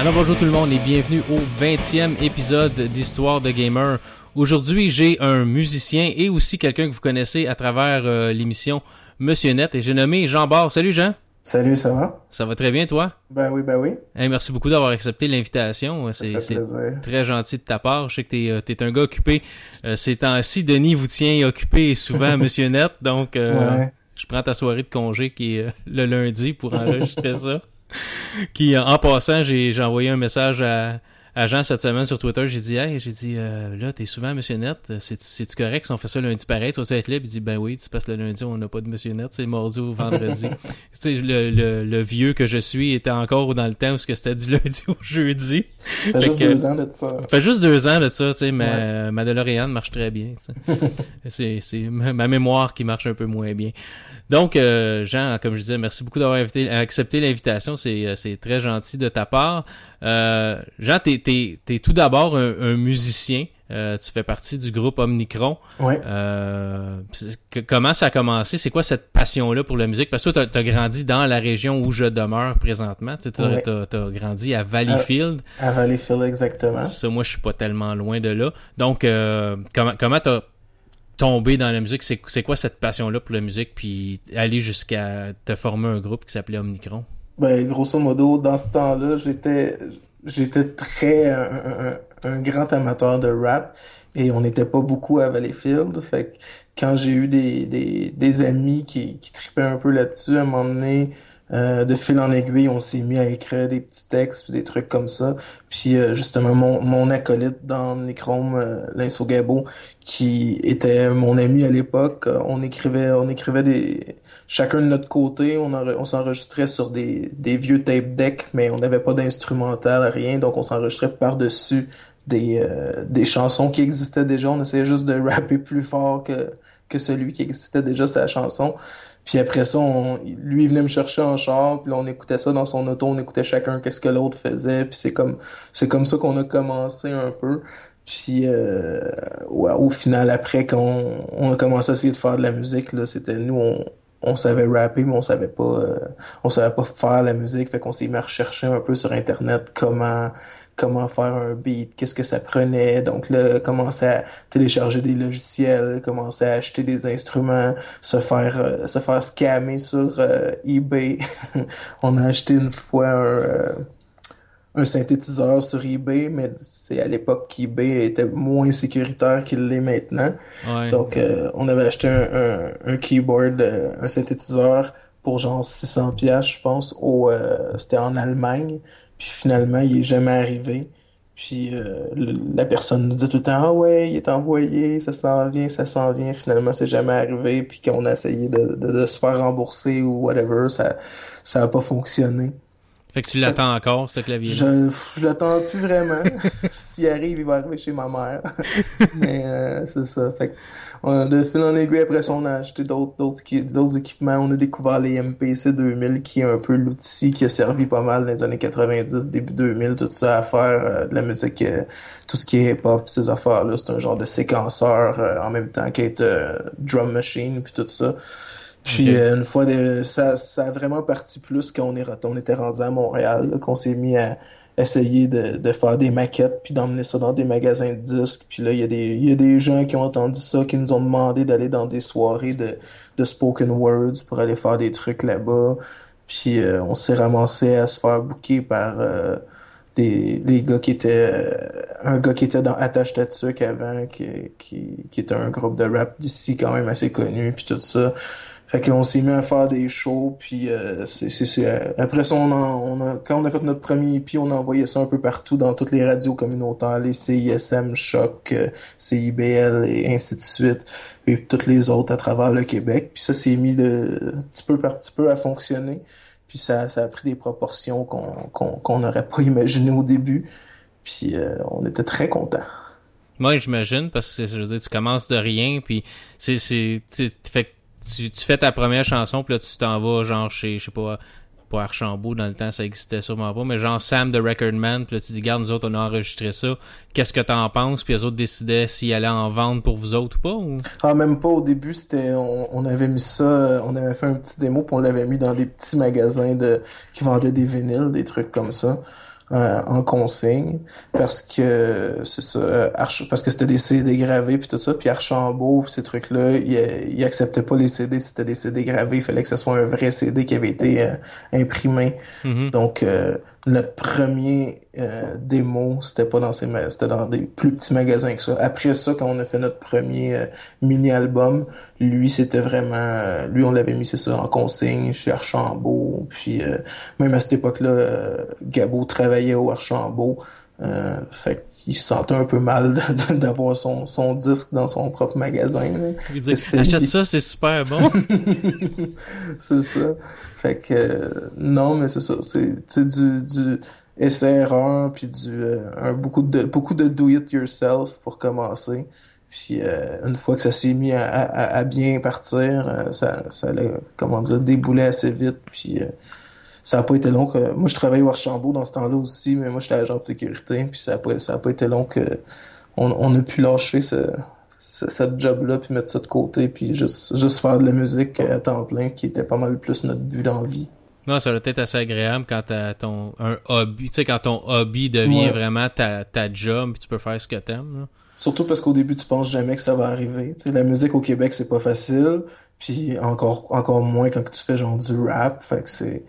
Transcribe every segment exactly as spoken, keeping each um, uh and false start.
Alors bonjour tout le monde et bienvenue au vingtième épisode d'Histoire de Gamer. Aujourd'hui, j'ai un musicien et aussi quelqu'un que vous connaissez à travers euh, l'émission Monsieur Net et j'ai nommé Jean Barre. Salut Jean. Salut, ça va? Ça va très bien toi? Ben oui, ben oui. Hey, merci beaucoup d'avoir accepté l'invitation. C'est, c'est très gentil de ta part. Je sais que t'es, euh, t'es un gars occupé. Euh, ces temps-ci, Denis vous tient occupé souvent à Monsieur Net, donc euh, ouais. Je prends ta soirée de congé qui est euh, le lundi pour enregistrer ça. Qui, en passant, j'ai, j'ai envoyé un message à, à Jean cette semaine sur Twitter. J'ai dit, hey, j'ai dit, euh, là, t'es souvent à Monsieur Net. C'est, c'est-tu correct si on fait ça lundi pareil? Tu vas être libre? Il dit, ben oui, tu passes le lundi, on n'a pas de Monsieur Net. C'est mardi ou vendredi. Tu sais, le, le, le vieux que je suis était encore dans le temps où c'était du lundi au jeudi. Ça fait juste que, deux ans de ça. Ça fait juste deux ans de ça, tu sais, ma, ouais. ma DeLorean marche très bien. c'est, c'est ma, ma mémoire qui marche un peu moins bien. Donc, euh, Jean, comme je disais, merci beaucoup d'avoir invité, accepté l'invitation. C'est, c'est très gentil de ta part. Euh, Jean, t'es, t'es, t'es tout d'abord un, un musicien. Euh, tu fais partie du groupe Omnicron. Oui. Euh, comment ça a commencé? C'est quoi cette passion-là pour la musique? Parce que toi, t'as, t'as grandi dans la région où je demeure présentement. Tu t'as, oui. t'as, t'as grandi à Valleyfield. À, à Valleyfield, exactement. Ça, moi, je suis pas tellement loin de là. Donc, euh, comment, comment t'as tombé dans la musique? C'est, c'est quoi cette passion-là pour la musique? Puis aller jusqu'à te former un groupe qui s'appelait Omnicron? Ben, grosso modo, dans ce temps-là, j'étais, j'étais très un, un, un grand amateur de rap et on n'était pas beaucoup à Valleyfield. Fait que quand j'ai eu des, des, des amis qui, qui tripaient un peu là-dessus, à un moment donné, Euh, de fil en aiguille, on s'est mis à écrire des petits textes, des trucs comme ça. Puis euh, justement, mon, mon acolyte dans Omnicron, euh, Linso Gabo, qui était mon ami à l'époque, euh, on écrivait, on écrivait des, chacun de notre côté, on, en, on s'enregistrait sur des, des vieux tape decks, mais on n'avait pas d'instrumental, rien, donc on s'enregistrait par-dessus des, euh, des chansons qui existaient déjà. On essayait juste de rapper plus fort que que celui qui existait déjà sur la chanson. Puis après ça, on, lui il venait me chercher en char, puis là, on écoutait ça dans son auto, on écoutait chacun qu'est-ce que l'autre faisait, puis c'est comme c'est comme ça qu'on a commencé un peu. Puis euh, ouais, au final, après, quand on, on a commencé à essayer de faire de la musique, là, c'était nous, on, on savait rapper, mais on savait pas euh, on savait pas faire la musique, fait qu'on s'est mis à rechercher un peu sur Internet comment comment faire un beat, qu'est-ce que ça prenait. Donc là, commencer à télécharger des logiciels, commencer à acheter des instruments, se faire euh, se faire scammer sur euh, eBay. On a acheté une fois un, euh, un synthétiseur sur eBay, mais c'est à l'époque qu'eBay était moins sécuritaire qu'il l'est maintenant. Ouais. Donc euh, on avait acheté un, un, un keyboard, euh, un synthétiseur pour genre six cents piastres, je pense, au euh, c'était en Allemagne. Puis finalement, il est jamais arrivé. Puis euh, le, la personne nous dit tout le temps « Ah ouais, il est envoyé, ça s'en vient, ça s'en vient. » Finalement, c'est jamais arrivé. Puis qu'on a essayé de, de, de se faire rembourser ou whatever, ça ça a pas fonctionné. Fait que tu l'attends fait, encore, ce clavier-là? Je, je l'attends plus vraiment. S'il arrive, il va arriver chez ma mère. Mais euh, c'est ça. Fait que on a de fil en aiguille, après ça, on a acheté d'autres, d'autres, d'autres équipements. On a découvert les M P C deux mille, qui est un peu l'outil qui a servi pas mal dans les années quatre-vingt-dix, début deux mille, tout ça, à faire euh, de la musique, euh, tout ce qui est hip-hop, ces affaires-là. C'est un genre de séquenceur euh, en même temps qu'être euh, drum machine, puis tout ça. Puis okay. euh, une fois, de, ça, ça a vraiment parti plus quand on, est, on était rendu à Montréal, là, qu'on s'est mis à essayer de, de faire des maquettes, puis d'emmener ça dans des magasins de disques. Puis là, il y a des il y a des gens qui ont entendu ça, qui nous ont demandé d'aller dans des soirées de, de spoken words pour aller faire des trucs là-bas. Puis euh, on s'est ramassé à se faire booker par euh, des les gars qui étaient... Euh, un gars qui était dans Attache Tatuc avant, qui, qui, qui était un groupe de rap d'ici quand même assez connu, puis tout ça. Fait qu'on s'est mis à faire des shows, puis euh, c'est, c'est, c'est, après ça, on a, on a, quand on a fait notre premier E P, on a envoyé ça un peu partout dans toutes les radios communautaires, les C I S M, Choc, euh, C I B L et ainsi de suite, et toutes les autres à travers le Québec. Puis ça s'est mis de petit peu par petit peu à fonctionner, puis ça, ça a pris des proportions qu'on, qu'on, qu'on n'aurait pas imaginées au début, puis euh, on était très contents. Moi, j'imagine, parce que je veux dire, tu commences de rien, puis c'est, c'est, tu fais Tu, tu fais ta première chanson, puis là, tu t'en vas, genre, chez, je sais pas, pas Archambault, dans le temps, ça existait sûrement pas, mais genre Sam the Record Man, puis là, tu dis, regarde, nous autres, on a enregistré ça, qu'est-ce que t'en penses? Puis les autres décidaient s'ils allaient en vendre pour vous autres ou pas? Ou? Ah, même pas, au début, c'était, on, on avait mis ça, on avait fait un petit démo, puis on l'avait mis dans des petits magasins de qui vendaient des vinyles, des trucs comme ça. euh, en consigne parce que c'est ça, euh, Arch- parce que c'était des C D gravés puis tout ça, puis Archambault, pis ces trucs-là, ils il acceptaient pas les C D si c'était des C D gravés, il fallait que ce soit un vrai C D qui avait été euh, imprimé. Mm-hmm. Donc euh, notre premier euh, démo, c'était pas dans ces ma- c'était dans des plus petits magasins que ça. Après ça, quand on a fait notre premier euh, mini-album, lui, c'était vraiment... euh, lui, on l'avait mis, c'est ça, en consigne chez Archambault. Puis euh, même à cette époque-là, euh, Gabo travaillait au Archambault. Euh, fait qu'il se sentait un peu mal de- d'avoir son, son disque dans son propre magasin. Là. Il dit, achète ça, c'est super bon. C'est ça. Fait que euh, non, mais c'est ça. C'est c'est du, du essai-erreur, puis du euh, un, beaucoup de beaucoup de do-it-yourself pour commencer. Puis euh, une fois que ça s'est mis à, à, à bien partir, euh, ça, ça a, comment dire, déboulé assez vite. Puis euh, ça a pas été long que... Moi, je travaillais au Archambault dans ce temps-là aussi, mais moi, j'étais agent de sécurité, puis ça a pas, ça a pas été long que on, on a pu lâcher ce, ce, cette job-là, puis mettre ça de côté, puis juste, juste faire de la musique à temps plein, qui était pas mal plus notre but dans la vie. Non, ça doit être assez agréable quand t'as ton un hobby, tu sais, quand ton hobby devient Ouais. vraiment ta, ta job, puis tu peux faire ce que t'aimes, là. Surtout parce qu'au début, tu penses jamais que ça va arriver. Tu sais, la musique au Québec, c'est pas facile, puis encore, encore moins quand tu fais genre du rap, fait que c'est...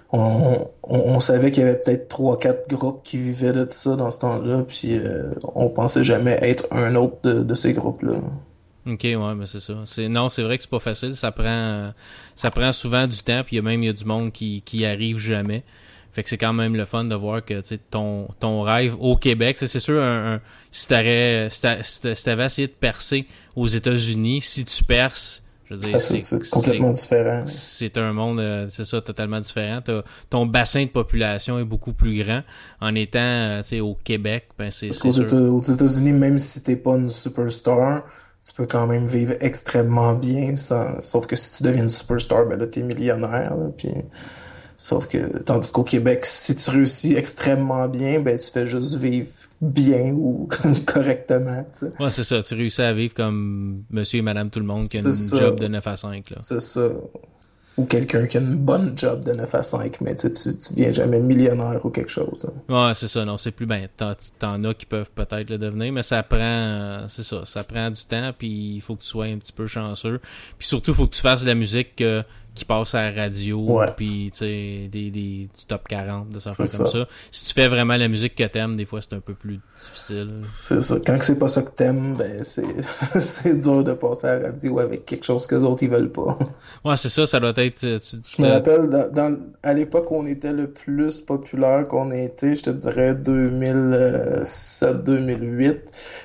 On, on, on savait qu'il y avait peut-être trois quatre groupes qui vivaient de ça dans ce temps-là, puis euh, on pensait jamais être un autre de, de ces groupes-là. Ok, ouais, mais c'est ça. C'est non, c'est vrai que c'est pas facile. Ça prend, ça prend souvent du temps. Puis il y a même il y a du monde qui qui y arrive jamais. Fait que c'est quand même le fun de voir que tu sais ton ton rêve au Québec, c'est sûr un, un si t'aurais si, t'a, si t'avais essayé de percer aux États-Unis, si tu perces, je veux dire, c'est, c'est, c'est complètement c'est, différent. C'est un monde, euh, c'est ça, totalement différent. T'as, ton bassin de population est beaucoup plus grand. En étant, euh, tu sais, au Québec, ben c'est, Parce c'est qu'aux sûr. Éta- aux États-Unis, même si t'es pas une superstar, tu peux quand même vivre extrêmement bien, sans... sauf que si tu deviens une superstar, ben là, t'es millionnaire, là, puis... Sauf que, tandis qu'au Québec, si tu réussis extrêmement bien, ben tu fais juste vivre bien ou correctement, tu sais. Ouais, c'est ça. Tu réussis à vivre comme monsieur et madame tout le monde qui a C'est une ça. job de neuf à cinq, là. C'est ça. Ou quelqu'un qui a une bonne job de neuf à cinq, mais tu sais, tu tu viens jamais millionnaire ou quelque chose. Hein. Ouais, c'est ça. Non, c'est plus ben. T'en, t'en as qui peuvent peut-être le devenir, mais ça prend, euh, c'est ça, ça prend du temps, puis il faut que tu sois un petit peu chanceux. Puis surtout, il faut que tu fasses de la musique euh, qui passe à la radio, Ouais. puis tu sais, des, des, du top quarante, de ça faire C'est comme ça. ça. Si tu fais vraiment la musique que t'aimes, des fois, c'est un peu plus difficile. C'est ça. Quand c'est pas ça que t'aimes, ben c'est c'est dur de passer à la radio avec quelque chose que les autres ils veulent pas. Ouais, c'est ça, ça doit être... Tu, tu, Je me rappelle, dans, dans, à l'époque où on était le plus populaire qu'on a été, je te dirais deux mille sept deux mille huit,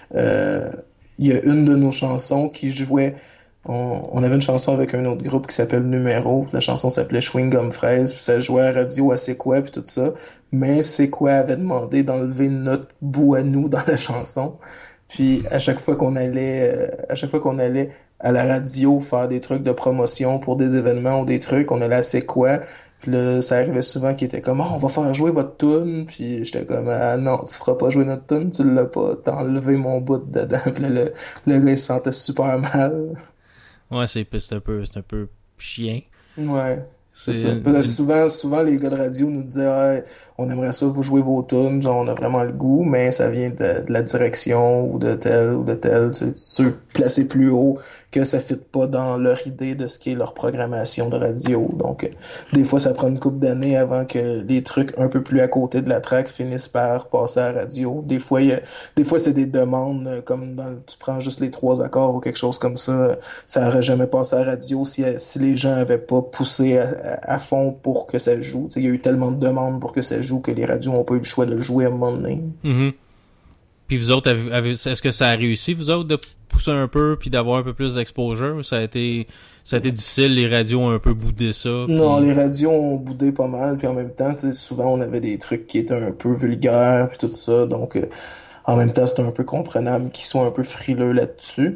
euh, il y a une de nos chansons qui jouait... On, on avait une chanson avec un autre groupe qui s'appelle Numéro. La chanson s'appelait Chewing Gum Fraise, puis ça jouait à la radio à C'est quoi, puis tout ça. Mais C'est quoi avait demandé d'enlever notre bout à nous dans la chanson. Puis à chaque fois qu'on allait, euh, à chaque fois qu'on allait à la radio faire des trucs de promotion pour des événements ou des trucs, on allait à C'est quoi. Puis là, ça arrivait souvent qu'ils étaient comme, oh, on va faire jouer votre tune. Puis j'étais comme, ah non, tu feras pas jouer notre tune, tu l'as pas, t'as enlevé mon bout dedans. Puis là, le, le gars, il se sentait super mal. Ouais, c'est, c'est un peu, c'est un peu chien. Ouais. C'est ça. une- Parce que une- souvent, souvent, les gars de radio nous disaient, ah, on aimerait ça, vous jouer vos tunes, genre, on a vraiment le goût, mais ça vient de, de la direction ou de tel ou de tel, tu sais, ceux placés plus haut, que ça fit pas dans leur idée de ce qui est leur programmation de radio. Donc, euh, des fois, ça prend une couple d'années avant que les trucs un peu plus à côté de la track finissent par passer à la radio. Des fois, il y a, des fois, c'est des demandes, euh, comme dans, tu prends juste les trois accords ou quelque chose comme ça, euh, ça aurait jamais passé à la radio si, si les gens avaient pas poussé à, à, à fond pour que ça joue. Tu sais, il y a eu tellement de demandes pour que ça joue que les radios ont pas eu le choix de le jouer à un moment donné. Mhm. Puis vous autres, avez, avez- est-ce que ça a réussi, vous autres, de pousser un peu puis d'avoir un peu plus d'exposure? Ou ça a été, ça a été difficile, les radios ont un peu boudé ça? Puis... Non, les radios ont boudé pas mal, puis en même temps, tu sais, souvent on avait des trucs qui étaient un peu vulgaires, puis tout ça, donc euh, en même temps, c'était un peu comprenable qu'ils soient un peu frileux là-dessus.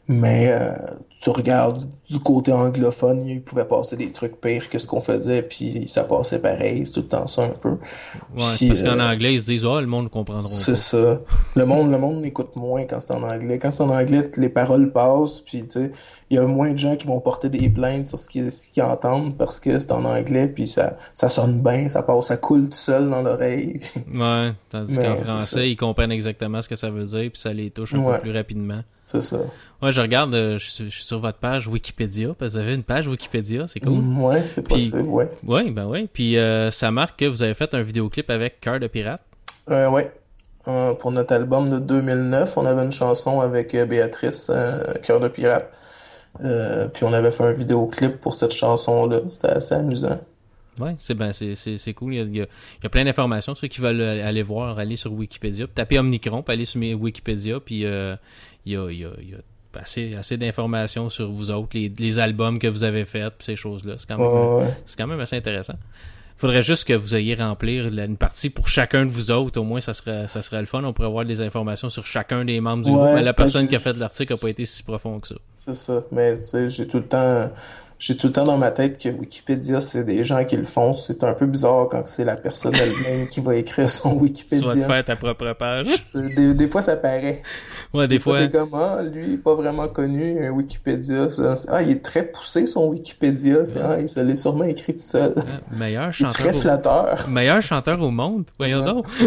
Mais euh, tu regardes du côté anglophone, il pouvait passer des trucs pires que ce qu'on faisait, puis ça passait pareil, c'est tout le temps ça un peu. Ouais, c'est Puis, parce qu'en euh, anglais, ils se disent « Ah, oh, le monde ne comprendra c'est pas. » ça. Le monde, le monde écoute moins quand c'est en anglais. Quand c'est en anglais, les paroles passent, puis tu sais, il y a moins de gens qui vont porter des plaintes sur ce qu'ils, ce qu'ils entendent parce que c'est en anglais, puis ça, ça sonne bien, ça passe, ça coule tout seul dans l'oreille. Ouais, tandis Mais qu'en c'est ça. français, ils comprennent exactement ce que ça veut dire, puis ça les touche un Ouais, peu plus rapidement. c'est ça. Ouais, je regarde, euh, je, suis je suis sur votre page Wikipédia, parce que vous avez une page Wikipédia, c'est cool. Mm, ouais, c'est Puis, possible, ouais. ouais, ben ouais. Puis euh, ça marque que vous avez fait un vidéoclip avec Cœur de Pirate. Euh, ouais. Euh, pour notre album de deux mille neuf, on avait une chanson avec euh, Béatrice, euh, Cœur de Pirate. Euh, puis on avait fait un vidéoclip pour cette chanson-là. C'était assez amusant. Ouais, c'est ben c'est c'est c'est cool. Il y a, il y a, il y a plein d'informations. Ceux qui veulent aller voir, aller sur Wikipédia, tapez Omnicron, puis aller sur mes Wikipédia, puis euh, il y a il y a, il y a assez assez d'informations sur vous autres, les, les albums que vous avez faits, puis ces choses-là. C'est quand même Ouais, ouais. c'est quand même assez intéressant. Faudrait juste que vous ayez remplir la- une partie pour chacun de vous autres. Au moins, ça serait, ça serait le fun. On pourrait avoir des informations sur chacun des membres du Ouais, groupe. Mais la ben, personne j'ai- qui a fait l'article n'a pas été si profond que ça. c'est ça. Mais tu sais, j'ai tout le temps, j'ai tout le temps dans ma tête que Wikipédia, c'est des gens qui le font. C'est un peu bizarre quand c'est la personne elle-même qui va écrire son Soit de Wikipédia. faire ta propre page. Des, des fois, ça paraît. Ouais, des Des fois, fois. t'es comme, ah, lui, pas vraiment connu, un Wikipédia. Ça. Ah, il est très poussé, son Wikipédia. C'est, ah, il se l'est sûrement écrit tout seul. Hein, meilleur Il est très chanteur au... flatteur. meilleur chanteur au monde. Voyons Ouais. donc.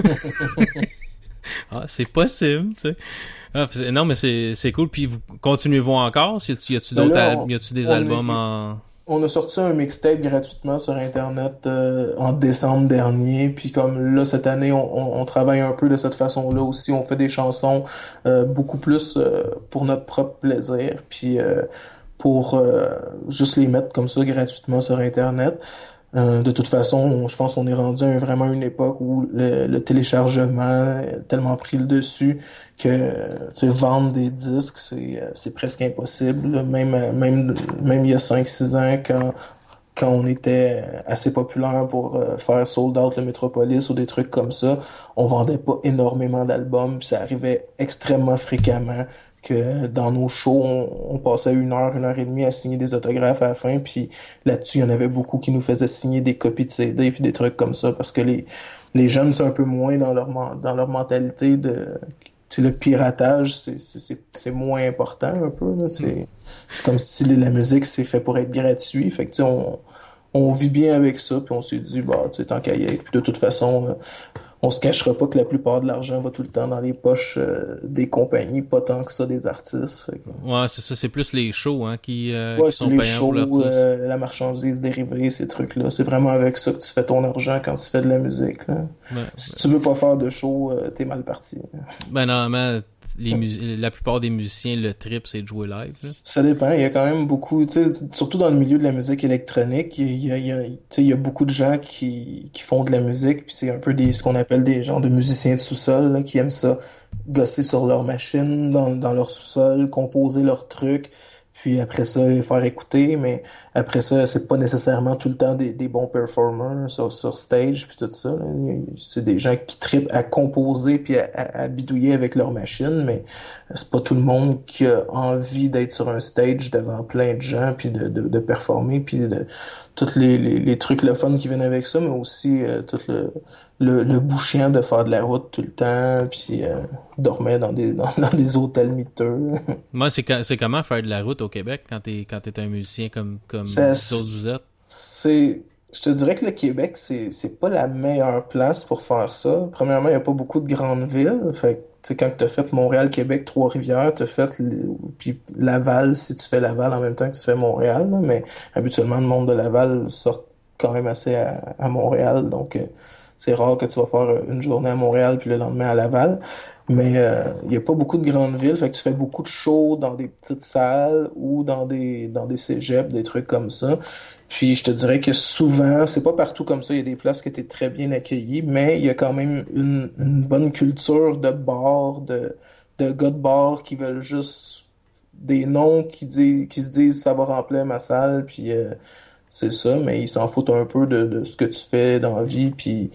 Ah, c'est possible, tu sais. Ah, c'est- non, mais c'est, c'est cool. Puis vous continuez-vous encore? Y a-tu, y a-tu Ben d'autres, là, al- on, y a-tu des on albums est, en... on a sorti un mixtape gratuitement sur Internet euh, en décembre dernier. Puis comme là, cette année, on, on, on travaille un peu de cette façon-là aussi. On fait des chansons euh, beaucoup plus euh, pour notre propre plaisir. Puis euh, pour euh, juste les mettre comme ça gratuitement sur Internet. Euh, de toute façon, on- je pense qu'on est rendu à vraiment une époque où le, le téléchargement a tellement pris le dessus que tu sais, vendre des disques, c'est euh, c'est presque impossible. là. Même euh, même même il y a cinq six ans, quand quand on était assez populaire pour euh, faire sold out le Metropolis ou des trucs comme ça, on vendait pas énormément d'albums, puis ça arrivait extrêmement fréquemment que dans nos shows, on, on passait une heure, une heure et demie à signer des autographes à la fin, puis là-dessus, il y en avait beaucoup qui nous faisaient signer des copies de C D puis des trucs comme ça, parce que les les jeunes sont un peu moins dans leur men- dans leur mentalité de tu sais, le piratage, c'est c'est c'est c'est moins important un peu là, c'est c'est comme si la musique c'est fait pour être gratuit, fait que tu sais on on vit bien avec ça, puis on s'est dit bah tu sais tant qu'à y être, puis de toute façon euh, on se cachera pas que la plupart de l'argent va tout le temps dans les poches euh, des compagnies, pas tant que ça des artistes. Fait que, Ouais, c'est ça. C'est plus les shows, hein, qui, euh, ouais, qui c'est sont les payants pour shows, l'artiste. euh, la marchandise dérivée, ces trucs-là. C'est vraiment avec ça que tu fais ton argent quand tu fais de la musique. Là. Ouais. Si tu veux pas faire de show, euh, t'es mal parti. Ben, normalement, les mus- la plupart des musiciens, le trip, c'est de jouer live, là. Ça dépend. Il y a quand même beaucoup, tu sais, surtout dans le milieu de la musique électronique, il y a, il y a, tu sais, il y a beaucoup de gens qui, qui font de la musique, puis c'est un peu des, ce qu'on appelle des genres de musiciens de sous-sol, là, qui aiment ça, gosser sur leur machine, dans, dans leur sous-sol, composer leurs trucs, puis après ça, les faire écouter, mais après ça, c'est pas nécessairement tout le temps des, des bons performers sur, sur stage, puis tout ça, là. C'est des gens qui trippent à composer puis à, à, à bidouiller avec leur machine, mais c'est pas tout le monde qui a envie d'être sur un stage devant plein de gens, puis de, de, de performer, puis de tous les, les, les trucs le fun qui viennent avec ça, mais aussi euh, tout le, le, le bout chiant de faire de la route tout le temps, puis euh, dormir dans des, dans, dans des hôtels miteux. Moi, c'est, c'est comment faire de la route au Québec quand t'es, quand t'es un musicien comme, comme Ça, vous autres vous êtes? C'est, je te dirais que le Québec, c'est, c'est pas la meilleure place pour faire ça. Premièrement, il y a pas beaucoup de grandes villes. Fait que, tu sais, quand t'as fait Montréal, Québec, Trois-Rivières, t'as fait, le- puis Laval, si tu fais Laval en même temps que tu fais Montréal, là. Mais habituellement, le monde de Laval sort quand même assez à, à Montréal. Donc, euh, c'est rare que tu vas faire une journée à Montréal puis le lendemain à Laval. Mais euh, il y a pas beaucoup de grandes villes, fait que tu fais beaucoup de shows dans des petites salles ou dans des dans des cégeps, des trucs comme ça. Puis je te dirais que souvent, c'est pas partout comme ça, il y a des places qui étaient très bien accueillies, mais il y a quand même une, une bonne culture de bar, de, de gars de bar qui veulent juste des noms qui disent qui se disent ça va remplir ma salle, puis euh, c'est ça, mais ils s'en foutent un peu de, de ce que tu fais dans la vie, puis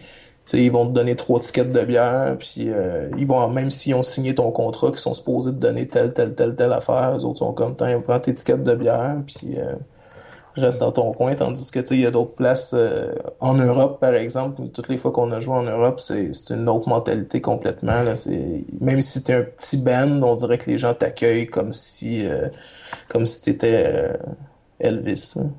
Tu sais, ils vont te donner trois tickets de bière, puis euh, ils vont, même s'ils ont signé ton contrat, qu'ils sont supposés te donner telle, telle, telle, telle affaire, eux autres sont comme, tiens, prends tes tickets de bière, puis euh, reste dans ton coin, tandis que, tu sais, il y a d'autres places, euh, en Europe, par exemple, toutes les fois qu'on a joué en Europe, c'est, c'est une autre mentalité complètement, là, c'est, même si t'es un petit band, on dirait que les gens t'accueillent comme si, euh, comme si t'étais euh, Elvis, hein.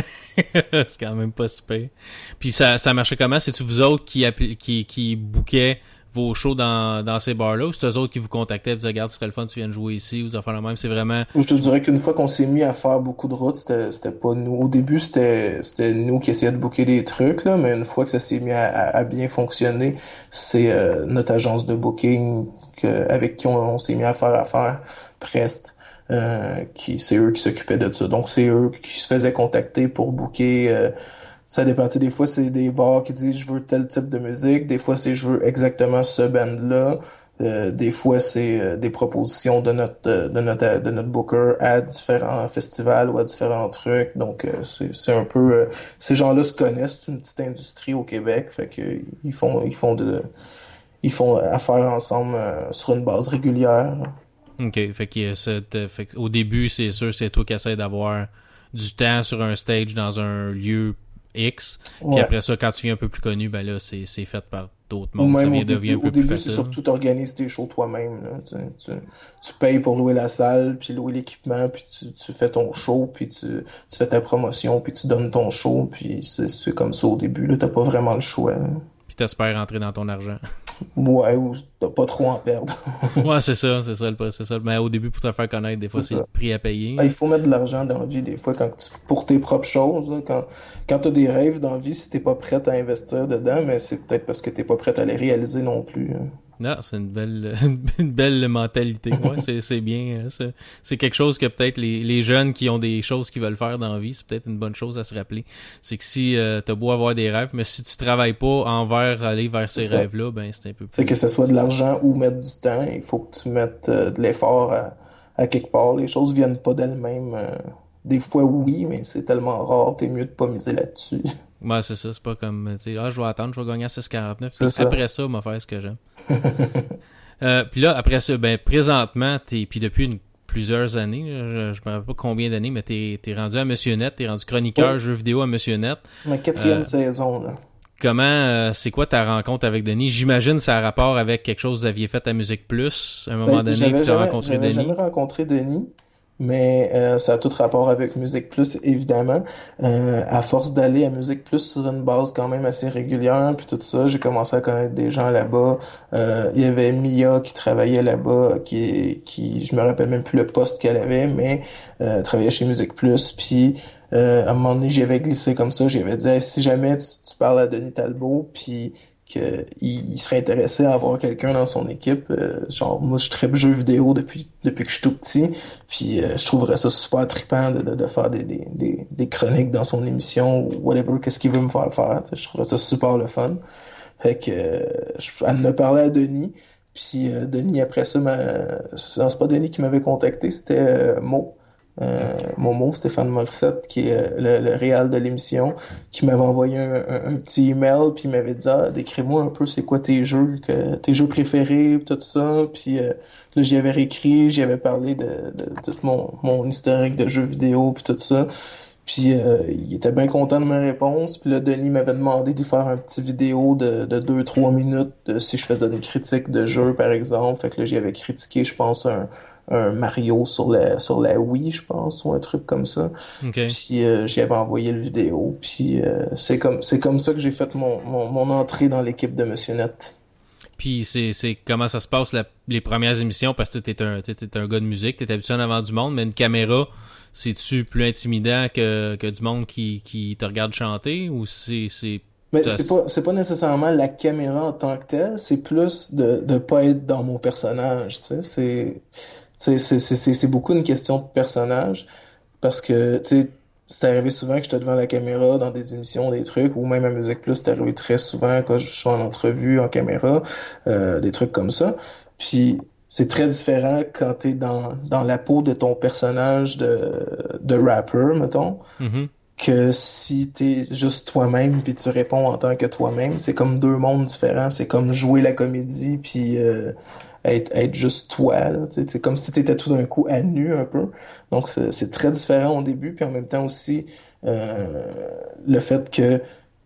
C'est quand même pas super. Puis ça, ça marchait comment? C'est-tu vous autres qui, appli- qui, qui bookaient vos shows dans, dans ces bars-là, ou c'est eux autres qui vous contactaient et disaient, regarde, ce serait le fun, tu viens de jouer ici, ou ça fait la même, c'est vraiment... Je te dirais qu'une fois qu'on s'est mis à faire beaucoup de routes, c'était, c'était pas nous. Au début, c'était, c'était nous qui essayions de booker des trucs, là, mais une fois que ça s'est mis à, à, à bien fonctionner, c'est euh, notre agence de booking que, avec qui on, on s'est mis à faire affaire, Prest, euh, qui, c'est eux qui s'occupaient de ça. Donc, c'est eux qui se faisaient contacter pour booker... Euh, ça dépend. Des fois, c'est des bars qui disent je veux tel type de musique. Des fois, c'est je veux exactement ce band-là. Euh, des fois, c'est euh, des propositions de notre euh, de notre de notre booker à différents festivals ou à différents trucs. Donc, euh, c'est c'est un peu euh, ces gens-là se connaissent. C'est une petite industrie au Québec, fait que ils font ils font de ils font affaire ensemble euh, sur une base régulière. OK. Fait que, c'est, fait que au début, c'est sûr, c'est toi qui essaies d'avoir du temps sur un stage dans un lieu X. Puis Ouais. après ça, quand tu viens un peu plus connu, ben là, c'est, c'est fait par d'autres mondes. Ou même Ça vient, au début, devient un peu au plus début, facile. c'est surtout t'organises tes shows toi-même, là. Tu, tu, tu payes pour louer la salle, puis louer l'équipement, puis tu, tu fais ton show, puis tu, tu fais ta promotion, puis tu donnes ton show, puis c'est, c'est comme ça au début, là. T'as pas vraiment le choix, là. Puis t'espères rentrer dans ton argent. Ouais, ou t'as pas trop en perdre. Ouais, c'est ça, c'est ça, le, c'est ça. Mais au début, pour te faire connaître, des fois, c'est, c'est c'est le prix à payer. Ah, il faut mettre de l'argent dans la vie, des fois, quand tu, pour tes propres choses, là, quand, quand t'as des rêves dans la vie, si t'es pas prête à investir dedans, mais c'est peut-être parce que t'es pas prête à les réaliser non plus, hein. Non, c'est une belle, une belle mentalité. Ouais, c'est, c'est bien. C'est, c'est quelque chose que peut-être les, les jeunes qui ont des choses qu'ils veulent faire dans la vie, c'est peut-être une bonne chose à se rappeler. C'est que si euh, t'as beau avoir des rêves, mais si tu travailles pas envers aller vers ces rêves-là, ben c'est un peu plus... C'est que ce soit de l'argent ou mettre du temps, il faut que tu mettes euh, de l'effort à, à quelque part. Les choses viennent pas d'elles-mêmes. Euh, des fois, oui, mais c'est tellement rare, t'es mieux de pas miser là-dessus. Ouais, c'est ça. C'est pas comme, tu sais, ah, je vais attendre, je vais gagner à six quarante-neuf. C'est Puis ça. après ça, on va faire ce que j'aime. euh, puis là, après ça, ben, présentement, t'es, puis depuis une, plusieurs années, là, je, je me rappelle pas combien d'années, mais t'es, t'es rendu à Monsieur Net, t'es rendu chroniqueur Oui. jeux vidéo à Monsieur Net. Ma quatrième Euh, saison, là. Comment, euh, c'est quoi ta rencontre avec Denis? J'imagine que ça a rapport avec quelque chose que vous aviez fait à Musique Plus, à un moment Ben, donné, j'avais puis t'as jamais, rencontré j'avais Denis. jamais rencontré Denis, mais euh, ça a tout rapport avec Musique Plus, évidemment. Euh, à force d'aller à Musique Plus sur une base quand même assez régulière, puis tout ça, j'ai commencé à connaître des gens là-bas. Euh, il y avait Mia qui travaillait là-bas, qui, qui, je me rappelle même plus le poste qu'elle avait, mais euh, travaillait chez Musique Plus, puis euh, à un moment donné, j'y avais glissé comme ça, j'avais dit hey, si jamais tu, tu parles à Denis Talbot, puis qu'il il serait intéressé à avoir quelqu'un dans son équipe. Euh, genre, moi, je tripe jeux vidéo depuis depuis que je suis tout petit, puis euh, je trouverais ça super trippant de, de, de faire des, des, des, des chroniques dans son émission ou whatever, qu'est-ce qu'il veut me faire faire. T'sais, je trouverais ça super le fun. Fait que, euh, je, elle en a parlé à Denis, puis euh, Denis, après ça, m'a, c'est pas Denis qui m'avait contacté, c'était euh, Mo. Euh, Momo, Stéphane Morissette, qui est euh, le, le réal de l'émission, qui m'avait envoyé un, un, un petit email, puis il m'avait dit ah, décris-moi un peu c'est quoi tes jeux, que, tes jeux préférés, pis tout ça, puis euh, là j'y avais réécrit, j'y avais parlé de, de, de tout mon, mon historique de jeux vidéo, puis tout ça, puis euh, il était bien content de ma réponse, puis là Denis m'avait demandé de faire un petit vidéo de, de deux trois minutes de, si je faisais une critique de jeu par exemple, fait que là j'y avais critiqué je pense un un Mario sur la sur la Wii, je pense, ou un truc comme ça. Okay. Puis euh, j'y avais envoyé le vidéo. Puis euh, c'est comme c'est comme ça que j'ai fait mon, mon, mon entrée dans l'équipe de Monsieur Net. Puis c'est c'est comment ça se passe la, les premières émissions, parce que t'es un t'es, t'es un gars de musique, t'es habitué en avant du monde, mais une caméra, c'est-tu plus intimidant que, que du monde qui, qui te regarde chanter, ou c'est c'est Mais c'est pas c'est pas nécessairement la caméra en tant que telle, c'est plus de de pas être dans mon personnage, tu sais, c'est C'est, c'est, c'est, c'est beaucoup une question de personnage parce que, tu sais, c'est arrivé souvent que j'étais devant la caméra dans des émissions, des trucs, ou même à Musique Plus, c'est arrivé très souvent quand je suis en entrevue, en caméra, euh, des trucs comme ça. Puis, c'est très différent quand t'es dans, dans la peau de ton personnage de, de rapper, mettons. Mm-hmm. que si t'es juste toi-même puis tu réponds en tant que toi-même. C'est comme deux mondes différents. C'est comme jouer la comédie puis euh, être, être juste toi. Là. C'est, c'est comme si t'étais tout d'un coup à nu un peu. Donc c'est, c'est très différent au début. Puis en même temps aussi, euh, le fait que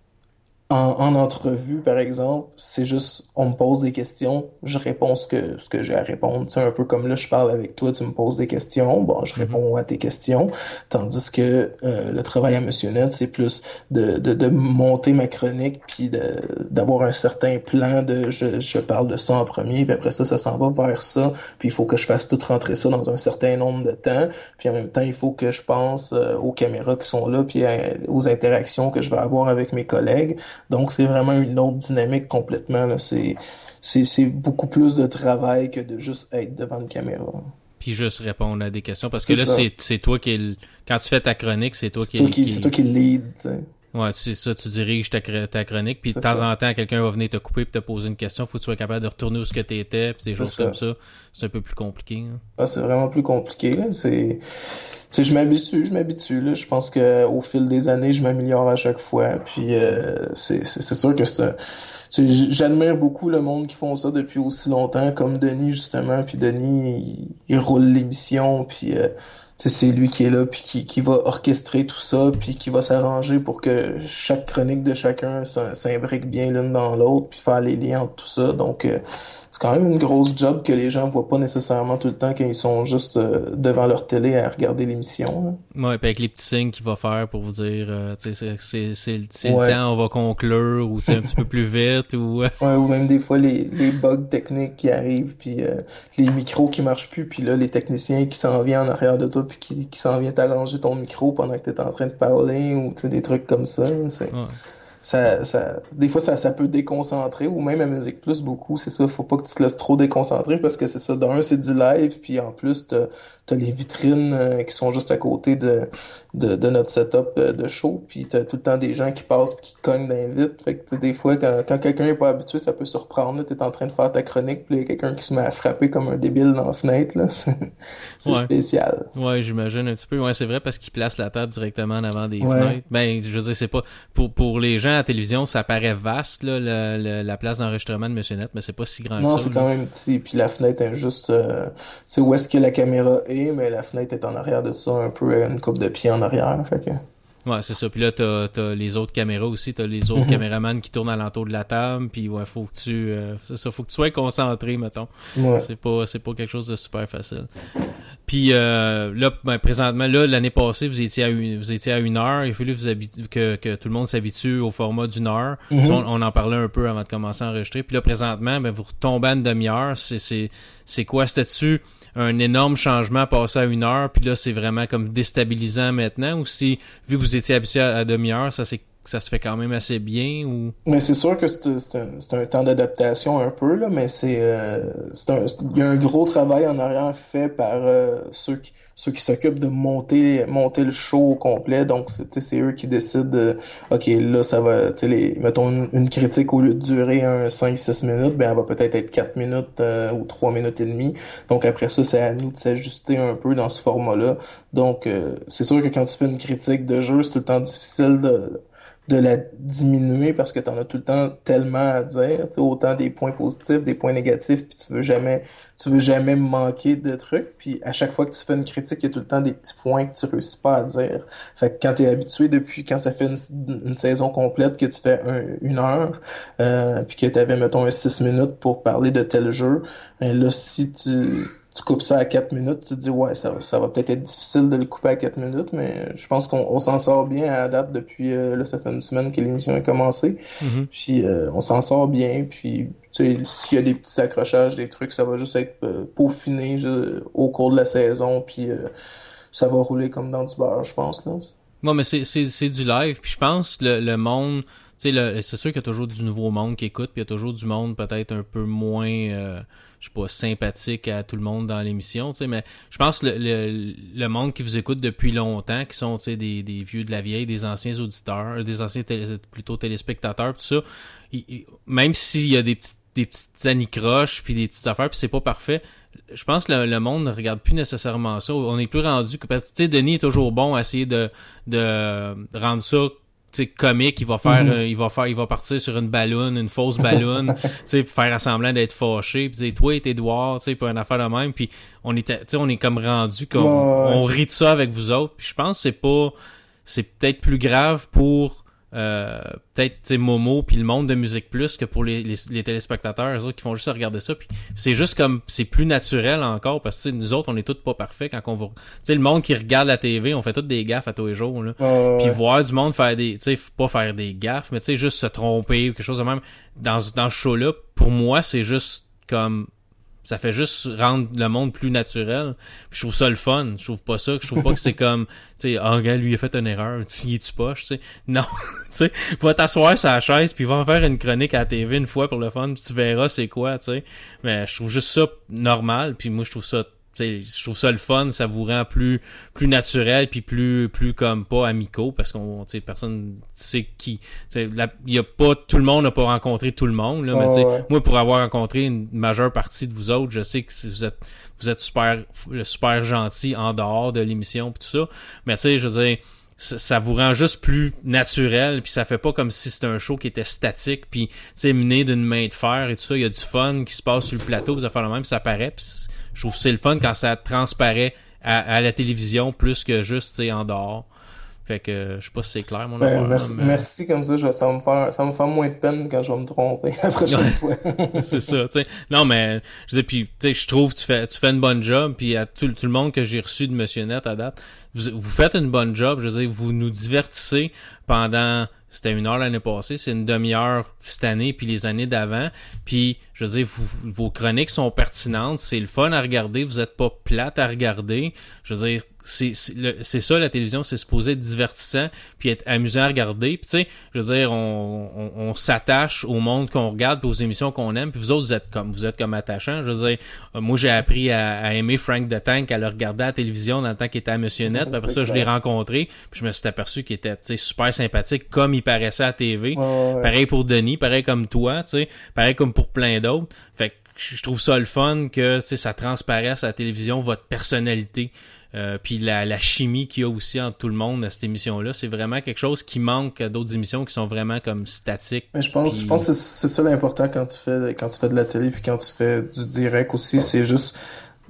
En, en entrevue, par exemple, c'est juste, on me pose des questions, je réponds ce que, ce que j'ai à répondre. C'est un peu comme là, je parle avec toi, tu me poses des questions, bon, je réponds à tes questions. Tandis que euh, le travail à Monsieur Net, c'est plus de, de, de monter ma chronique, puis de, d'avoir un certain plan de je, je parle de ça en premier, puis après ça, ça s'en va vers ça, puis il faut que je fasse tout rentrer ça dans un certain nombre de temps, puis en même temps, il faut que je pense euh, aux caméras qui sont là, puis à, aux interactions que je vais avoir avec mes collègues. Donc, c'est vraiment une autre dynamique complètement, là. C'est, c'est, c'est beaucoup plus de travail que de juste être devant une caméra. Puis juste répondre à des questions. Parce C'est que là, ça. c'est, c'est toi qui est le... Quand tu fais ta chronique, c'est toi C'est qui toi est qui, qui... c'est toi qui lead, tu sais. Ouais, c'est ça, tu diriges ta, cr- ta chronique, puis de C'est temps ça. en temps, quelqu'un va venir te couper puis te poser une question. Faut que tu sois capable de retourner où ce que t'étais, puis des C'est choses ça. comme ça. C'est un peu plus compliqué, hein. Ah, c'est vraiment plus compliqué, là. C'est, tu sais, je m'habitue, je m'habitue, là. Je pense que au fil des années, je m'améliore à chaque fois. Puis, euh, c'est, c'est, c'est sûr que c'est, tu sais, j- j'admire beaucoup le monde qui font ça depuis aussi longtemps, comme Denis, justement. Puis Denis, il, il roule l'émission, puis, euh, tu sais, c'est lui qui est là, puis qui, qui va orchestrer tout ça, puis qui va s'arranger pour que chaque chronique de chacun s'im- s'imbrique bien l'une dans l'autre, puis faire les liens entre tout ça. Donc, euh, c'est quand même une grosse job que les gens voient pas nécessairement tout le temps quand ils sont juste euh, devant leur télé à regarder l'émission, Ouais, puis avec les petits signes qu'il va faire pour vous dire, euh, tu sais, c'est, c'est, c'est, c'est là. le Ouais. temps, on va conclure, ou tu sais, un petit peu plus vite, ou... Ouais, ou même des fois les, les bugs techniques qui arrivent, puis euh, les micros qui marchent plus, puis là, les techniciens qui s'en viennent en arrière de toi, puis qui, qui s'en viennent t'arranger ton micro pendant que t'es en train de parler, ou tu sais, des trucs comme ça. C'est, Ouais. ça, ça, des fois, ça, ça peut déconcentrer, ou même à Musique Plus, beaucoup, c'est ça, faut pas que tu te laisses trop déconcentrer, parce que c'est ça, d'un, c'est du live, puis en plus, t'as, t'as les vitrines euh, qui sont juste à côté de, de, de notre setup euh, de show, puis t'as tout le temps des gens qui passent pis qui cognent dans les vitres, fait que tu sais, des fois, quand, quand quelqu'un est pas habitué, ça peut surprendre, là, t'es en train de faire ta chronique, puis il y a quelqu'un qui se met à frapper comme un débile dans la fenêtre, là, c'est, c'est Ouais. spécial. Ouais, j'imagine un petit peu. Ouais, c'est vrai parce qu'il place la table directement en avant des Ouais. fenêtres. Ben, je veux dire, c'est pas pour pour les gens à la télévision, ça paraît vaste là, le, le- la place d'enregistrement de Monsieur Net, mais c'est pas si grand Non, que ça. c'est là. quand même petit, puis la fenêtre est juste, euh, tu sais, où est-ce que la caméra est, mais la fenêtre est en arrière de ça, un peu une coupe de pied en arrière, fait que... Ouais, c'est ça. Puis là, t'as t'as les autres caméras aussi, t'as les autres Mhm. caméramans qui tournent alentour de la table. Puis ouais, faut que tu, euh, c'est ça, faut que tu sois concentré, mettons. Ouais. C'est pas c'est pas quelque chose de super facile. Puis euh, là, ben, présentement, là, l'année passée, vous étiez à une, vous étiez à une heure. Il a fallu vous habitu- que, que tout le monde s'habitue au format d'une heure. Mhm. on, on en parlait un peu avant de commencer à enregistrer. Puis là, présentement, ben, vous retombez à une demi-heure. C'est, c'est, c'est quoi? C'était-tu un énorme changement passer à une heure? Puis là, c'est vraiment comme déstabilisant maintenant? Ou si, vu que vous étiez habitué à, à demi-heure, ça c'est ça se fait quand même assez bien? Ou... Mais c'est sûr que c'est c'est un, c'est un temps d'adaptation un peu, là, mais c'est euh, c'est un, il y a un gros travail en arrière fait par euh, ceux qui ceux qui s'occupent de monter monter le show au complet. Donc c'est tu sais, c'est eux qui décident de, OK, là ça va, tu sais, les mettons une, une critique au lieu de durer un cinq six minutes, ben elle va peut-être être quatre minutes euh, ou trois minutes et demie. Donc après ça, c'est à nous de s'ajuster un peu dans ce format-là. Donc euh, c'est sûr que quand tu fais une critique de jeu, c'est tout le temps difficile de de la diminuer parce que t'en as tout le temps tellement à dire, tu sais, autant des points positifs, des points négatifs, puis tu veux jamais, tu veux jamais manquer de trucs, puis à chaque fois que tu fais une critique, il y a tout le temps des petits points que tu réussis pas à dire. Fait que quand t'es habitué depuis, quand ça fait une, une saison complète que tu fais un, une heure, euh, puis que t'avais, mettons, un six minutes pour parler de tel jeu, ben là, si tu tu coupes ça à quatre minutes, tu te dis ouais, ça, ça va peut-être être difficile de le couper à quatre minutes, mais je pense qu'on on s'en sort bien à date depuis, euh, là, ça fait une semaine que l'émission a commencé, Mm-hmm. puis euh, on s'en sort bien, puis tu sais, s'il y a des petits accrochages, des trucs, ça va juste être euh, peaufiné je- au cours de la saison, puis euh, ça va rouler comme dans du beurre, je pense, là. Ouais, mais c'est, c'est, c'est du live, puis je pense que le, le monde, tu sais, le, c'est sûr qu'il y a toujours du nouveau monde qui écoute, puis il y a toujours du monde peut-être un peu moins, euh, je sais pas, sympathique à tout le monde dans l'émission, tu sais, mais je pense que le, le, le monde qui vous écoute depuis longtemps, qui sont, tu sais, des, des vieux de la vieille, des anciens auditeurs, des anciens télé, plutôt téléspectateurs, tout ça, ils, ils, même s'il y a des petites des petites anicroches puis des petites affaires puis c'est pas parfait, je pense que le, le monde ne regarde plus nécessairement ça. On est plus rendu que, parce que, tu sais, Denis est toujours bon à essayer de, de rendre ça, tu sais, comique. Il va faire, mm-hmm. euh, il va faire, il va partir sur une balloune, une fausse balloune, tu sais, faire semblant d'être fâché, puis dire, toi, t'es Edouard, tu sais, pour une affaire de même. Puis on était, tu sais, on est comme rendu comme, ouais. on rit de ça avec vous autres. Puis je pense que c'est pas, c'est peut-être plus grave pour Euh, peut-être tu sais Momo puis le monde de Musique Plus que pour les, les, les téléspectateurs, eux autres qui font juste regarder ça, puis c'est juste comme c'est plus naturel encore parce que nous autres on est tous pas parfaits quand on va, tu sais le monde qui regarde la T V, on fait tous des gaffes à tous les jours là, oh, puis ouais. voir du monde faire des, tu sais pas faire des gaffes mais tu sais juste se tromper ou quelque chose de même dans dans ce show là, pour moi c'est juste comme ça fait juste rendre le monde plus naturel. Puis je trouve ça le fun. Je trouve pas ça. Je trouve pas que c'est comme, tu sais, oh, gars, lui, il a fait une erreur. Il est-tu poche, tu sais. Non. Tu sais, va t'asseoir sur la chaise puis va en faire une chronique à la T V une fois pour le fun puis tu verras c'est quoi, tu sais. Mais je trouve juste ça normal puis moi, je trouve ça, tu sais, je trouve ça le fun. Ça vous rend plus, plus naturel puis plus, plus comme pas amicaux parce qu'on, tu sais, personne sait qui, tu sais, il y a pas, tout le monde n'a pas rencontré tout le monde, là, oh, mais tu sais, ouais. moi, pour avoir rencontré une majeure partie de vous autres, je sais que vous êtes, vous êtes super, super gentil en dehors de l'émission pis tout ça. Mais tu sais, je veux dire, ça, ça vous rend juste plus naturel puis ça fait pas comme si c'était un show qui était statique puis tu sais mené d'une main de fer et tout ça. Il y a du fun qui se passe sur le plateau, vous allez faire le même, puis ça paraît. Puis je trouve que c'est le fun quand ça transparaît à, à la télévision plus que juste tu sais en dehors. Fait que je sais pas si c'est clair mon ben, affaire. Merci, mais... merci comme ça, je, ça va me faire ça va me faire moins de peine quand je vais me tromper la prochaine fois. C'est ça, tu sais. Non mais je sais puis tu sais je trouve que tu fais tu fais une bonne job puis à tout, tout le monde que j'ai reçu de Monsieur Net à date, vous, vous faites une bonne job, je veux dire vous nous divertissez pendant c'était une heure l'année passée, c'est une demi-heure cette année puis les années d'avant. Puis je veux dire vous, vos chroniques sont pertinentes, c'est le fun à regarder, vous êtes pas plate à regarder. Je veux dire c'est c'est, le, c'est ça la télévision, c'est supposé être divertissant puis être amusant à regarder. Puis tu sais, je veux dire on, on on s'attache au monde qu'on regarde puis aux émissions qu'on aime. Puis vous autres vous êtes comme vous êtes comme attachants. Je veux dire euh, moi j'ai appris à, à aimer Frank the Tank, à le regarder à la télévision dans le temps qu'il était à Monsieur Net. Puis après ça clair. Je l'ai rencontré puis je me suis aperçu qu'il était tu sais super sympathique comme il paraissait à la T V. Ouais, ouais. Pareil pour Denis, pareil comme toi, tu sais, pareil comme pour plein d'autres. Fait que je trouve ça le fun que tu sais ça transparaisse à la télévision votre personnalité. Euh, puis la, la chimie qu'il y a aussi entre tout le monde à cette émission-là, c'est vraiment quelque chose qui manque à d'autres émissions qui sont vraiment comme statiques. Mais je pense, puis... je pense que c'est, c'est ça l'important quand tu fais quand tu fais de la télé puis quand tu fais du direct aussi, c'est juste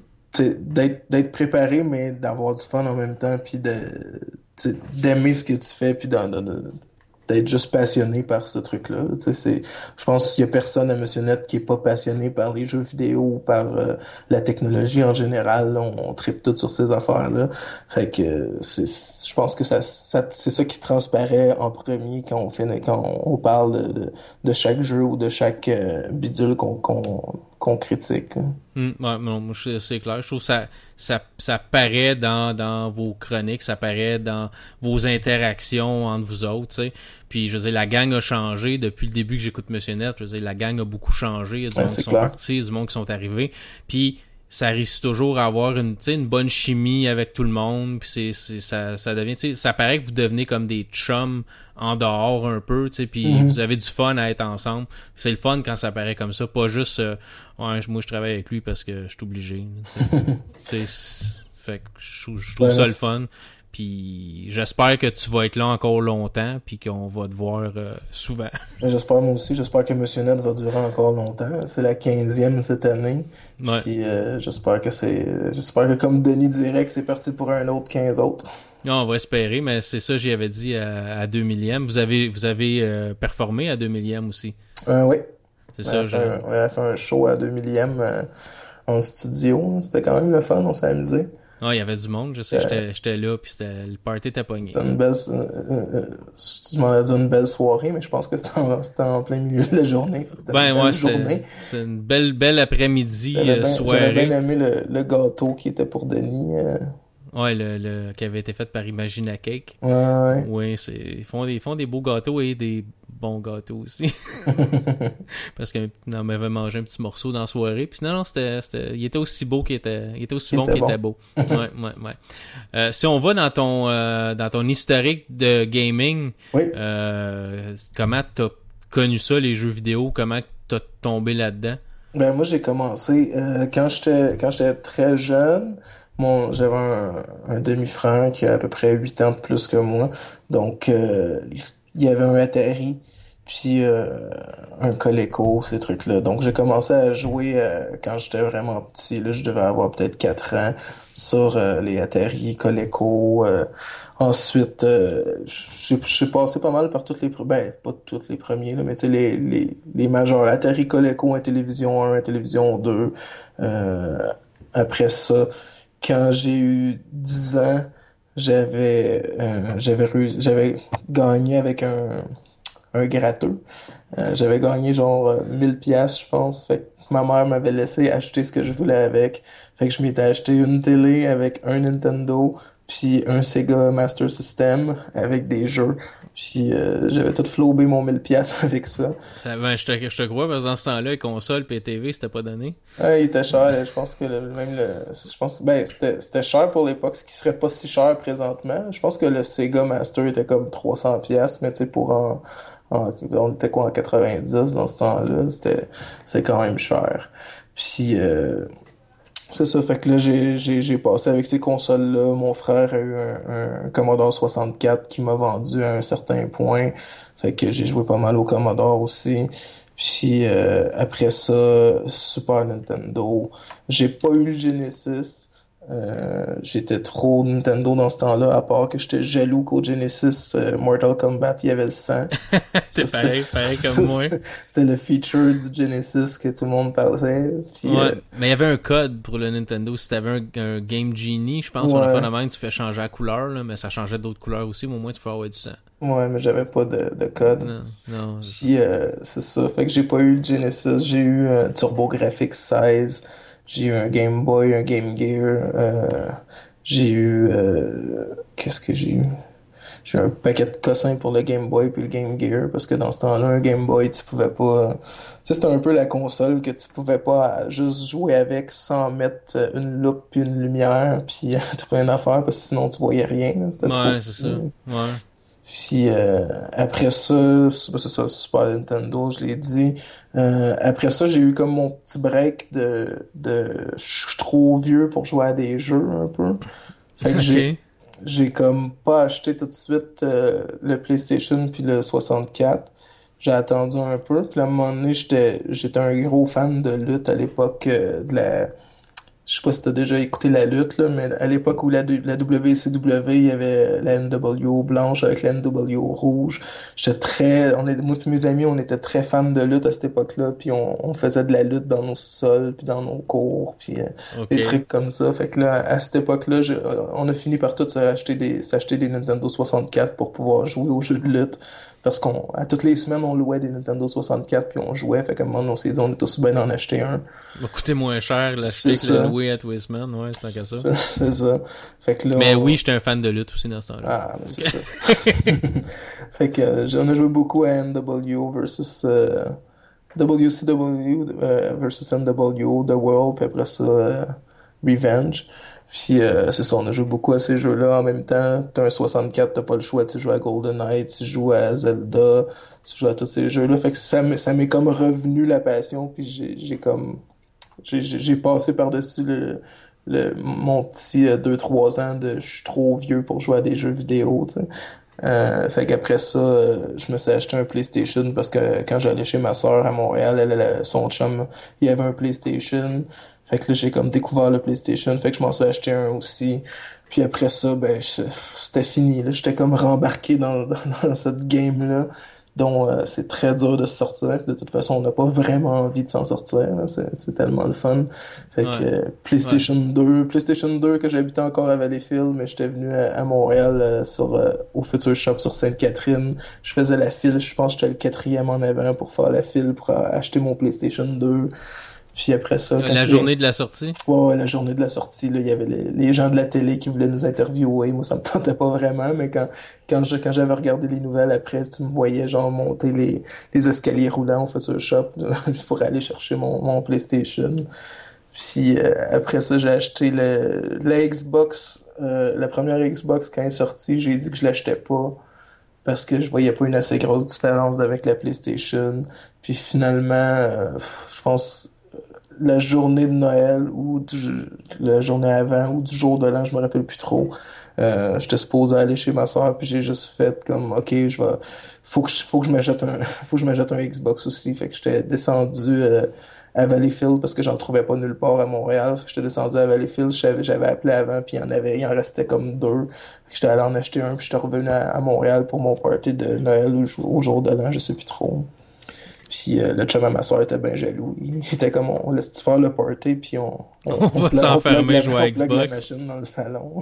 d'être d'être préparé mais d'avoir du fun en même temps puis de d'aimer ce que tu fais puis de, de, de d'être juste passionné par ce truc-là. Tu sais, c'est, je pense qu'il y a personne à Monsieur Net qui est pas passionné par les jeux vidéo ou par euh, la technologie en général. Là, on, on tripe tout sur ces affaires-là. Fait que c'est, je pense que ça, ça, c'est ça qui transparaît en premier quand on fait, quand on parle de, de, de chaque jeu ou de chaque euh, bidule qu'on, qu'on, qu'on critique. Mmh, ouais, non, moi, c'est clair. Je trouve que ça, ça, ça paraît dans, dans vos chroniques, ça paraît dans vos interactions entre vous autres, tu sais. Puis, je veux dire, la gang a changé depuis le début que j'écoute Monsieur Net. Je veux dire, la gang a beaucoup changé. Il y a du ouais, monde qui sont partis, il y a du monde qui sont arrivés. Puis, ça réussit toujours à avoir une, tu sais, une bonne chimie avec tout le monde. Puis, c'est, c'est, ça, ça devient, tu sais, ça paraît que vous devenez comme des chums en dehors un peu, tu sais, puis mm-hmm. vous avez du fun à être ensemble. C'est le fun quand ça paraît comme ça, pas juste euh, ouais, moi je travaille avec lui parce que je suis obligé. Tu sais, fait que je, je trouve ouais, ça le fun. Puis j'espère que tu vas être là encore longtemps puis qu'on va te voir euh, souvent. J'espère moi aussi, j'espère que Monsieur Net va durer encore longtemps. C'est la quinzième cette année. Ouais. Puis euh, j'espère que c'est j'espère que comme Denis dirait que c'est parti pour un autre quinze autres. Non, on va espérer, mais c'est ça j'y avais dit à, à deux millième. Vous avez vous avez euh, performé à deux millième aussi. Euh, oui. C'est on ça. Fait un, on a fait un show à deux millième euh, en studio. C'était quand même le fun, on s'est amusé. Ah, il y avait du monde, je sais, euh, j'étais, j'étais là, puis c'était, le party était pogné. C'était une belle, euh, euh, tu m'en as dit une belle soirée, mais je pense que c'était en, c'était en plein milieu de la journée. C'était ben, une ouais, belle c'était, journée. C'est une belle, belle après-midi, j'avais euh, bien, soirée. J'avais bien aimé le, le gâteau qui était pour Denis. Euh... Ouais, le, le, qui avait été fait par Imagina Cake. Ouais, ouais. Oui, c'est, ils font des, ils font des beaux gâteaux et des bons gâteaux aussi. Parce qu'on m'avait mangé un petit morceau dans la soirée. Puis non, non, c'était, c'était, il était aussi beau qu'il était, il était aussi il bon qu'il bon. était beau. Ouais, ouais, ouais. Euh, si on va dans ton, euh, dans ton historique de gaming, oui. euh, comment t'as connu ça, les jeux vidéo? Comment t'as tombé là-dedans? Ben moi j'ai commencé euh, quand j'étais quand j'étais très jeune. Mon j'avais un, un demi-frère qui a à peu près huit ans de plus que moi. Donc euh, il y avait un Atari puis euh, un Coleco, ces trucs-là. Donc j'ai commencé à jouer euh, quand j'étais vraiment petit. Là, je devais avoir peut-être quatre ans sur euh, les Atari, Coleco. euh, Ensuite, euh, j'ai j'ai passé pas mal par toutes les... pre- Ben, pas toutes les premiers, là, mais tu sais, les, les, les majeurs. Atari Coleco, Intellivision un, Intellivision deux. Euh, après ça, quand j'ai eu dix ans, j'avais euh, j'avais réussi- j'avais gagné avec un, un gratteux. Euh, j'avais gagné genre euh, mille pièces, je pense. Fait que ma mère m'avait laissé acheter ce que je voulais avec. Fait que je m'étais acheté une télé avec un Nintendo, puis un Sega Master System avec des jeux. Puis euh, j'avais tout flobé mon mille pièces avec ça. Ça, ben, je te, je te crois, parce que dans ce temps-là, les consoles P T V, c'était pas donné. Ouais, il était cher. Je pense que le, même le, je pense, ben c'était c'était cher pour l'époque, ce qui serait pas si cher présentement. Je pense que le Sega Master était comme trois cents pièces, mais tu sais pour en, en- on était quoi en quatre-vingt-dix dans ce temps-là, c'était c'est quand même cher. Puis euh, c'est ça, fait que là j'ai j'ai j'ai passé avec ces consoles-là. Mon frère a eu un, un Commodore soixante-quatre qui m'a vendu à un certain point. Fait que j'ai joué pas mal au Commodore aussi. Puis euh, après ça, Super Nintendo. J'ai pas eu le Genesis. Euh, j'étais trop Nintendo dans ce temps-là, à part que j'étais jaloux qu'au Genesis, euh, Mortal Kombat, il y avait le sang. Ça, C'est c'était pareil, pareil ça, comme moi. c'était c'était le feature du Genesis que tout le monde parlait. Puis, Ouais, euh, mais il y avait un code pour le Nintendo. Si t'avais un, un Game Genie, je pense, on a fait ouais. la même, tu fais changer la couleur, là, mais ça changeait d'autres couleurs aussi, mais au moins tu peux avoir du sang. Ouais, mais j'avais pas de, de code. Non, non, c'est ça. Puis euh, c'est ça. Fait que j'ai pas eu le Genesis. J'ai eu un TurboGrafx seize. J'ai eu un Game Boy, un Game Gear. Euh, j'ai eu... euh, qu'est-ce que j'ai eu? J'ai eu un paquet de cossins pour le Game Boy puis le Game Gear. Parce que dans ce temps-là, un Game Boy, tu pouvais pas... Tu sais, c'était un peu la console que tu pouvais pas juste jouer avec sans mettre une loupe puis une lumière puis tout plein d'affaires parce que sinon tu voyais rien, là. C'était trop Ouais, c'est petit. ça. Ouais. Puis euh, après ça, c'est c'est ça, Super Nintendo, je l'ai dit. Euh, après ça, j'ai eu comme mon petit break de, de je suis trop vieux pour jouer à des jeux un peu. Fait que j'ai Ok. j'ai comme pas acheté tout de suite euh, le PlayStation puis le soixante-quatre. J'ai attendu un peu. Puis à un moment donné, j'étais j'étais un gros fan de lutte à l'époque euh, de la je sais pas si t'as déjà écouté la lutte, là, mais à l'époque où la, la W C W, il y avait la N W O blanche avec la N W O rouge. J'étais très, on est, moi et mes amis, on était très fans de lutte à cette époque-là, puis on, on faisait de la lutte dans nos sous-sols, puis dans nos cours, puis euh, des Ok. trucs comme ça. Fait que là, à cette époque-là, je- on a fini par tous s'acheter des, s'acheter des Nintendo soixante-quatre pour pouvoir jouer aux jeux de lutte. Parce qu'on, à toutes les semaines, on louait des Nintendo soixante-quatre, puis on jouait. Fait qu'à un moment donné, on s'est dit, on est tous bien d'en acheter un. Ça m'a coûté moins cher C'est l'acheter que le ça. louer à tous les semaines, ouais, c'est tant qu'à ça. C'est c'est ça. Fait que là, Mais on... oui, j'étais un fan de lutte aussi dans ce temps-là. Ah, mais c'est Ok. ça. Fait que euh, j'en ai joué beaucoup à N W versus euh, W C W euh, versus N W O, The World, puis après ça, euh, Revenge. Puis euh, c'est ça, on a joué beaucoup à ces jeux-là. En même temps, t'as un soixante-quatre, t'as pas le choix, tu joues à GoldenEye, tu joues à Zelda, tu joues à tous ces jeux-là. Fait que ça m'est ça m'est comme revenu la passion, puis j'ai j'ai comme j'ai j'ai j'ai passé par-dessus le, le mon petit euh, deux trois ans de je suis trop vieux pour jouer à des jeux vidéo, tu sais. Euh, fait qu'après ça, euh, je me suis acheté un PlayStation parce que quand j'allais chez ma sœur à Montréal, elle, elle, son chum, il y avait un PlayStation. Fait que là, j'ai comme découvert le PlayStation, fait que je m'en suis acheté un aussi. Puis après ça, ben, je- c'était fini, là. J'étais comme rembarqué dans, dans, dans cette game-là, dont euh, c'est très dur de se sortir. Puis de toute façon, on n'a pas vraiment envie de s'en sortir, là. C'est, c'est tellement le fun. Fait que Ouais. euh, Ouais. PlayStation deux, PlayStation deux que j'habitais encore à Valleyfield, mais j'étais venu à, à Montréal euh, sur euh, au Future Shop sur Sainte-Catherine. Je faisais la file, je pense que j'étais le quatrième en avant pour faire la file pour euh, acheter mon PlayStation deux. Puis après ça, quand La je journée de la sortie? Ouais, ouais, la journée de la sortie, là, il y avait les, les gens de la télé qui voulaient nous interviewer. Moi, ça me tentait pas vraiment, mais quand, quand je, quand j'avais regardé les nouvelles après, tu me voyais, genre, monter les, les escaliers roulants au Future Shop, là, pour aller chercher mon, mon PlayStation. Puis, euh, après ça, j'ai acheté le, la Xbox, euh, la première Xbox quand elle est sortie, j'ai dit que je l'achetais pas parce que je voyais pas une assez grosse différence avec la PlayStation. Puis finalement, euh, je pense la journée de Noël ou du, la journée avant ou du jour de l'an, je me rappelle plus trop. Euh, j'étais supposé aller chez ma soeur, puis j'ai juste fait comme, ok, je vais, faut que je, faut que je m'achète un, faut que je m'achète un Xbox aussi. Fait que j'étais descendu euh, à Valleyfield parce que j'en trouvais pas nulle part à Montréal. Fait que j'étais descendu à Valleyfield, j'avais, j'avais appelé avant, puis il y en avait, il en restait comme deux. Fait que j'étais allé en acheter un, puis j'étais revenu à, à Montréal pour mon party de Noël ou au jour de l'an, je sais plus trop. Puis euh, le chum à ma soeur était bien jaloux. Il était comme, on, on laisse-tu faire le party, puis on, on, on, on va s'enfermer, jouer à Xbox. La machine dans le salon.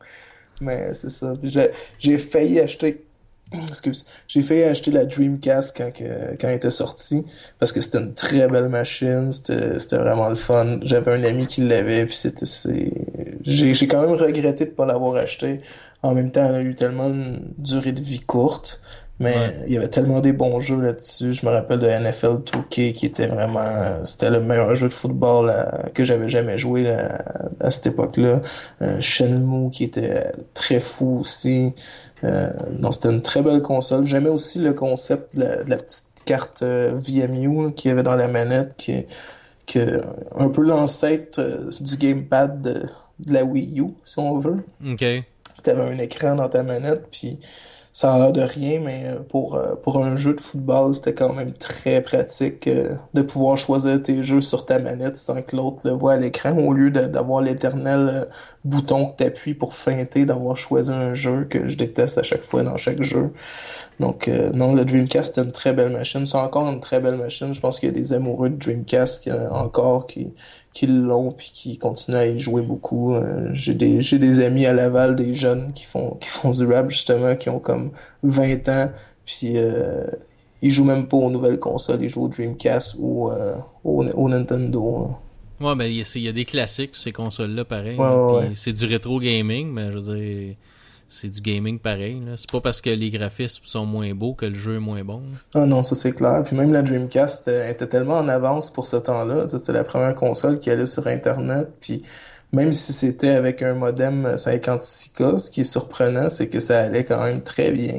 Mais c'est ça. Puis j'ai, j'ai failli acheter, excuse, j'ai failli acheter la Dreamcast quand, que, quand elle était sortie, parce que c'était une très belle machine, c'était, c'était vraiment le fun. J'avais un ami qui l'avait, puis c'était, c'est, j'ai, j'ai quand même regretté de pas l'avoir acheté. En même temps, elle a eu tellement une durée de vie courte. Mais ouais. Il y avait tellement des bons jeux là-dessus. Je me rappelle de N F L deux K qui était vraiment... C'était le meilleur jeu de football là, que j'avais jamais joué là, à cette époque-là. Euh, Shenmue qui était très fou aussi. Euh, non, c'était une très belle console. J'aimais aussi le concept de la, de la petite carte euh, V M U qu'il y avait dans la manette, qui, qui un peu l'ancêtre euh, du gamepad de, de la Wii U, si on veut. OK. T'avais un écran dans ta manette, puis... Ça a l'air de rien, mais pour, pour un jeu de football, c'était quand même très pratique de pouvoir choisir tes jeux sur ta manette sans que l'autre le voie à l'écran, au lieu de, d'avoir l'éternel bouton que t'appuies pour feinter d'avoir choisi un jeu que je déteste à chaque fois dans chaque jeu. Donc euh, non, le Dreamcast, c'était une très belle machine. C'est encore une très belle machine. Je pense qu'il y a des amoureux de Dreamcast qui, euh, encore qui... qui l'ont puis qui continuent à y jouer beaucoup. Euh, j'ai des j'ai des amis à Laval, des jeunes qui font qui font du rap justement, qui ont comme vingt ans, puis euh, ils jouent même pas aux nouvelles consoles, ils jouent au Dreamcast ou euh, au, au Nintendo. Ouais, ben il y, y a des classiques ces consoles-là, pareil. Ouais, hein, ouais. C'est du rétro gaming, mais je veux dire, c'est du gaming pareil. Là. C'est pas parce que les graphismes sont moins beaux que le jeu est moins bon. Là. Ah non, ça c'est clair. Puis même la Dreamcast était, était tellement en avance pour ce temps-là. Ça, c'est la première console qui allait sur Internet. Puis même si c'était avec un modem cinquante-six K, ce qui est surprenant, c'est que ça allait quand même très bien.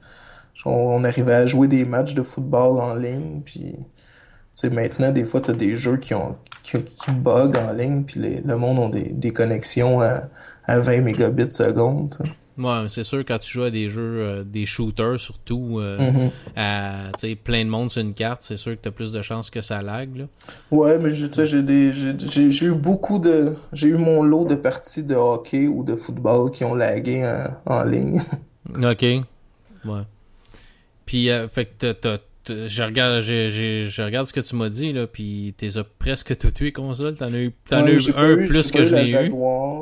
On, on arrivait à jouer des matchs de football en ligne. Puis tu sais, maintenant, des fois, t'as des jeux qui ont qui, qui bug en ligne. Puis les, le monde ont des, des connexions à, à vingt mégabits seconde. T'sais. Ouais, c'est sûr, quand tu joues à des jeux, euh, des shooters surtout, euh, mm-hmm. à plein de monde sur une carte, c'est sûr que t'as plus de chances que ça lag. Là. Ouais, mais tu sais, j'ai des, j'ai, j'ai, j'ai eu beaucoup de, j'ai eu mon lot de parties de hockey ou de football qui ont lagué en, en ligne. Ok, ouais. Puis, euh, fait que t'as, t'as, t'as, je regarde, j'ai, j'ai, je regarde ce que tu m'as dit là, puis t'es as presque toutes les consoles. T'en as eu, t'en ouais, as eu un eu, plus que je l'ai eu.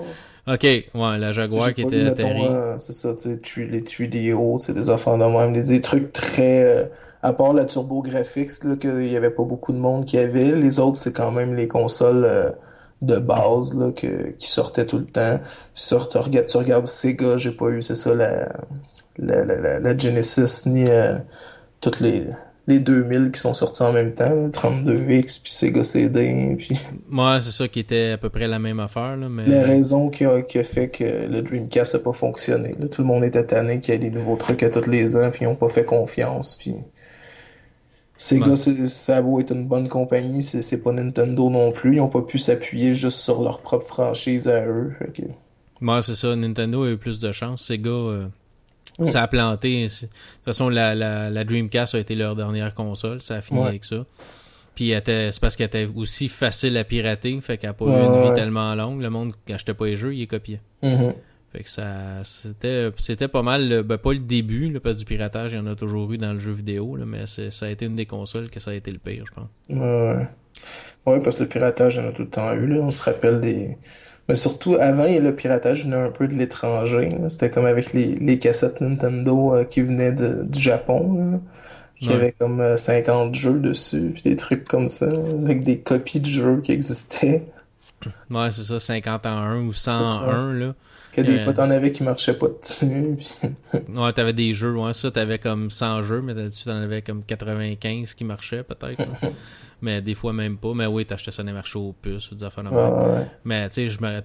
Ok, ouais, la Jaguar qui était atterrie. Euh, c'est ça, tu sais, les trois D O, c'est des affaires de même, des, des trucs très... Euh, à part la TurboGrafx, là, qu'il y avait pas beaucoup de monde qui avait. Les autres, c'est quand même les consoles euh, de base, là, que, qui sortaient tout le temps. Puis ça, tu regardes, tu regardes Sega, j'ai pas eu, c'est ça, la, la, la, la, la Genesis, ni euh, toutes les... les deux mille qui sont sortis en même temps, là, trente-deux X, puis Sega C D, puis... Ouais, c'est ça qui était à peu près la même affaire, là, mais... La raison qui a, qui a fait que le Dreamcast a pas fonctionné, là. Tout le monde était tanné qu'il y ait des nouveaux trucs à tous les ans, puis ils ont pas fait confiance, puis... Sega, ouais. c'est, ça a beau être une bonne compagnie, c'est, c'est pas Nintendo non plus, ils ont pas pu s'appuyer juste sur leur propre franchise à eux, okay. Ouais, c'est ça, Nintendo a eu plus de chance, Sega... Euh... Ça a planté. De toute façon, la, la, la Dreamcast a été leur dernière console. Ça a fini ouais. avec ça. Puis elle était, c'est parce qu'elle était aussi facile à pirater. Fait qu'elle n'a pas ouais, eu une ouais. vie tellement longue. Le monde qui achetait pas les jeux, il les copiait. Mm-hmm. Fait que ça, c'était, c'était pas mal, ben pas le début, là, parce que du piratage, il y en a toujours eu dans le jeu vidéo, là, mais c'est, ça a été une des consoles que ça a été le pire, je pense. Ouais, ouais, parce que le piratage, il y en a tout le temps eu, là. On se rappelle des... Mais surtout, avant, le piratage venait un peu de l'étranger. Là. C'était comme avec les, les cassettes Nintendo euh, qui venaient de, du Japon, là, qui ouais. avaient comme euh, cinquante jeux dessus, puis des trucs comme ça, avec des copies de jeux qui existaient. Ouais, c'est ça, cinquante en un ou cent en un, là. Que des euh... fois, t'en avais qui marchaient pas dessus. Puis... ouais, t'avais des jeux, ouais, ça, t'avais comme cent jeux, mais là-dessus, t'en avais comme quatre-vingt-quinze qui marchaient, peut-être. Mais des fois même pas. Mais oui, t'achetais ça dans les marchés aux puces ou des affaires de même. Ah, ouais. Mais tu sais, je me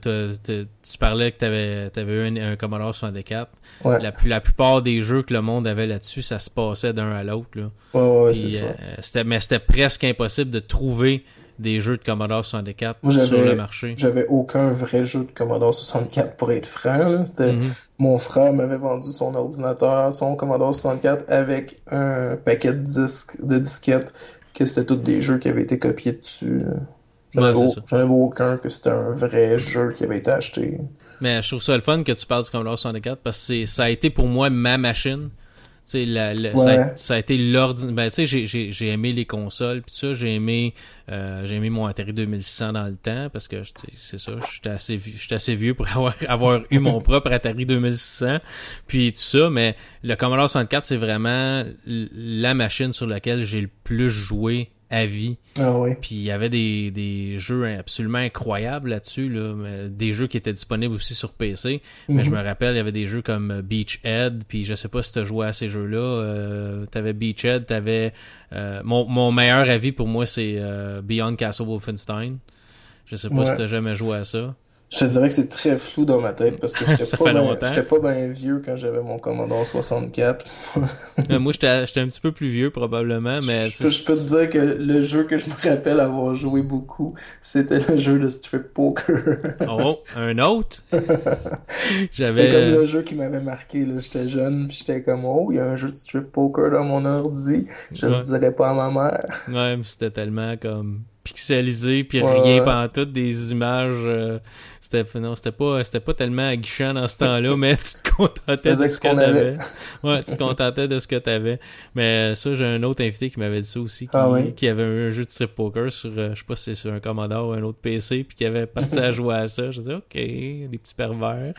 tu parlais que t'avais t'avais eu un, un Commodore soixante-quatre. Ouais. La, la plupart des jeux que le monde avait là-dessus, ça se passait d'un à l'autre. Là. Ouais, ouais, Puis, c'est euh, ça. C'était, mais c'était presque impossible de trouver des jeux de Commodore soixante-quatre Moi, sur le marché. J'avais aucun vrai jeu de Commodore soixante-quatre pour être franc. Là. C'était, mm-hmm. Mon frère m'avait vendu son ordinateur, son Commodore soixante-quatre avec un paquet de disques, de disquettes, que c'était tous des jeux qui avaient été copiés dessus. J'en avais, ouais, j'en avais aucun que c'était un vrai jeu qui avait été acheté. Mais je trouve ça le fun que tu parles du Commodore soixante-quatre parce que c'est, ça a été pour moi ma machine. Tu sais, la, la, ouais. ça, a, ça a été l'ordinateur. Ben, tu sais, j'ai, j'ai, j'ai aimé les consoles, pis ça, j'ai aimé, euh, j'ai aimé mon Atari deux mille six cents dans le temps, parce que, c'est ça, j'étais assez vieux, j'étais assez vieux pour avoir, avoir eu mon propre Atari deux mille six cents, puis tout ça, mais le Commodore soixante-quatre, c'est vraiment la machine sur laquelle j'ai le plus joué à vie. Ah oui. Puis il y avait des, des jeux absolument incroyables là-dessus, là, des jeux qui étaient disponibles aussi sur P C. Mm-hmm. Mais je me rappelle, il y avait des jeux comme Beachhead, puis je sais pas si t'as joué à ces jeux-là. Euh, t'avais Beachhead, t'avais... Euh, mon, mon meilleur avis pour moi, c'est euh, Beyond Castle Wolfenstein. Je sais pas ouais. si t'as jamais joué à ça. Je te dirais que c'est très flou dans ma tête parce que j'étais pas bien, j'étais pas bien vieux quand j'avais mon Commodore soixante-quatre. Moi, j'étais, j'étais un petit peu plus vieux probablement, mais... Je, je peux te dire que le jeu que je me rappelle avoir joué beaucoup, c'était le jeu de Strip Poker. Oh, un autre? J'avais... C'était comme le jeu qui m'avait marqué. Là. J'étais jeune, puis j'étais comme « Oh, il y a un jeu de Strip Poker dans mon ordi. » Je ouais. le dirais pas à ma mère. Ouais, mais c'était tellement comme... pixelisé puis ouais. rien pantoute, des images euh, c'était non c'était pas c'était pas tellement aguichant dans ce temps-là, mais tu te contentais de ce que t'avais. Ouais, tu te contentais de ce que t'avais. Mais ça, j'ai un autre invité qui m'avait dit ça aussi, qui, ah oui? qui avait un jeu de strip poker sur euh, je sais pas si c'est sur un Commodore ou un autre P C, puis qui avait parti à jouer à ça. Je disais ok, des petits pervers.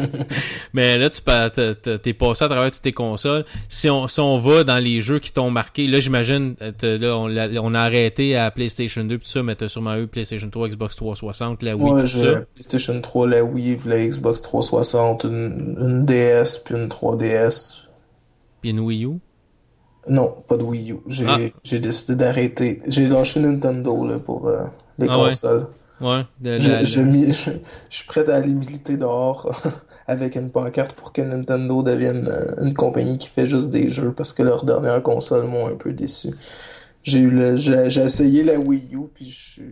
Mais là tu t'es, t'es passé à travers toutes tes consoles. Si on si on va dans les jeux qui t'ont marqué, là j'imagine là on a, on a arrêté à PlayStation deux pis tout ça, mais t'as sûrement eu PlayStation trois, Xbox trois cent soixante, la Wii, ouais, tout ça. PlayStation trois, la Wii, la Xbox trois cent soixante, une, une D S, puis une trois D S. Puis une Wii U? Non, pas de Wii U. J'ai, ah. j'ai décidé d'arrêter. J'ai lâché Nintendo là, pour euh, les ah consoles. Ouais, ouais de, je, la, je, je, je, je suis prêt à aller militer dehors avec une pancarte pour que Nintendo devienne euh, une compagnie qui fait juste des jeux parce que leurs dernières consoles m'ont un peu déçu. J'ai eu le, j'ai, j'ai essayé la Wii U, puis je suis...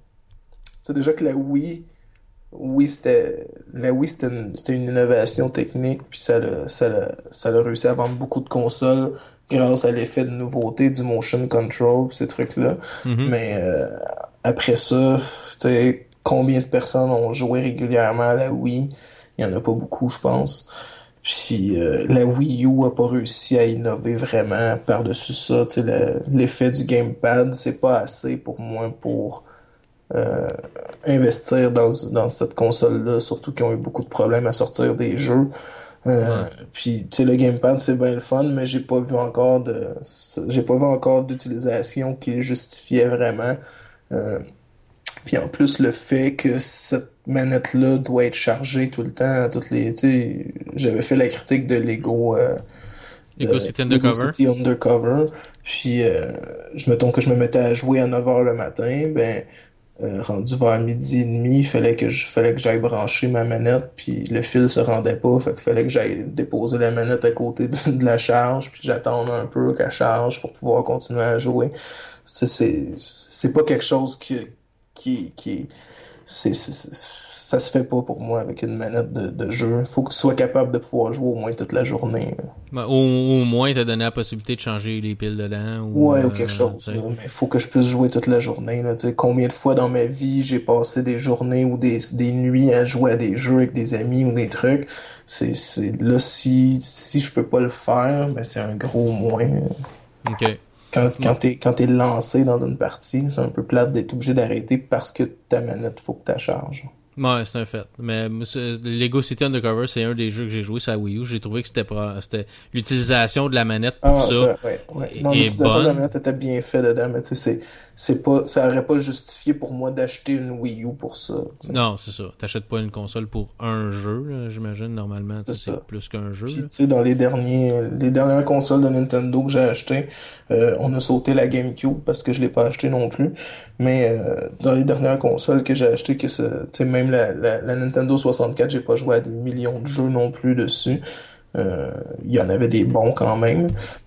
C'est déjà que la Wii, oui, c'était, la Wii, c'était une, c'était une innovation technique, puis ça l'a, ça l'a, ça l'a réussi à vendre beaucoup de consoles grâce à l'effet de nouveauté du motion control, ces trucs-là. Mm-hmm. Mais euh, après ça, tu sais, combien de personnes ont joué régulièrement à la Wii? Il y en a pas beaucoup, je pense. Puis euh, la Wii U a pas réussi à innover vraiment par-dessus ça. Tu sais, le, l'effet du gamepad, c'est pas assez pour moi pour euh, investir dans, dans cette console-là, surtout qu'ils ont eu beaucoup de problèmes à sortir des jeux. Euh, ouais. Puis tu sais, le gamepad, c'est bien le fun, mais j'ai pas vu encore de j'ai pas vu encore d'utilisation qui le justifiait vraiment. Euh, Puis en plus, le fait que cette manette-là doit être chargée tout le temps, toutes les, tu sais, j'avais fait la critique de Lego, euh, Lego City Undercover. Lego City Undercover. Puis, euh, je mettons que je me mettais à jouer à neuf heures le matin, ben, euh, rendu vers midi et demi, il fallait que je, fallait que j'aille brancher ma manette, puis le fil se rendait pas, fait qu'il fallait que j'aille déposer la manette à côté de, de la charge, puis j'attende un peu qu'elle charge pour pouvoir continuer à jouer. C'est, c'est, c'est pas quelque chose qui, qui, qui, c'est, c'est, c'est, ça se fait pas pour moi avec une manette de, de jeu. Il faut que tu sois capable de pouvoir jouer au moins toute la journée. Ben, au, au moins, t'as donné la possibilité de changer les piles dedans. Ou, ouais, ou quelque euh, chose. Là, mais il faut que je puisse jouer toute la journée. Là. Tu sais, combien de fois dans ma vie j'ai passé des journées ou des, des nuits à jouer à des jeux avec des amis ou des trucs. C'est, c'est là, si, si je peux pas le faire, ben c'est un gros moins. OK. Quand, quand t'es, quand t'es lancé dans une partie, c'est un peu plate d'être obligé d'arrêter parce que ta manette, faut que tu la charges. Ouais, c'est un fait. Mais Lego City Undercover, c'est un des jeux que j'ai joué sur la Wii U. J'ai trouvé que c'était, c'était l'utilisation de la manette pour ah, ça. ça ouais, ouais. Non, l'utilisation bonne. de la manette était bien fait dedans, mais tu sais, c'est, c'est pas, ça aurait pas justifié pour moi d'acheter une Wii U pour ça. T'sais. Non, c'est ça. T'achètes pas une console pour un jeu, là, j'imagine, normalement. C'est, c'est plus qu'un jeu. Puis, tu sais, dans les derniers, les dernières consoles de Nintendo que j'ai achetées, euh, on a sauté la GameCube parce que je l'ai pas acheté non plus. Mais, euh, dans les dernières consoles que j'ai achetées, que c'est, tu sais, même la, la, la Nintendo soixante-quatre, j'ai pas joué à des millions de jeux non plus dessus. Euh, il y en avait des bons quand même.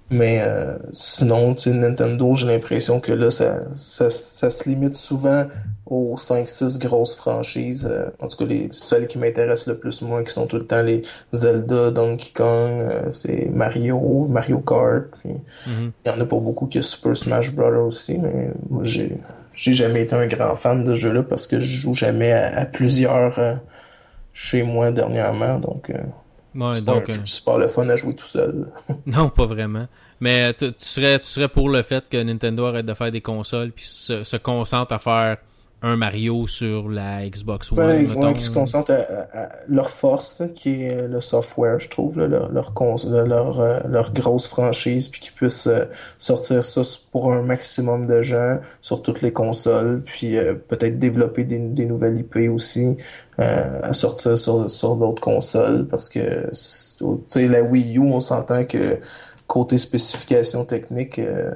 Mais euh, sinon, tu sais, Nintendo, j'ai l'impression que là, ça, ça, ça se limite souvent aux cinq six grosses franchises. Euh, en tout cas, les, celles qui m'intéressent le plus, moi, qui sont tout le temps les Zelda, Donkey Kong, euh, c'est Mario, Mario Kart. Puis Mm-hmm. il y en a pas beaucoup qui a Super Smash Bros. Aussi, mais moi, j'ai j'ai jamais été un grand fan de ce jeu-là parce que je joue jamais à, à plusieurs euh, chez moi dernièrement. Donc, euh, Ouais, c'est pas donc, un jeu euh, super le fun à jouer tout seul. non, pas vraiment. Mais tu, tu serais, tu serais pour le fait que Nintendo arrête de faire des consoles puis se, se concentre à faire un Mario sur la Xbox One, Ouais, mettons. ouais, qui se concentrent à, à- à leur force, là, qui est le software, je trouve, là, leur, leur, cons- leur, euh, leur grosse franchise, puis qu'ils puissent euh, sortir ça pour un maximum de gens sur toutes les consoles, puis euh, peut-être développer des, des nouvelles I P aussi, euh, à sortir sur, sur d'autres consoles, parce que, tu sais, la Wii U, on s'entend que côté spécification technique, euh,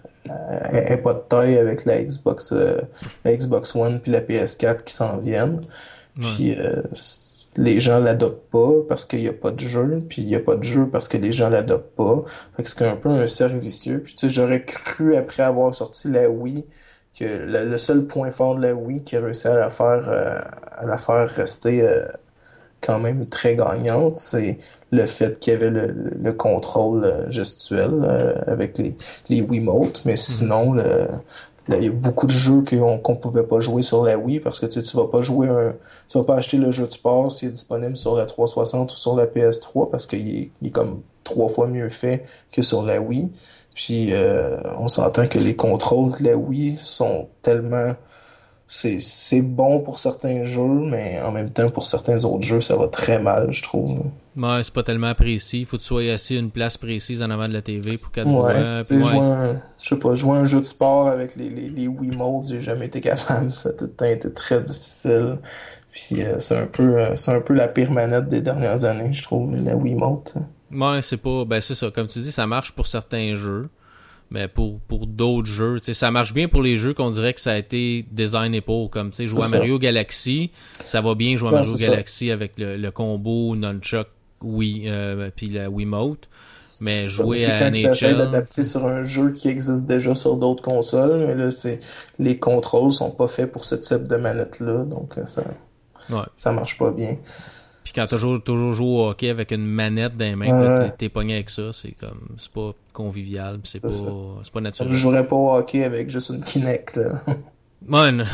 elle est pas de taille avec la Xbox, euh, la Xbox One puis la P S quatre qui s'en viennent. Ouais. Puis euh, les gens l'adoptent pas parce qu'il y a pas de jeu, puis il y a pas de jeu parce que les gens l'adoptent pas. Fait que c'est un peu un cercle vicieux. Puis tu sais, j'aurais cru après avoir sorti la Wii que le, le seul point fort de la Wii qui a réussi à la faire euh, à la faire rester euh, quand même très gagnante, c'est le fait qu'il y avait le, le contrôle euh, gestuel euh, avec les, les Wiimotes, mais sinon, le, là, il y a beaucoup de jeux qu'on qu'on pouvait pas jouer sur la Wii parce que tu sais, tu vas pas jouer un, tu vas pas acheter le jeu de sport s'il est disponible sur la trois cent soixante ou sur la P S trois parce qu'il est, il est comme trois fois mieux fait que sur la Wii. Puis euh, on s'entend que les contrôles de la Wii sont tellement c'est c'est bon pour certains jeux, mais en même temps, pour certains autres jeux, ça va très mal, je trouve. Ouais, c'est pas tellement précis. Il faut que tu sois assis à une place précise en avant de la T V pour qu'elle te Ouais, voie. tu sais, Puis ouais. jouer un, je sais pas, jouer un jeu de sport avec les, les, les Wiimotes, j'ai jamais été capable. Ça a tout le temps été très difficile. Puis euh, c'est un peu euh, c'est un peu la pire manette des dernières années, je trouve, la Wiimote. Ouais, c'est pas. Ben, c'est ça. Comme tu dis, ça marche pour certains jeux. Mais pour, pour d'autres jeux, tu sais, ça marche bien pour les jeux qu'on dirait que ça a été designé pour. Comme, tu sais, jouer à Mario Galaxy, ça va bien jouer à Mario Galaxy ça. Avec le, le combo Nunchuck Wii, euh, puis la Wiimote. Mais jouer c'est à quand N H L... ça essaie d'adapter sur un jeu qui existe déjà sur d'autres consoles, mais là, c'est les contrôles sont pas faits pour ce type de manette-là, donc ça, ouais. ça marche pas bien. Puis quand t'as toujours, toujours joué au hockey avec une manette dans les mains, ouais. là, t'es, t'es pogné avec ça, c'est comme, c'est pas convivial, c'est, c'est pas, ça. C'est pas naturel. Je jouerais pas au hockey avec juste une Kinect, là. Ouais, non.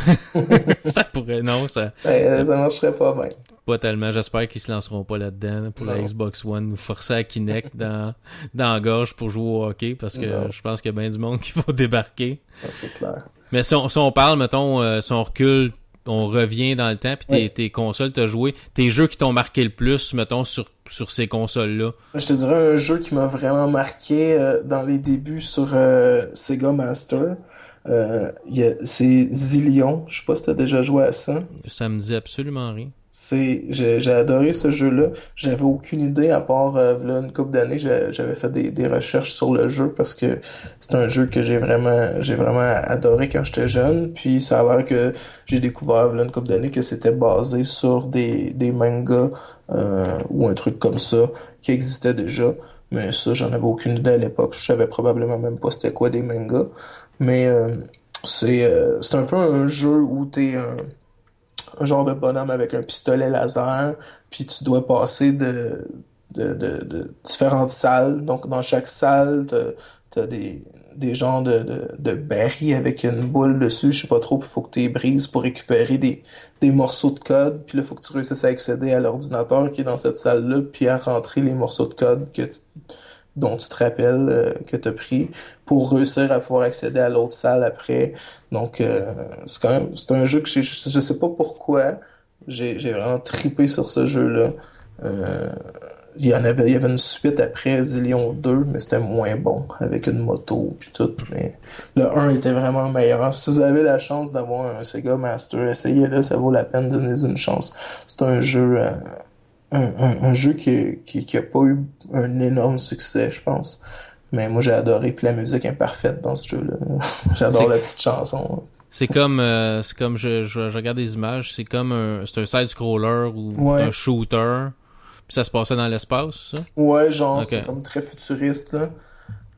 Ça pourrait, non, ça... Ça, ça marcherait pas bien. Pas tellement, j'espère qu'ils se lanceront pas là-dedans, pour non. La Xbox One, nous forcer à Kinect dans, dans la gorge pour jouer au hockey, parce que non. Je pense qu'il y a bien du monde qui va débarquer. Ouais, c'est clair. Mais si on, si on parle, mettons, euh, si on recule, on revient dans le temps, puis tes, oui. tes consoles, t'as joué, tes jeux qui t'ont marqué le plus, mettons, sur, sur ces consoles-là. Je te dirais un jeu qui m'a vraiment marqué euh, dans les débuts sur euh, Sega Master. Euh, y a, c'est Zillion. Je sais pas si t'as déjà joué à ça. Ça me dit absolument rien. C'est, j'ai, j'ai adoré ce jeu-là. J'avais aucune idée, à part euh, là, une couple d'années, j'ai, j'avais fait des, des recherches sur le jeu parce que c'est un jeu que j'ai vraiment, j'ai vraiment adoré quand j'étais jeune. Puis ça a l'air que j'ai découvert là, une couple d'années que c'était basé sur des, des mangas euh, ou un truc comme ça qui existait déjà. Mais ça, j'en avais aucune idée à l'époque. Je savais probablement même pas c'était quoi des mangas. Mais euh, c'est, euh, c'est un peu un jeu où t'es un un genre de bonhomme avec un pistolet laser, puis tu dois passer de, de, de, de différentes salles. Donc, dans chaque salle, t'as, t'as des, des genres de, de, de barils avec une boule dessus, je sais pas trop, il faut que tu les brises pour récupérer des, des morceaux de code, puis là, il faut que tu réussisses à accéder à l'ordinateur qui est dans cette salle-là, puis à rentrer les morceaux de code que tu, dont tu te rappelles euh, que tu as pris pour réussir à pouvoir accéder à l'autre salle après. Donc, euh, c'est quand même, c'est un jeu que je, je, je sais pas pourquoi, j'ai, j'ai vraiment trippé sur ce jeu-là. Euh, il y en avait, il y avait une suite après Zillion deux, mais c'était moins bon, avec une moto puis tout, mais le un était vraiment meilleur. Si vous avez la chance d'avoir un Sega Master, essayez-le, ça vaut la peine de donner une chance. C'est un jeu, euh, un, un, un jeu qui, qui, qui a pas eu un énorme succès, je pense. Mais moi, j'ai adoré, puis la musique est parfaite dans ce jeu-là. J'adore c'est... la petite chanson. C'est comme, euh, c'est comme je, je, je regarde des images, c'est comme un, c'est un side-scroller ou ouais. un shooter. Puis ça se passait dans l'espace, ça? Ouais, genre, okay. C'est comme très futuriste, là.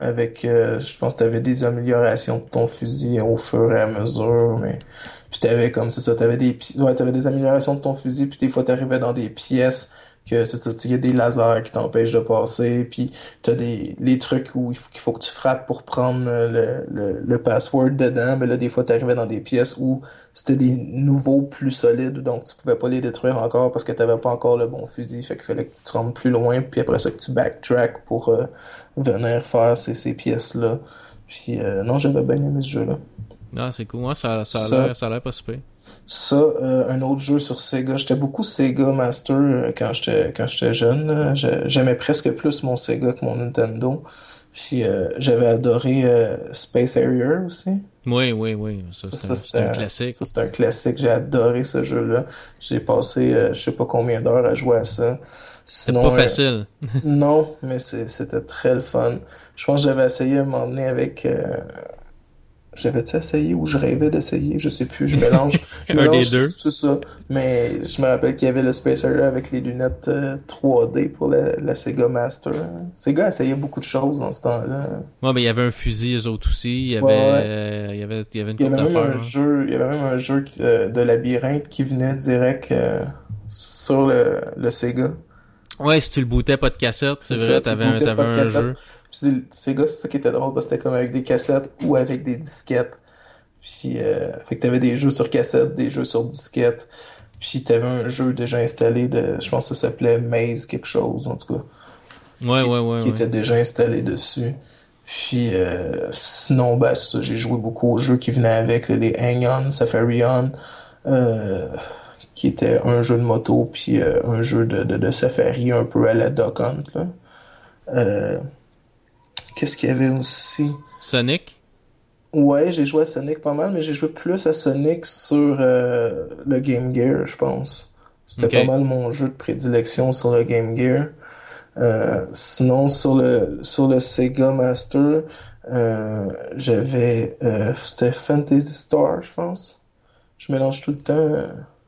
avec, euh, je pense que t'avais des améliorations de ton fusil au fur et à mesure, mais puis t'avais comme c'est ça, t'avais des pi- ouais, t'avais des améliorations de ton fusil, puis des fois t'arrivais dans des pièces que c'est ça, il y a des lasers qui t'empêchent de passer, puis t'as des les trucs où il faut, qu'il faut que tu frappes pour prendre le, le, le password dedans, mais là des fois t'arrivais dans des pièces où c'était des nouveaux plus solides, donc tu pouvais pas les détruire encore parce que t'avais pas encore le bon fusil, fait qu'il fallait que tu te rendes plus loin, puis après ça que tu backtrack pour euh, venir faire ces, ces pièces-là. Puis euh, non, j'avais bien aimé ce jeu-là. Ah, c'est cool. Ouais, ça, ça a Ça, l'air, ça a l'air pas super. ça euh, un autre jeu sur Sega. J'étais beaucoup Sega Master euh, quand j'étais quand j'étais jeune. là. J'ai- J'aimais presque plus mon Sega que mon Nintendo. Puis euh, j'avais adoré euh, Space Harrier aussi. Oui, oui, oui. Ça, Ça, c'est ça un, c'est un c'était classique. ça, c'était un classique. J'ai adoré ce jeu-là. J'ai passé euh, je sais pas combien d'heures à jouer à ça. C'est pas Sinon, euh, facile. non, mais c'est- c'était très le fun. Je pense que j'avais essayé à m'emmener avec euh, j'avais-tu essayé ou je rêvais d'essayer? Je sais plus, je mélange. Je Un des mélange deux. tout ça. Mais je me rappelle qu'il y avait le Space Harrier avec les lunettes euh, trois D pour la, la Sega Master. Sega essayait beaucoup de choses dans ce temps-là. Ouais, mais il y avait un fusil, eux autres aussi. Il y avait, Ouais, ouais. euh, il y avait, il y avait une Il y couple avait même d'affaires. un Hein. jeu, il y avait même un jeu euh, de labyrinthe qui venait direct euh, sur le, le Sega. Ouais, si tu le bootais pas de cassette, c'est C'est vrai, ça, tu t'avais un, bootais t'avais pas de un cassette. jeu. Puis c'est- Sega, c'est ça qui était drôle, parce que c'était comme avec des cassettes ou avec des disquettes. Puis, euh, fait que t'avais des jeux sur cassette, des jeux sur disquette. Puis t'avais un jeu déjà installé de, je pense que ça s'appelait Maze quelque chose, en tout cas, Ouais, qui, ouais, ouais, qui ouais. était déjà installé dessus. Puis, euh, sinon, ben, c'est ça, j'ai joué beaucoup aux jeux qui venaient avec, là, les Hang-On, Safari On, euh, qui était un jeu de moto, puis euh, un jeu de, de, de safari un peu à la Duck Hunt, là. Euh, qu'est-ce qu'il y avait aussi? Sonic? Ouais, j'ai joué à Sonic pas mal, mais j'ai joué plus à Sonic sur euh, le Game Gear, je pense. C'était pas Ok. mal mon jeu de prédilection sur le Game Gear. Euh, sinon, sur le sur le Sega Master, euh, j'avais euh, c'était Fantasy Star, je pense. Je mélange tout le temps. euh,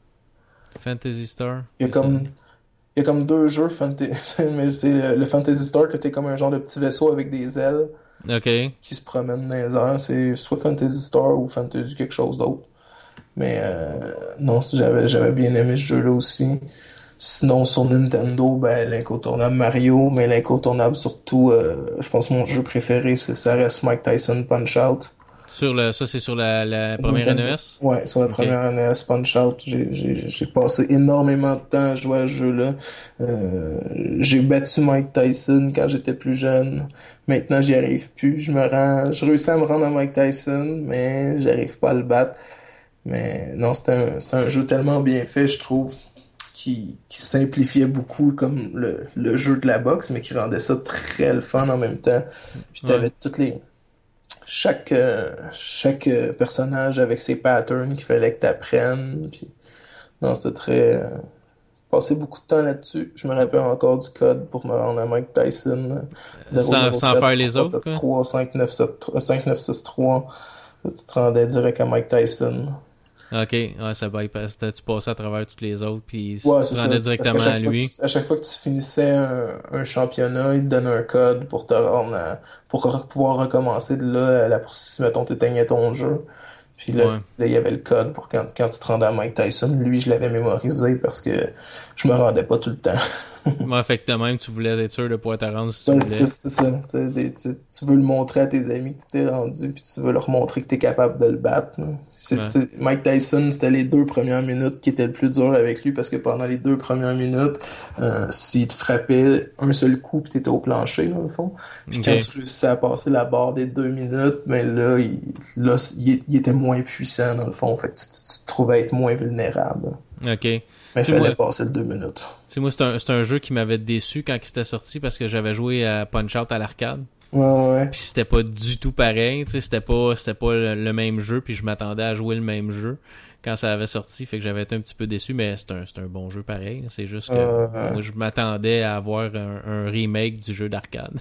Fantasy Star? Il y a C'est ça. comme il y a comme deux jeux Fantasy, mais c'est le, le Fantasy Star que t'es comme un genre de petit vaisseau avec des ailes Ok. qui se promène dans les airs. C'est soit Fantasy Star ou Fantasy quelque chose d'autre. Mais euh, non, si j'avais j'avais bien aimé ce jeu-là aussi. Sinon, sur Nintendo, ben l'incontournable Mario, mais l'incontournable surtout, euh, je pense que mon jeu préféré, c'est ça reste Mike Tyson Punch-Out. Sur le, ça, c'est sur la, la Sur première Nintendo. N E S? Ouais, sur la Ok. première N E S Punch-Out, j'ai j'ai j'ai passé énormément de temps à jouer à ce jeu-là. Euh, j'ai battu Mike Tyson quand j'étais plus jeune. Maintenant, j'y arrive plus. Je me rends, je réussis à me rendre à Mike Tyson, mais j'arrive pas à le battre. Mais non, c'était un, c'était un jeu tellement bien fait, je trouve, qui, qui simplifiait beaucoup comme le, le jeu de la boxe, mais qui rendait ça très le fun en même temps. Puis Ouais. t'avais toutes les... Chaque, euh, chaque euh, personnage avec ses patterns qu'il fallait que t'apprennes. Puis... Non, c'était très... euh, Passé beaucoup de temps là-dessus. Je me rappelle encore du code pour me rendre à Mike Tyson. Sans, sans faire les autres, quoi? zéro zéro sept trois sept trois cinq neuf six trois. Là, tu te rendais direct à Mike Tyson. Ok, ouais, ça bypass. Tu passais à travers toutes les autres, puis Ouais, tu c'est te ça. rendais Parce qu'à directement à chaque fois que lui. tu, à chaque fois que tu finissais un, un championnat, il te donnait un code pour te rendre à- pour re- pouvoir recommencer de là, à la, si mettons t'éteignais ton jeu. Puis là, Ouais. là, il y avait le code pour quand, quand tu te rendais à Mike Tyson. Lui, je l'avais mémorisé parce que je me rendais pas tout le temps. Ouais, fait que toi-même, tu voulais être sûr de pouvoir te rendre si tu Ouais, voulais. c'est c'est ça. Tu, sais, des- tu, tu veux le montrer à tes amis que tu t'es rendu, puis tu veux leur montrer que tu es capable de le battre. là. C'est, Ouais. c'est- Mike Tyson, c'était les deux premières minutes qui étaient le plus dur avec lui, parce que pendant les deux premières minutes, euh, s'il te frappait un seul coup, puis t'étais au plancher, dans le fond. Puis Ok. quand tu réussissais à passer la barre des deux minutes, ben là, il, là, il, il était moins puissant, dans le fond. Fait que tu, tu, tu te trouvais être moins vulnérable. Ok. Mais il Tu sais, fallait moi, passer le deux minutes. tu sais, moi, c'est un, c'est un jeu qui m'avait déçu quand il s'était sorti parce que j'avais joué à Punch-Out à l'arcade. Ouais, ouais. Puis c'était pas du tout pareil, tu sais, c'était pas, c'était pas le, le même jeu, puis je m'attendais à jouer le même jeu quand ça avait sorti, fait que j'avais été un petit peu déçu, mais c'est un, c'est un bon jeu pareil. C'est juste que Euh, moi, je m'attendais à avoir un, un remake du jeu d'arcade.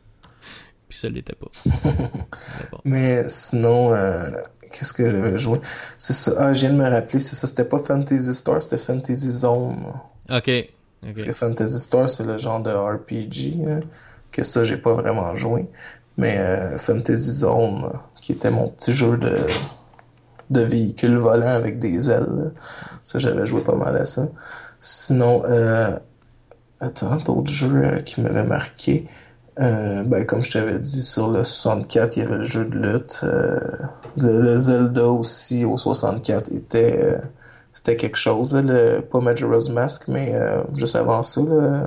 Puis ça l'était pas. Mais bon. Mais sinon, euh, qu'est-ce que j'avais joué? C'est ça. Ah, je viens de me rappeler, c'est ça. C'était pas Fantasy Star, c'était Fantasy Zone. Ok. Parce Ok. que Fantasy Star, c'est le genre de R P G, hein, que ça, j'ai pas vraiment joué. Mais euh, Fantasy Zone, qui était mon petit jeu de, de véhicule volant avec des ailes, là. Ça, j'avais joué pas mal à ça. Sinon, euh, attends, d'autres jeux euh, qui m'avaient marqué. Euh, ben, comme je t'avais dit, sur le soixante-quatre, il y avait le jeu de lutte. Euh, le, le Zelda aussi, au soixante-quatre, était... Euh, c'était quelque chose, là, le, pas Majora's Mask, mais euh, juste avant ça, là...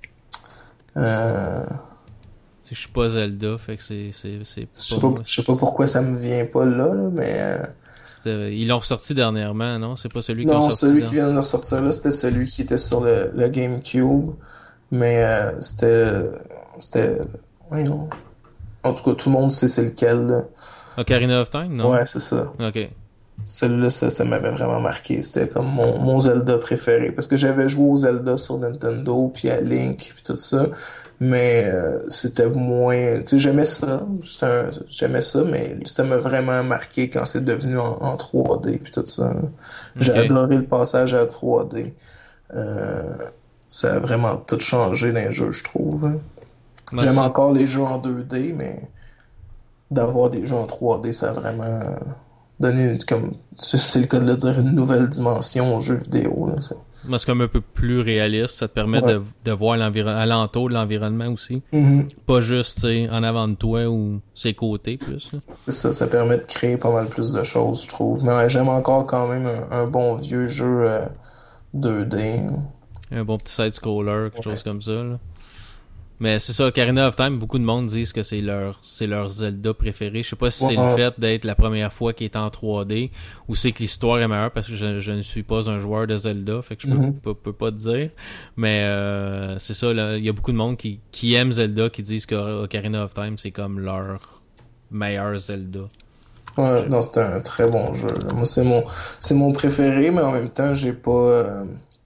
Euh... Je suis pas Zelda, fait que c'est... c'est, c'est je, sais pas, je sais pas pourquoi ça me vient pas là, là mais... Euh... C'était... Ils l'ont ressorti dernièrement, non? C'est pas celui qui Non, ont sorti celui dans... qui vient de ressortir là, c'était celui qui était sur le, le GameCube. Mais euh, c'était... C'était... Voyons. En tout cas, tout le monde sait c'est lequel, là. Ocarina of Time, non? Ouais, c'est ça. Ok. Celui-là, ça, ça m'avait vraiment marqué. C'était comme mon, mon Zelda préféré. Parce que j'avais joué au Zelda sur Nintendo, puis à Link, puis tout ça. Mais euh, c'était moins... Tu sais, j'aimais ça. Un... J'aimais ça, mais ça m'a vraiment marqué quand c'est devenu en, en trois D, puis tout ça. J'ai okay. adoré le passage à trois D. Euh, ça a vraiment tout changé dans les jeux, je trouve. Moi, J'aime ça... encore les jeux en deux D, mais d'avoir des jeux en trois D, ça a vraiment... donner, comme c'est le cas de le dire, une nouvelle dimension aux jeux vidéo. Là, c'est... Moi, c'est comme un peu plus réaliste. Ça te permet ouais. de, de voir l'alentour de l'environnement aussi. Mm-hmm. Pas juste en avant de toi ou ses côtés plus. Là. C'est ça, ça permet de créer pas mal plus de choses, je trouve. Mais ouais, j'aime encore quand même un, un bon vieux jeu euh, deux D. Un bon petit side-scroller, quelque ouais. chose comme ça. Là. Mais c'est ça, Ocarina of Time, beaucoup de monde disent que c'est leur c'est leur Zelda préféré. Je sais pas si ouais, c'est ouais. le fait d'être la première fois qu'il est en trois D ou c'est que l'histoire est meilleure parce que je, je ne suis pas un joueur de Zelda, fait que je peux, mm-hmm. peux, peux pas te dire. Mais euh, c'est ça, il y a beaucoup de monde qui, qui aime Zelda, qui disent que Ocarina of Time, c'est comme leur meilleur Zelda. Ouais, non, c'est un très bon jeu. Moi, c'est mon c'est mon préféré, mais en même temps, j'ai pas... Euh...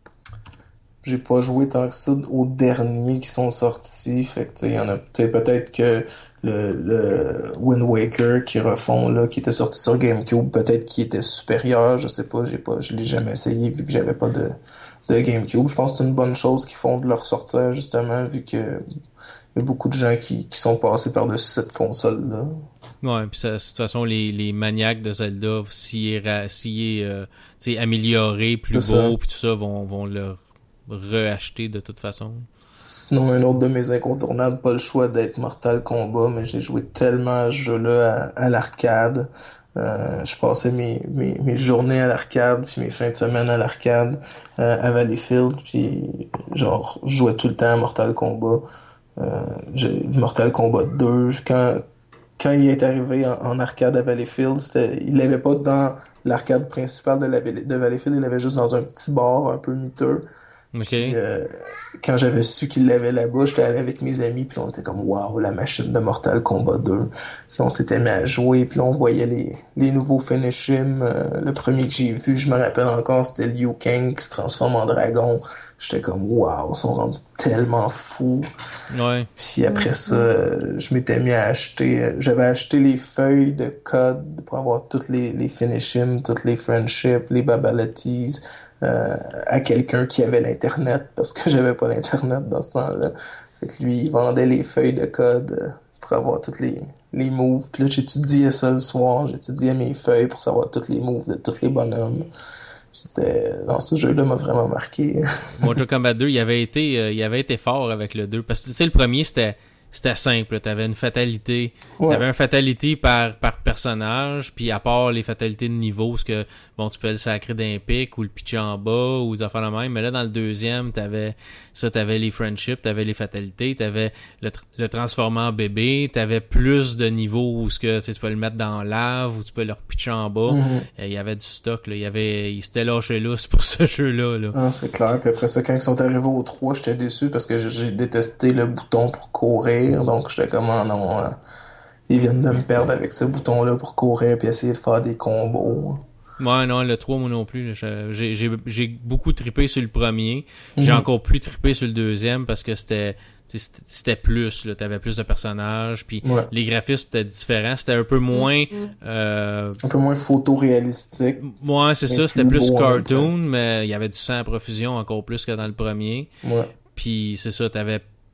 J'ai pas joué tant que ça aux derniers qui sont sortis. Fait que, tu sais, il y en a peut-être, peut-être que le, le Wind Waker qui refont, là, qui était sorti sur GameCube, peut-être qu'il était supérieur. Je sais pas, j'ai pas, je l'ai jamais essayé vu que j'avais pas de, de GameCube. Je pense que c'est une bonne chose qu'ils font de le ressortir, justement, vu que il y a beaucoup de gens qui, qui sont passés par-dessus cette console-là. Ouais, puis de toute façon, les, les maniaques de Zelda, s'il est, s'il est euh, amélioré, plus c'est beau, puis tout ça, vont, vont le re-acheter de toute façon. Sinon, un autre de mes incontournables, pas le choix d'être Mortal Kombat, mais j'ai joué tellement à ce jeu-là à, à l'arcade. Euh, je passais mes, mes, mes journées à l'arcade, puis mes fins de semaine à l'arcade, euh, à Valleyfield, puis genre, je jouais tout le temps à Mortal Kombat. Euh, j'ai Mortal Kombat deux, quand, quand il est arrivé en, en arcade à Valleyfield, c'était, il l'avait pas dans l'arcade principale de, la, de Valleyfield, il l'avait juste dans un petit bar un peu miteux. Okay. Puis, euh, quand j'avais su qu'il l'avait là-bas, j'étais allé avec mes amis, puis on était comme waouh, la machine de Mortal Kombat deux. Puis on s'était mis à jouer, puis on voyait les, les nouveaux finishim. Euh, le premier que j'ai vu, je me rappelle encore, c'était Liu Kang qui se transforme en dragon. J'étais comme waouh, ils sont rendus tellement fous. Ouais. Puis après ça, euh, je m'étais mis à acheter, euh, j'avais acheté les feuilles de code pour avoir toutes les, les finishim, toutes les friendships, les babalatis. Euh, à quelqu'un qui avait l'internet parce que j'avais pas l'internet dans ce temps-là. Fait que lui, il vendait les feuilles de code euh, pour avoir toutes les, les moves. Puis là, j'étudiais ça le soir, j'étudiais mes feuilles pour savoir tous les moves de tous les bonhommes. C'était... Non, ce jeu-là m'a vraiment marqué. Mortal Kombat deux, il avait été euh, il avait été fort avec le deux parce que tu sais, le premier, c'était c'était simple, t'avais une fatalité, ouais. t'avais un fatality par, par personnage, puis à part les fatalités de niveau, ce que, bon, tu peux le sacrer d'un pic, ou le pitcher en bas, ou des affaires de même, mais là, dans le deuxième, t'avais, ça, t'avais les friendships, t'avais les fatalités, t'avais le, le transformer en bébé, t'avais plus de niveaux où ce que, tu sais, tu peux le mettre dans lave, ou tu peux le repitcher en bas, mm-hmm. et il y avait du stock, là, il y avait, il s'était lâché lousse pour ce jeu-là, là. Ah, c'est clair, puis après ça, quand ils sont arrivés au trois, j'étais déçu parce que j'ai détesté le bouton pour courir. Donc j'étais comme oh non, euh, ils viennent de me perdre avec ce bouton-là pour courir puis essayer de faire des combos. Ouais, non, le trois, moi non plus. J'ai, j'ai, j'ai beaucoup trippé sur le premier. Mm-hmm. J'ai encore plus trippé sur le deuxième parce que c'était c'était, c'était plus, là, t'avais plus de personnages, puis ouais. les graphismes étaient différents, c'était un peu moins... Euh... Un peu moins photoréalistique. Ouais, c'est ça, c'était plus cartoon, mais il y avait du sang à profusion encore plus que dans le premier. Ouais. Puis c'est ça, t'avais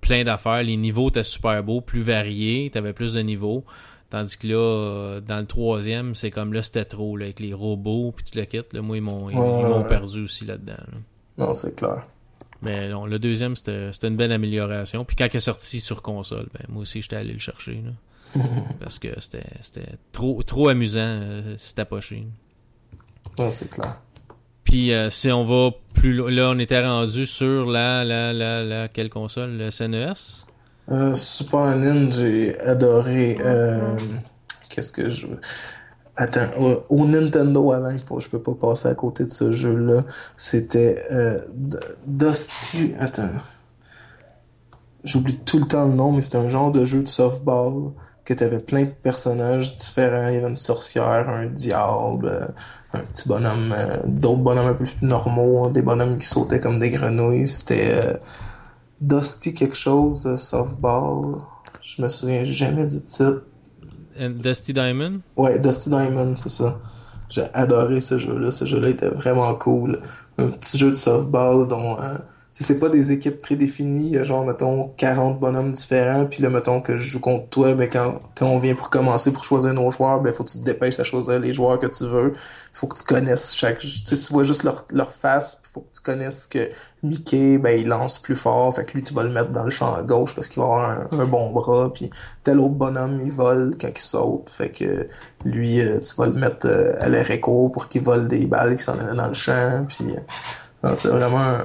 plein d'affaires. Les niveaux étaient super beaux, plus variés. T'avais plus de niveaux. Tandis que là, euh, dans le troisième, c'est comme là, c'était trop, là, avec les robots puis tout le kit. Là, moi, ils m'ont, ils, Ouais, ils m'ont ouais. perdu aussi là-dedans. Là. Non, c'est clair. Mais non, le deuxième, c'était, c'était une belle amélioration. Puis quand il est sorti sur console, ben moi aussi, j'étais allé le chercher. Là, parce que c'était, c'était trop, trop amusant. Euh, c'était pas chier. Ouais, c'est clair. Puis euh, si on va plus lo- là, on était rendu sur la, la, la, la, quelle console? Le S N E S? Euh, Super Nintendo, j'ai adoré. Euh, qu'est-ce que je... Attends, au, au Nintendo avant, il faut, je peux pas passer à côté de ce jeu-là. C'était euh, D- Dusty... Attends. J'oublie tout le temps le nom, mais c'était un genre de jeu de softball que t'avais plein de personnages différents. Il y avait une sorcière, un diable, euh, un petit bonhomme, euh, d'autres bonhommes un peu plus normaux, des bonhommes qui sautaient comme des grenouilles. C'était euh, Dusty quelque chose, euh, softball. Je me souviens jamais du titre. And Dusty Diamond? Ouais, Dusty Diamond, c'est ça. J'ai adoré ce jeu-là. Ce jeu-là était vraiment cool. Un petit jeu de softball dont... euh, tu sais, c'est pas des équipes prédéfinies. Il y a genre, mettons, quarante bonhommes différents. Puis là, mettons que je joue contre toi, ben quand, quand on vient pour commencer pour choisir nos joueurs, ben faut que tu te dépêches à choisir les joueurs que tu veux. Faut que tu connaisses chaque... Tu sais, tu vois juste leur, leur face. Faut que tu connaisses que Mickey, ben il lance plus fort. Fait que lui, tu vas le mettre dans le champ à gauche parce qu'il va avoir un, un bon bras. Puis tel autre bonhomme, il vole quand il saute. Fait que lui, euh, tu vas le mettre euh, à l'air écho pour qu'il vole des balles qui s'en allaient dans le champ. Puis... euh, non, c'est vraiment un,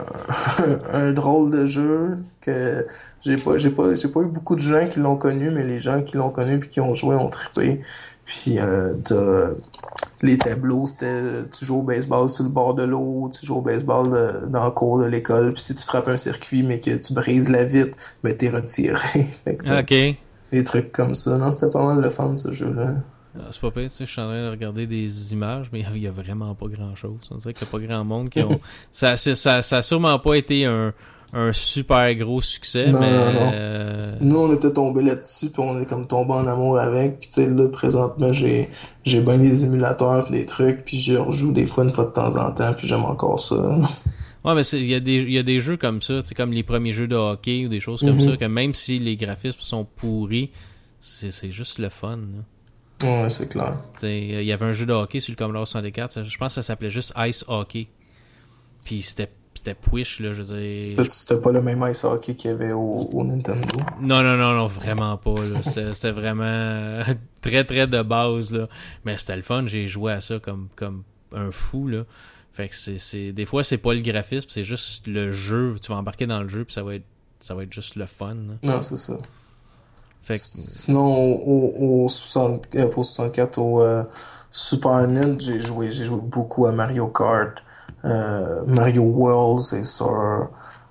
un drôle de jeu que j'ai pas, j'ai pas, j'ai pas eu beaucoup de gens qui l'ont connu, mais les gens qui l'ont connu puis qui ont joué ont trippé. Puis euh, t'as les tableaux, c'était tu joues au baseball sur le bord de l'eau, tu joues au baseball de- dans le cours de l'école, puis si tu frappes un circuit mais que tu brises la vitre, ben t'es retiré. Fait que t'as Ok. des trucs comme ça. Non, c'était pas mal le fun ce jeu-là. Ah, c'est pas pire, tu sais, je suis en train de regarder des images, mais il y a vraiment pas grand-chose. On dirait qu'il y a pas grand monde qui ont... ça, c'est- ça, ça a sûrement pas été un, un super gros succès, Non, mais... non, non. euh, Nous, on était tombés là-dessus, puis on est comme tombé en amour avec. Puis tu sais, là, présentement, j'ai j'ai bien des émulateurs, pis des trucs, puis je rejoue des fois une fois de temps en temps, puis j'aime encore ça. Ouais, mais c'est- il y a des, il y a des jeux comme ça, tu sais, comme les premiers jeux de hockey ou des choses comme Mhm. ça, que même si les graphismes sont pourris, c'est, c'est juste le fun, là. Ouais, c'est clair. Tu sais, il y avait un jeu de hockey sur le Commodore soixante-quatre, ça- je pense que ça s'appelait juste Ice Hockey. Puis c'était, c'était push, là, je veux dire... C'était c'était pas le même ice hockey qu'il y avait au, au Nintendo. Non, non, non, non, vraiment pas, là. C'était, c'était vraiment euh, très, très de base, là. Mais c'était le fun, j'ai joué à ça comme, comme un fou, là. Fait que c'est, c'est, des fois, c'est pas le graphisme, c'est juste le jeu. Tu vas embarquer dans le jeu, puis ça va être, ça va être juste le fun, là. Non, c'est ça. Fait que, Sinon, au, au, au soixante, euh, pas au soixante-quatre, au euh, Super Nintendo, j'ai joué, j'ai joué beaucoup à Mario Kart, euh, Mario World, c'est sûr.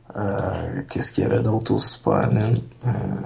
Euh, qu'est-ce qu'il y avait d'autre au Super Nintendo? Euh,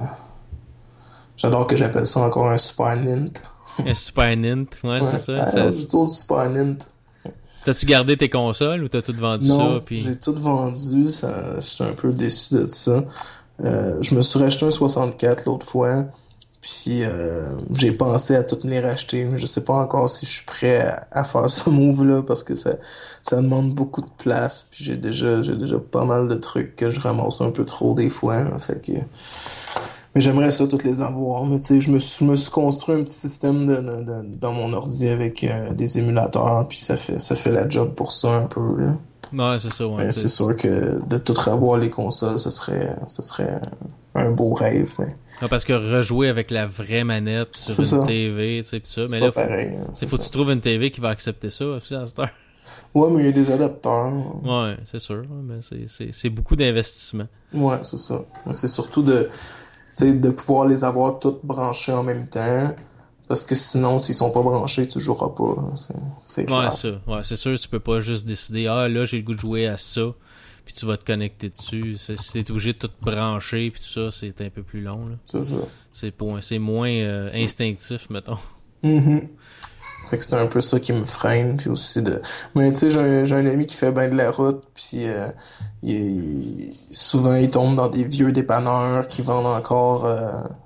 j'adore que j'appelle ça encore un Super Nintendo. un Super Nint, ouais, Ouais. c'est ça. Ah, ça j'ai tout au Super Nintendo. T'as-tu gardé tes consoles ou t'as tout vendu Non, ça? Puis... j'ai tout vendu, ça, j'étais un peu déçu de ça. Euh, je me suis racheté un soixante-quatre l'autre fois, puis euh, j'ai pensé à tout les racheter, mais je sais pas encore si je suis prêt à, à faire ce move-là parce que ça, ça demande beaucoup de place, puis j'ai déjà, j'ai déjà pas mal de trucs que je ramasse un peu trop des fois, là, fait que... Mais j'aimerais ça toutes les avoir, mais tu sais, je me suis, je me suis construit un petit système de, de, de- dans mon ordi avec euh, des émulateurs, puis ça fait, ça fait la job pour ça un peu, là. Ouais, c'est ça, ouais. Mais c'est sûr que de tout revoir les consoles, ce serait, ce serait un beau rêve, mais Ah, parce que rejouer avec la vraie manette sur C'est une ça. T V, tu sais, pis ça. c'est Mais pas là, faut, pareil. hein, c'est c'est faut que ça. tu trouves une T V qui va accepter ça, aussi, à cette heure. Ouais, mais il y a des adapteurs. Ouais, c'est sûr. Mais c'est, c'est, c'est beaucoup d'investissement. Ouais, c'est ça. Mais c'est surtout de, tu sais, de pouvoir les avoir toutes branchées en même temps. Parce que sinon, s'ils sont pas branchés, tu joueras pas. C'est, c'est Ouais, clair. ça. Ouais, c'est sûr, tu peux pas juste décider, ah, là, j'ai le goût de jouer à ça, puis tu vas te connecter dessus. C'est- Si t'es obligé de tout brancher, puis tout ça, c'est un peu plus long, là. C'est ça. C'est, pour, c'est moins euh, instinctif, mettons. Mhm. Fait que c'est un peu ça qui me freine, puis aussi de... Mais tu sais, j'ai un, j'ai un ami qui fait bien de la route, puis euh, il, il- souvent il tombe dans des vieux dépanneurs qui vendent encore... euh,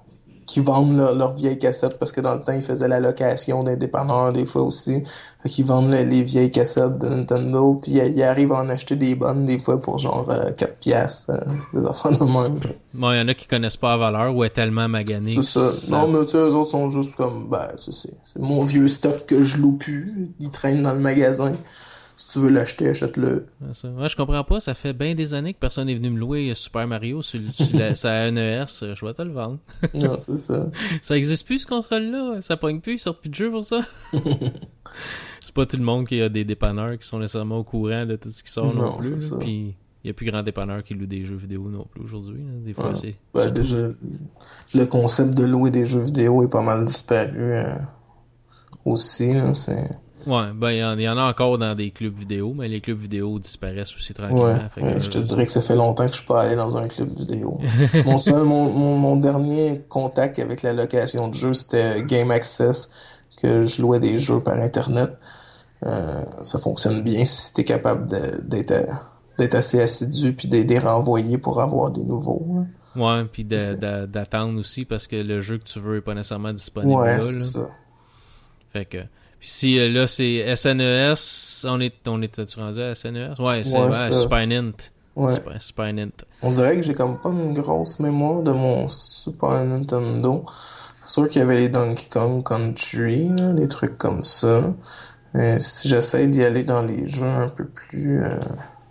qui vendent leur, leurs vieilles cassettes parce que dans le temps, ils faisaient la location des dépanneurs des fois aussi. Fait qu'ils vendent les, les vieilles cassettes de Nintendo, puis ils, ils arrivent à en acheter des bonnes des fois pour genre euh, quatre piastres, euh, des affaires de même. Bon, il y en a qui connaissent pas la valeur ou est tellement magané. C'est ça. ça. Non, mais tu sais, eux autres sont juste comme, ben, tu sais, c'est mon vieux stock que je loue plus. Il traîne dans le magasin. Si tu veux l'acheter, achète-le. Ça. Ouais, je comprends pas. Ça fait bien des années que personne n'est venu me louer Super Mario sur, sur la, sa N E S. Je vais te le vendre. Non, c'est ça. Ça existe plus, ce console-là. Ça pogne plus. Ils sortent plus de jeux pour ça. C'est pas tout le monde qui a des dépanneurs qui sont nécessairement au courant de tout ce qui sort non, non plus. Puis il y a plus grand dépanneur qui loue des jeux vidéo non plus aujourd'hui. Là. Des fois, ouais. c'est... Ben, déjà, le concept de louer des jeux vidéo est pas mal disparu euh, aussi. Là, c'est... Ouais, ben il y, y en a encore dans des clubs vidéo, mais les clubs vidéo disparaissent aussi tranquillement. Ouais, fait ouais que, je te euh... dirais que ça fait longtemps que je suis pas allé dans un club vidéo. mon, seul, mon, mon, mon dernier contact avec la location de jeux, c'était Game Access, que je louais des jeux par Internet. Euh, ça fonctionne bien si t'es capable de, d'être, d'être assez assidu puis de les renvoyer pour avoir des nouveaux. Hein. Ouais, puis de, de, d'attendre aussi parce que le jeu que tu veux est pas nécessairement disponible ouais, là. c'est là. ça. Fait que... Puis si euh, là c'est S N E S, on est on est tu rendu à S N E S? Ouais, c'est, ouais, ouais, c'est Super Nint. Ouais. Super, Super Nint. On dirait que j'ai comme pas une grosse mémoire de mon Super Nintendo. C'est sûr qu'il y avait les Donkey Kong Country, là, des trucs comme ça. Mais si j'essaie d'y aller dans les jeux un peu plus... Euh,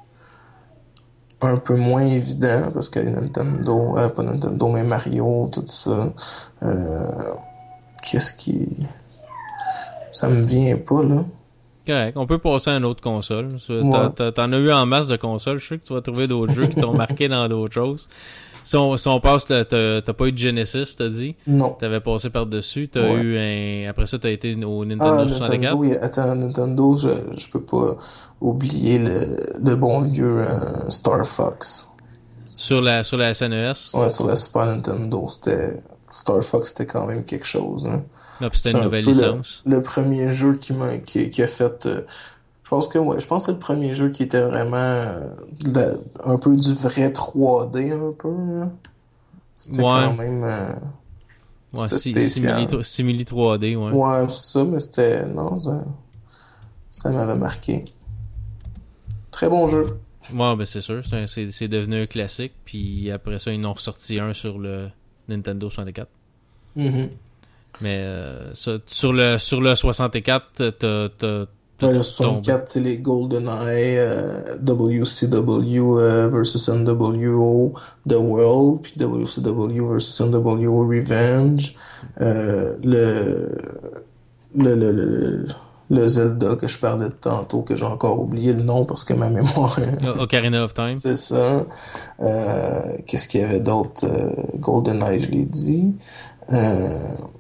un peu moins évidents, parce que les Nintendo... Euh, pas Nintendo, mais Mario, tout ça. Euh, qu'est-ce qui... Ça me vient pas, là. Correct. On peut passer à une autre console. Ouais. T'en, t'en as eu en masse de consoles. Je sais que tu vas trouver d'autres jeux qui t'ont marqué dans d'autres choses. Si on, si on passe, t'as, t'as, t'as pas eu de Genesis, t'as dit? Non. T'avais passé par-dessus. T'as ouais. eu un... Après ça, t'as été au Nintendo ah, soixante-quatre? Nintendo, oui. Attends, Nintendo, je, je peux pas oublier le, le bon vieux euh, Star Fox. Sur la, sur la S N E S? Ouais, sur la Super Nintendo, c'était... Star Fox, c'était quand même quelque chose, hein. Là, puis c'était une nouvelle licence. Le, le premier jeu qui m'a qui, qui a fait euh, je pense que ouais, je pense que c'est le premier jeu qui était vraiment euh, de, un peu du vrai trois D un peu. Hein. C'était ouais. quand même euh, ouais, simili, simili trois D, ouais. Ouais, c'est ça, mais c'était non, ça, ça m'avait marqué. Très bon jeu. Ouais, ben c'est sûr, c'est, un, c'est, c'est devenu un classique, puis après ça ils en ont ressorti un sur le Nintendo soixante-quatre. Mm-hmm. Mais euh, ça, sur le sur le soixante-quatre, t'as, t'as, t'as ouais, le soixante-quatre, c'est les GoldenEye, euh, W C W euh, versus N W O The World, puis W C W versus N W O Revenge, euh, le, le, le, le, le Zelda que je parlais de tantôt, que j'ai encore oublié le nom parce que ma mémoire... Ocarina of Time. C'est ça. Euh, qu'est-ce qu'il y avait d'autre? Euh, GoldenEye, je l'ai dit. Euh...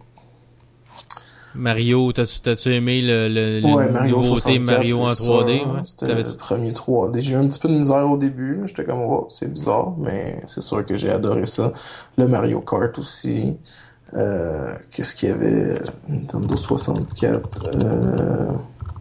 Mario, t'as-tu, t'as-tu aimé le, le, ouais, le Mario nouveauté Mario en trois D? Sûr, ouais? C'était T'avais... le premier trois D. J'ai eu un petit peu de misère au début. J'étais comme, oh, c'est bizarre, mais c'est sûr que j'ai adoré ça. Le Mario Kart aussi. Euh, qu'est-ce qu'il y avait? Nintendo soixante-quatre. Euh...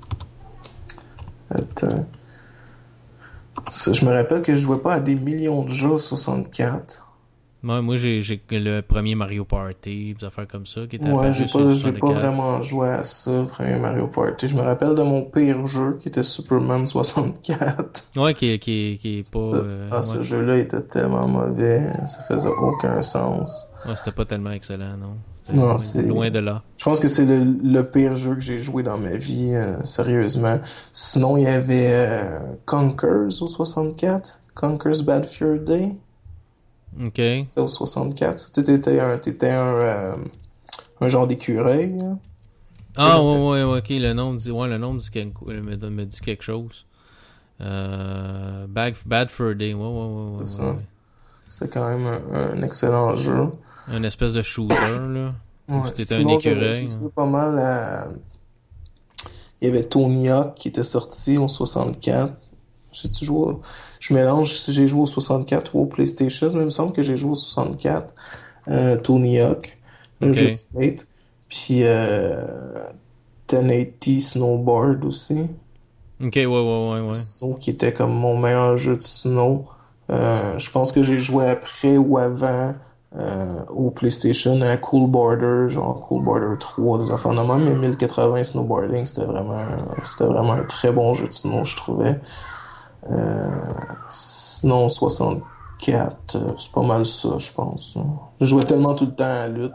Attends. Ça, je me rappelle que je jouais pas à des millions de jeux soixante-quatre. Ouais, moi, j'ai, j'ai le premier Mario Party, des affaires comme ça, qui était ouais, j'ai sur pas, j'ai pas vraiment joué à ça, le premier Mario Party. Je me rappelle de mon pire jeu, qui était Superman soixante-quatre. Ouais, qui, qui, qui est pas... Ça, euh, ah, ouais. ce jeu-là était tellement mauvais, ça faisait aucun sens. Ouais, c'était pas tellement excellent, non. C'était non, loin, c'est... loin de là. Je pense que c'est le, le pire jeu que j'ai joué dans ma vie, euh, sérieusement. Sinon, il y avait euh, Conkers au soixante-quatre, Conkers Bad Fur Day. OK. C'était au soixante-quatre. Tu t'étais un, t'étais un, euh, un genre d'écureuil. Hein? Ah, ouais, ouais, ouais, OK. Le nom dit, ouais, le nom dit quelque, me, me dit quelque chose. Euh, Bad, Bad Fur Day. Ouais, ouais, ouais. C'est ouais, ça. ouais. C'est quand même un, un excellent jeu. Un espèce de shooter, là. Ouais, C'était sinon, un écureuil. J'ai joué pas mal à... Il y avait Tony Hawk qui était sorti au soixante-quatre. J'ai-tu joué... Je mélange si j'ai joué au soixante-quatre ou au PlayStation, mais il me semble que j'ai joué au soixante-quatre. Euh, Tony Hawk, un okay. jeu de skate. Puis euh, dix eighty Snowboard aussi. Ok, ouais, ouais, ouais, ouais. Snow qui était comme mon meilleur jeu de snow. Euh, je pense que j'ai joué après ou avant euh, au PlayStation à Cool Border, genre Cool Border trois, des affaires de même, mais mille quatre-vingts Snowboarding, c'était vraiment, c'était vraiment un très bon jeu de snow, je trouvais. Euh, sinon, soixante-quatre, euh, c'est pas mal ça, je pense. Je jouais tellement tout le temps à la lutte.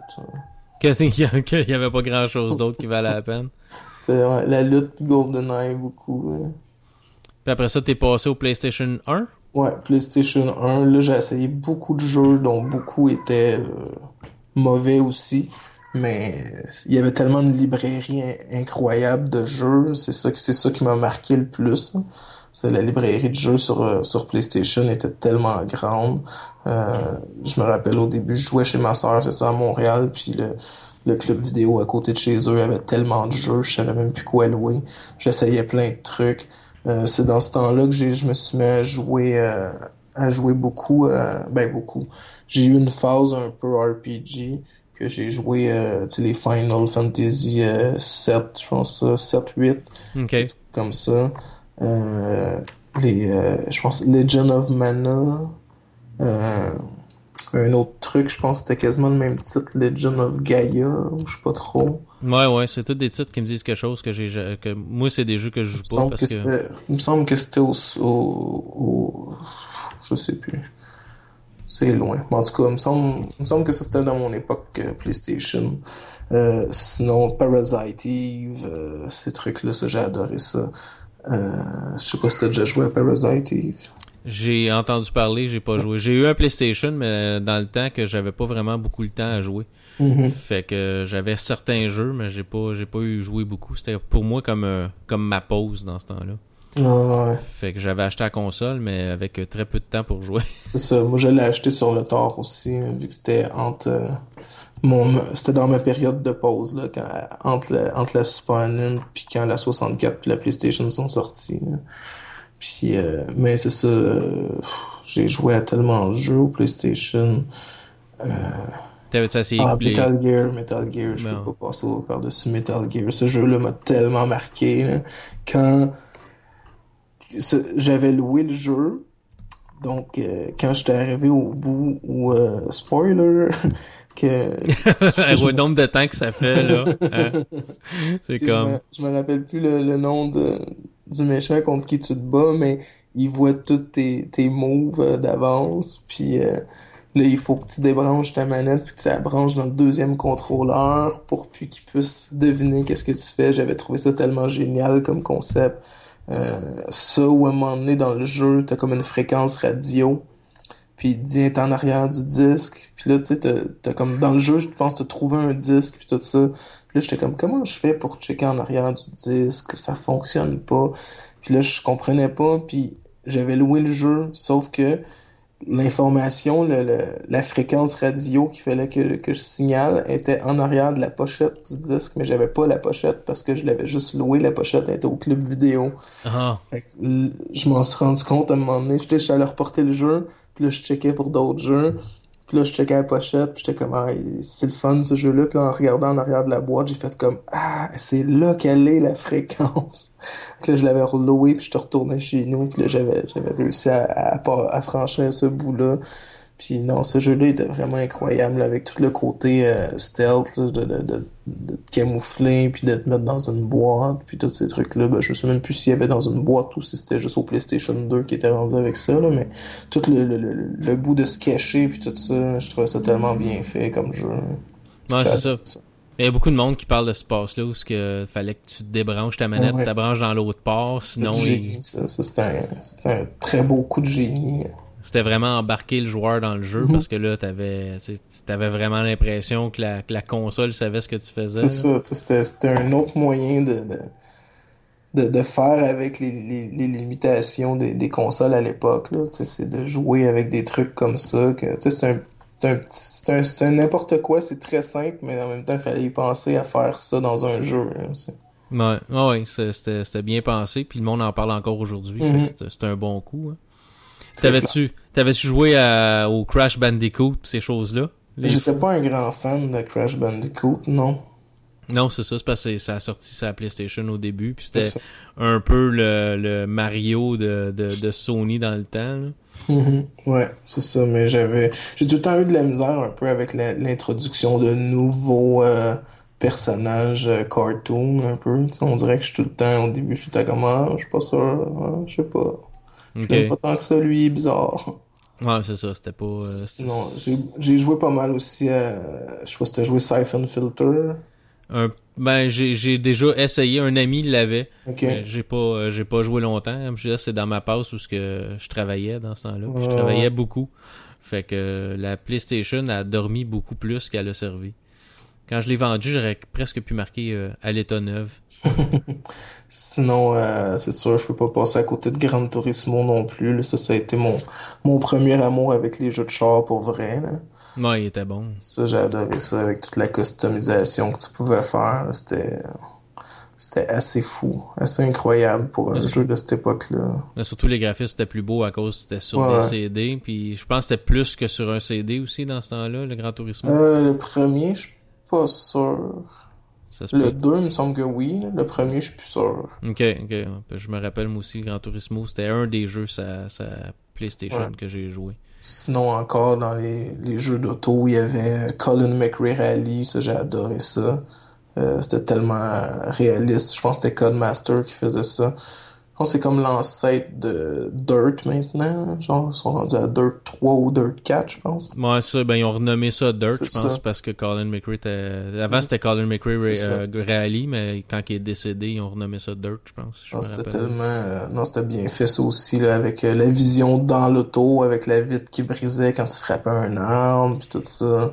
Qu'il n'y avait pas grand-chose d'autre qui valait la peine. C'était ouais, la lutte GoldenEye, beaucoup. Ouais. Puis après ça, t'es passé au PlayStation un? Ouais, PlayStation un. Là, j'ai essayé beaucoup de jeux, dont beaucoup étaient euh, mauvais aussi. Mais il y avait tellement de librairies incroyables de jeux. C'est ça, c'est ça qui m'a marqué le plus. Hein. C'est la librairie de jeux sur, sur PlayStation était tellement grande. Euh, je me rappelle au début, je jouais chez ma sœur, c'est ça, à Montréal, puis le, le club vidéo à côté de chez eux avait tellement de jeux, je savais même plus quoi louer. J'essayais plein de trucs. Euh, c'est dans ce temps-là que j'ai, je me suis mis à jouer, euh, à jouer beaucoup, euh, ben beaucoup. J'ai eu une phase un peu R P G, que j'ai joué, euh, tu sais, les Final Fantasy euh, sept, je pense, sept huit, okay. Comme ça. Euh, les, euh, je pense, Legend of Mana, euh, un autre truc, je pense que c'était quasiment le même titre, Legend of Gaia, ou je sais pas trop. Ouais, ouais, c'est tous des titres qui me disent quelque chose que j'ai, que moi, c'est des jeux que je joue pas parce que... que... Il me semble que c'était au, au, au, je sais plus. C'est loin. En tout cas, il me semble, il me semble que ça c'était dans mon époque euh, PlayStation. Euh, sinon, Parasite Eve, euh, ces trucs-là, ça, j'ai adoré ça. Euh, je sais pas si t'as déjà joué à Parasite Eve. J'ai entendu parler, j'ai pas joué. J'ai eu un PlayStation, mais dans le temps que j'avais pas vraiment beaucoup le temps à jouer. Mm-hmm. Fait que j'avais certains jeux, mais j'ai pas j'ai pas eu joué beaucoup. C'était pour moi comme euh, comme ma pause dans ce temps-là. Ouais, ouais. Fait que j'avais acheté la console, mais avec très peu de temps pour jouer. C'est ça. Moi, je l'ai acheté sur le tard aussi, vu que c'était entre euh, mon c'était dans ma période de pause là, quand entre la, entre la Super Nintendo puis quand la soixante-quatre puis la PlayStation sont sortis. Là. Puis euh, mais c'est ça. Euh, j'ai joué à tellement de jeux au PlayStation. Euh, T'avais-tu essayé ah, Play... Metal Gear, Metal Gear, je bon. peux pas passer par-dessus Metal Gear. Ce jeu-là m'a tellement marqué. Là. Quand ce... j'avais loué le jeu, donc euh, quand j'étais arrivé au bout, où, euh, spoiler, que... Un nombre de temps que ça fait, là. Hein? C'est Puis comme... Je me, je me rappelle plus le, le nom de, du méchant contre qui tu te bats, mais il voit tous tes, tes moves euh, d'avance, puis... Euh, là, il faut que tu débranches ta manette puis que ça branche dans le deuxième contrôleur pour puis qu'il puisse deviner qu'est-ce que tu fais. J'avais trouvé ça tellement génial comme concept. Euh, ça, où à un moment donné dans le jeu, t'as comme une fréquence radio, puis il te dit t'es en arrière du disque. Puis là, tu sais, t'as, t'as comme dans le jeu, je pense, t'as trouvé un disque puis tout ça. Puis là, j'étais comme, comment je fais pour checker en arrière du disque? Ça fonctionne pas. Puis là, je comprenais pas, puis j'avais loué le jeu, sauf que l'information, le, le, la fréquence radio qu'il fallait que, que je signale était en arrière de la pochette du disque, mais j'avais pas la pochette parce que je l'avais juste loué, la pochette était au club vidéo. Uh-huh. Fait que, je m'en suis rendu compte à un moment donné, j'étais allé reporter le jeu, puis là je checkais pour d'autres jeux, puis là je checkais la pochette, puis j'étais comme ah, c'est le fun ce jeu-là, puis là en regardant en arrière de la boîte, j'ai fait comme ah, c'est là qu'elle est la fréquence. Puis là je l'avais reloué, puis je te retournais chez nous, puis là j'avais j'avais réussi à, à, à franchir ce bout-là. Puis non, ce jeu-là était vraiment incroyable, là, avec tout le côté euh, stealth, là, de, de, de, de te camoufler, puis de te mettre dans une boîte, puis tous ces trucs-là. Ben, je sais même plus s'il y avait dans une boîte ou si c'était juste au PlayStation deux qui était rendu avec ça, là, mais tout le, le, le, le bout de se cacher, puis tout ça, je trouvais ça tellement bien fait comme jeu. Ouais, c'est ça. ça. Il y a beaucoup de monde qui parle de ce passe-là où il fallait que tu te débranches ta manette, ouais. tu la branches dans l'autre port, sinon... C'est génie, il... ça. ça c'est un, c'est un très beau coup de génie. C'était vraiment embarquer le joueur dans le jeu, mm-hmm. parce que là, t'avais, t'avais vraiment l'impression que la, que la console savait ce que tu faisais. C'est là. ça, c'était, c'était un autre moyen de, de, de, de faire avec les, les, les limitations des, des consoles à l'époque. Là, c'est de jouer avec des trucs comme ça. Que, c'est un C'est un, c'est un, c'est un n'importe quoi, c'est très simple, mais en même temps, il fallait y penser à faire ça dans un jeu. Hein, ouais, ouais c'était, c'était bien pensé, puis le monde en parle encore aujourd'hui, mm-hmm. fait que c'est, c'est un bon coup. Hein. T'avais-tu, t'avais-tu joué à, au Crash Bandicoot, ces choses-là? Les J'étais f... pas un grand fan de Crash Bandicoot, non. Non, c'est ça, c'est parce que ça a sorti sa PlayStation au début, puis c'était un peu le, le Mario de, de, de Sony dans le temps, là. Mm-hmm. Ouais, c'est ça, mais j'avais... J'ai tout le temps eu de la misère un peu avec la, l'introduction de nouveaux euh, personnages euh, cartoon, un peu. T'sais, on dirait que je suis tout le temps, au début, je suis tout le temps comme, ah, je suis pas sûr, ah, je sais pas. Je Okay. l'aime pas tant que ça, lui, il est bizarre. Ouais, c'est ça, c'était pas... Euh, Non, j'ai, j'ai joué pas mal aussi à... Je sais pas si t'as joué Siphon Filter. Un, ben j'ai j'ai déjà essayé, un ami l'avait. Okay. Mais j'ai pas euh, j'ai pas joué longtemps. Comme je disais, c'est dans ma passe où ce que je travaillais dans ce temps-là. Puis je Ouais. travaillais beaucoup. Fait que la PlayStation a dormi beaucoup plus qu'elle a servi. Quand je l'ai vendue, j'aurais presque pu marquer euh, à l'état neuf. Sinon, euh, c'est sûr, je peux pas passer à côté de Gran Turismo non plus. Là. Ça, ça a été mon, mon premier amour avec les jeux de char pour vrai. Là. Ouais, il était bon. Ça, j'ai adoré ça avec toute la customisation que tu pouvais faire. Là. C'était, c'était assez fou, assez incroyable pour un Mais jeu de cette époque-là. Mais surtout les graphismes étaient plus beaux à cause que c'était sur Ouais, des ouais. C D. Puis je pense que c'était plus que sur un C D aussi dans ce temps-là, le Gran Turismo. Euh, le premier, je suis pas sûr. Ça se Le peut. deux, il me semble que oui. Le premier, je suis plus sûr. Ok, ok. Je me rappelle moi aussi, Gran Turismo, c'était un des jeux sa, sa PlayStation Ouais. que j'ai joué. Sinon, encore dans les, les jeux d'auto, il y avait Colin McRae Rally, ça j'ai adoré ça. Euh, c'était tellement réaliste. Je pense que c'était Codemaster qui faisait ça. Je pense que c'est comme l'ancêtre de Dirt maintenant. Genre, ils sont rendus à Dirt trois ou Dirt quatre, je pense. Ouais, ça, ben ils ont renommé ça Dirt, C'est je pense, ça. parce que Colin McRae était... Avant, c'était Colin McRae Ra- C'est ça. euh, Rally, mais quand il est décédé, ils ont renommé ça Dirt, je pense. Je Non, me c'était rappelle. tellement... euh, non, c'était bien fait ça aussi, là, avec euh, la vision dans l'auto, avec la vitre qui brisait quand tu frappais un arbre, puis tout ça.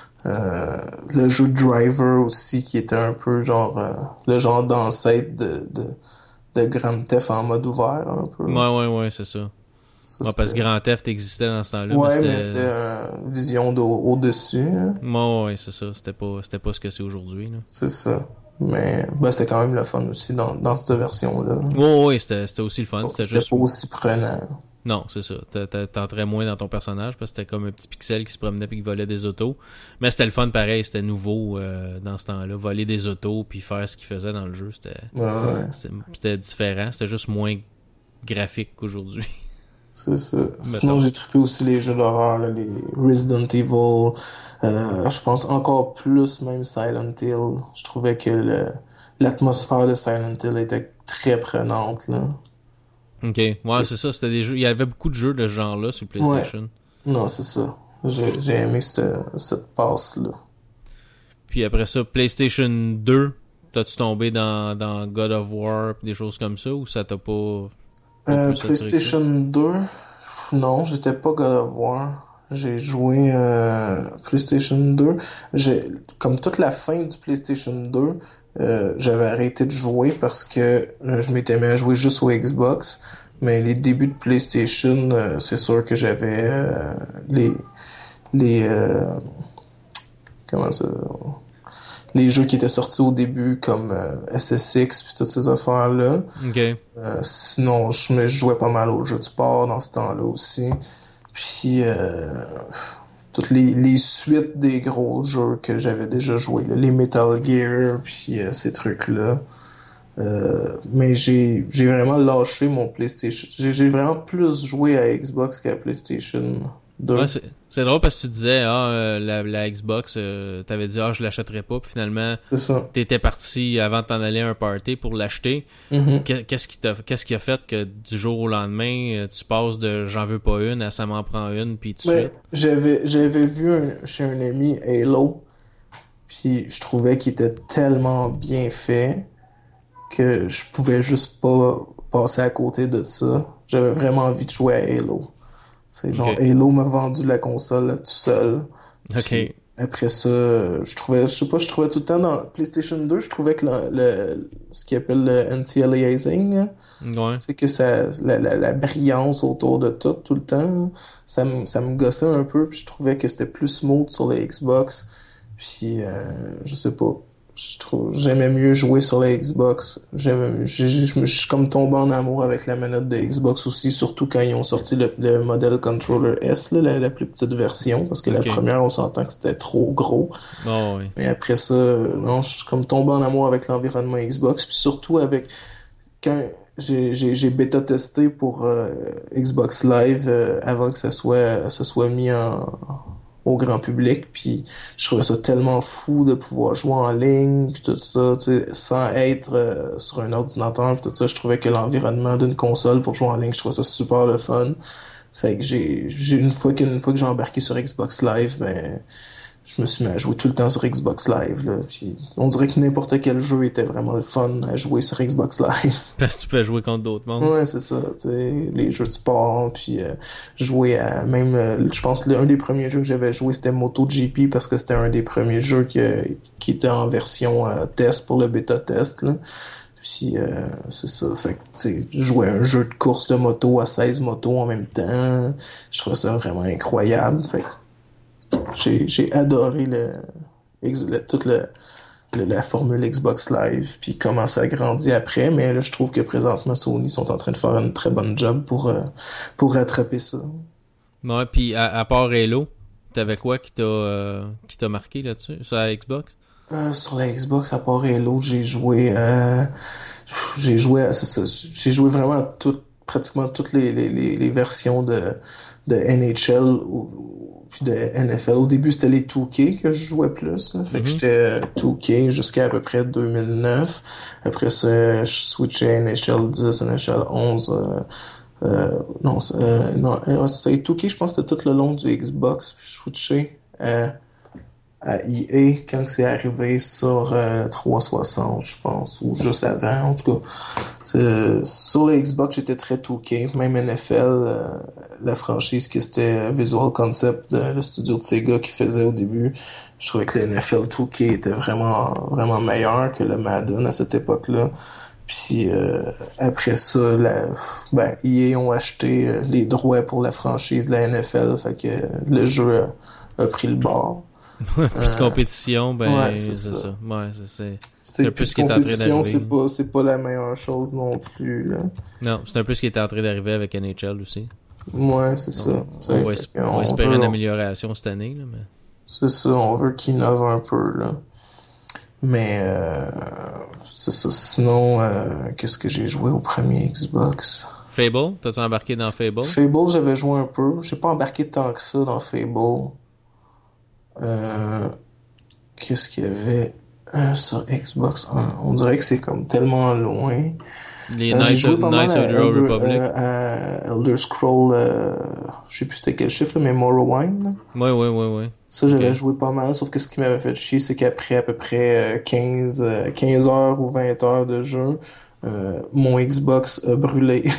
Euh, le jeu Driver aussi, qui était un peu genre... euh, le genre d'ancêtre de, de, de Grand Theft en mode ouvert, un peu. Ouais, ouais, ouais, c'est ça. Ça, Ouais, parce que c'était... Grand Theft existait dans ce temps-là, mais Ouais, c'était... mais c'était euh, vision d'au- au-dessus, hein. Ouais, ouais, c'est ça. C'était pas, c'était pas ce que c'est aujourd'hui, là. C'est ça. Mais ben, c'était quand même le fun aussi dans, dans cette version-là. Ouais, ouais, c'était, c'était aussi le fun. Sauf que C'était c'était juste... pas aussi prenant. Non, c'est ça. T'a- t'a- T'entrais moins dans ton personnage parce que c'était comme un petit pixel qui se promenait puis qui volait des autos. Mais c'était le fun pareil, c'était nouveau euh, dans ce temps-là. Voler des autos puis faire ce qu'il faisait dans le jeu, c'était, Ouais, ouais. c'était, c'était différent. C'était juste moins graphique qu'aujourd'hui. C'est ça. Sinon, j'ai trippé aussi les jeux d'horreur, là, les Resident Evil. Euh, je pense encore plus même Silent Hill. Je trouvais que le, l'atmosphère de Silent Hill était très prenante, là. Ok, ouais, c'est ça. C'était des jeux. Il y avait beaucoup de jeux de ce genre-là sur PlayStation. Non, c'est ça. J'ai, j'ai aimé cette, cette passe-là. Puis après ça, PlayStation deux, t'as-tu tombé dans, dans God of War pis des choses comme ça ou ça t'a pas... pas Euh, plus attiré que ça? PlayStation deux, non, j'étais pas God of War. J'ai joué euh, PlayStation deux. J'ai, comme toute la fin du PlayStation deux, euh, j'avais arrêté de jouer parce que euh, je m'étais mis à jouer juste au Xbox. Mais les débuts de PlayStation, euh, c'est sûr que j'avais euh, les les euh, comment ça, les jeux qui étaient sortis au début comme euh, S S X puis toutes ces affaires-là. Ok. Euh, sinon, je me je jouais pas mal aux jeux de sport dans ce temps-là aussi. Puis euh, toutes les, les suites des gros jeux que j'avais déjà joués, là, les Metal Gear, puis euh, ces trucs-là. Euh, mais j'ai j'ai vraiment lâché mon PlayStation. J'ai j'ai vraiment plus joué à Xbox qu'à PlayStation deux. Ouais, c'est, c'est drôle parce que tu disais, ah, euh, la, la Xbox, euh, t'avais dit, ah, je l'achèterais pas, puis finalement, C'est ça. t'étais parti avant de t'en aller à un party pour l'acheter. Mhm. Qu'est- Qu'est-ce qui t'a, qu'est-ce qui a fait que du jour au lendemain, euh, tu passes de j'en veux pas une à ça m'en prend une, puis tout de Ouais, suite? j'avais j'avais vu un- chez un ami Halo, puis je trouvais qu'il était tellement bien fait que je pouvais juste pas passer à côté de ça. J'avais vraiment envie de jouer à Halo. C'est genre Ok. Halo m'a vendu la console là, tout seul. Ok. Puis après ça, euh, je trouvais, je sais pas, je trouvais tout le temps dans PlayStation deux, je trouvais que le, le- ce qu'ils appelle le anti-aliasing, là, Ouais. c'est que ça, la, la, la brillance autour de tout, tout le temps, ça me, ça me gossait un peu, puis je trouvais que c'était plus smooth sur les Xbox. Puis, euh, je sais pas, je trouve, j'aimais mieux jouer sur la Xbox. J'aimais, je suis comme tombé en amour avec la manette de Xbox aussi, surtout quand ils ont sorti le, le modèle controller S, là, la, la plus petite version, parce que okay. La première, on s'entend que c'était trop gros. Oh, oui. Mais après ça, non, je suis comme tombé en amour avec l'environnement Xbox, puis surtout avec quand j'ai, j'ai, j'ai bêta testé pour euh, Xbox Live euh, avant que ça soit, ça soit mis en au grand public, puis je trouvais ça tellement fou de pouvoir jouer en ligne, puis tout ça, tu sais, sans être euh, sur un ordinateur, puis tout ça, je trouvais que l'environnement d'une console pour jouer en ligne, je trouvais ça super le fun. Fait que j'ai, j'ai une fois qu'une fois que j'ai embarqué sur Xbox Live, ben je me suis mis à jouer tout le temps sur Xbox Live, là, puis on dirait que n'importe quel jeu était vraiment le fun à jouer sur Xbox Live. Parce que tu peux jouer contre d'autres mondes. Ouais, c'est ça, tu sais, les jeux de sport, puis euh, jouer à même, euh, je pense que l'un des premiers jeux que j'avais joué, c'était MotoGP, parce que c'était un des premiers jeux qui, qui était en version euh, test pour le bêta test, là. Puis euh, c'est ça, fait que tu sais, jouer à un jeu de course de moto à seize motos en même temps, je trouve ça vraiment incroyable, fait que J'ai, j'ai adoré le, le toute le, le, la formule Xbox Live, puis comment ça a grandi après, mais là, je trouve que présentement, Sony sont en train de faire une très bonne job pour, euh, pour rattraper ça. Ouais, puis à, à part Halo, t'avais quoi qui t'a, euh, qui t'a marqué là-dessus, sur la Xbox? Euh, sur la Xbox, à part Halo, j'ai joué euh, j'ai joué à, c'est ça, j'ai joué vraiment à tout, pratiquement toutes les, les, les, les versions de, de N H L ou puis de N F L. Au début, c'était les deux K que je jouais plus. Là. Fait mm-hmm. que j'étais deux K jusqu'à à peu près deux mille neuf. Après ça, je switchais à N H L dix, N H L onze. Euh, euh, non, euh, non euh, c'est ça. Les deux K, je pense que c'était tout le long du Xbox. Puis je switchais à, à E A quand c'est arrivé sur euh, trois cent soixante, je pense. Ou juste avant. En tout cas, c'est, sur le Xbox, j'étais très deux K. Même N F L, euh, la franchise que c'était Visual Concept, euh, le studio de Sega qui faisait au début, je trouvais que le N F L deux K était vraiment vraiment meilleur que le Madden à cette époque-là. Puis euh, après ça, la, ben, E A ont acheté euh, les droits pour la franchise de la N F L, fait que euh, le jeu a, a pris le bord. Plus de compétition, ben ouais, c'est, c'est ça. ça. Ouais, c'est, c'est... C'est un peu ce qui est en train d'arriver. C'est pas, c'est pas la meilleure chose non plus, là. Non, c'est un peu ce qui est en train d'arriver avec N H L aussi. Ouais, c'est Donc, ça. On, on, va, esp- on va espérer veut, une amélioration cette année, là, mais... C'est ça, on veut qu'ils innovent un peu, là. Mais, euh, c'est ça. Sinon, euh, qu'est-ce que j'ai joué au premier Xbox? Fable? T'as-tu embarqué dans Fable? Fable, j'avais joué un peu. J'ai pas embarqué tant que ça dans Fable. Euh, qu'est-ce qu'il y avait euh, sur Xbox? Ah, on dirait que c'est comme tellement loin. Les euh, Knights of the Old Republic. Euh, à Elder Scroll, euh, je sais plus c'était quel chiffre, mais Morrowind. Ouais, ouais, ouais, ouais. Ça, j'avais okay. joué pas mal, sauf que ce qui m'avait fait chier, c'est qu'après à peu près quinze, quinze heures ou vingt heures de jeu, euh, mon Xbox a brûlé.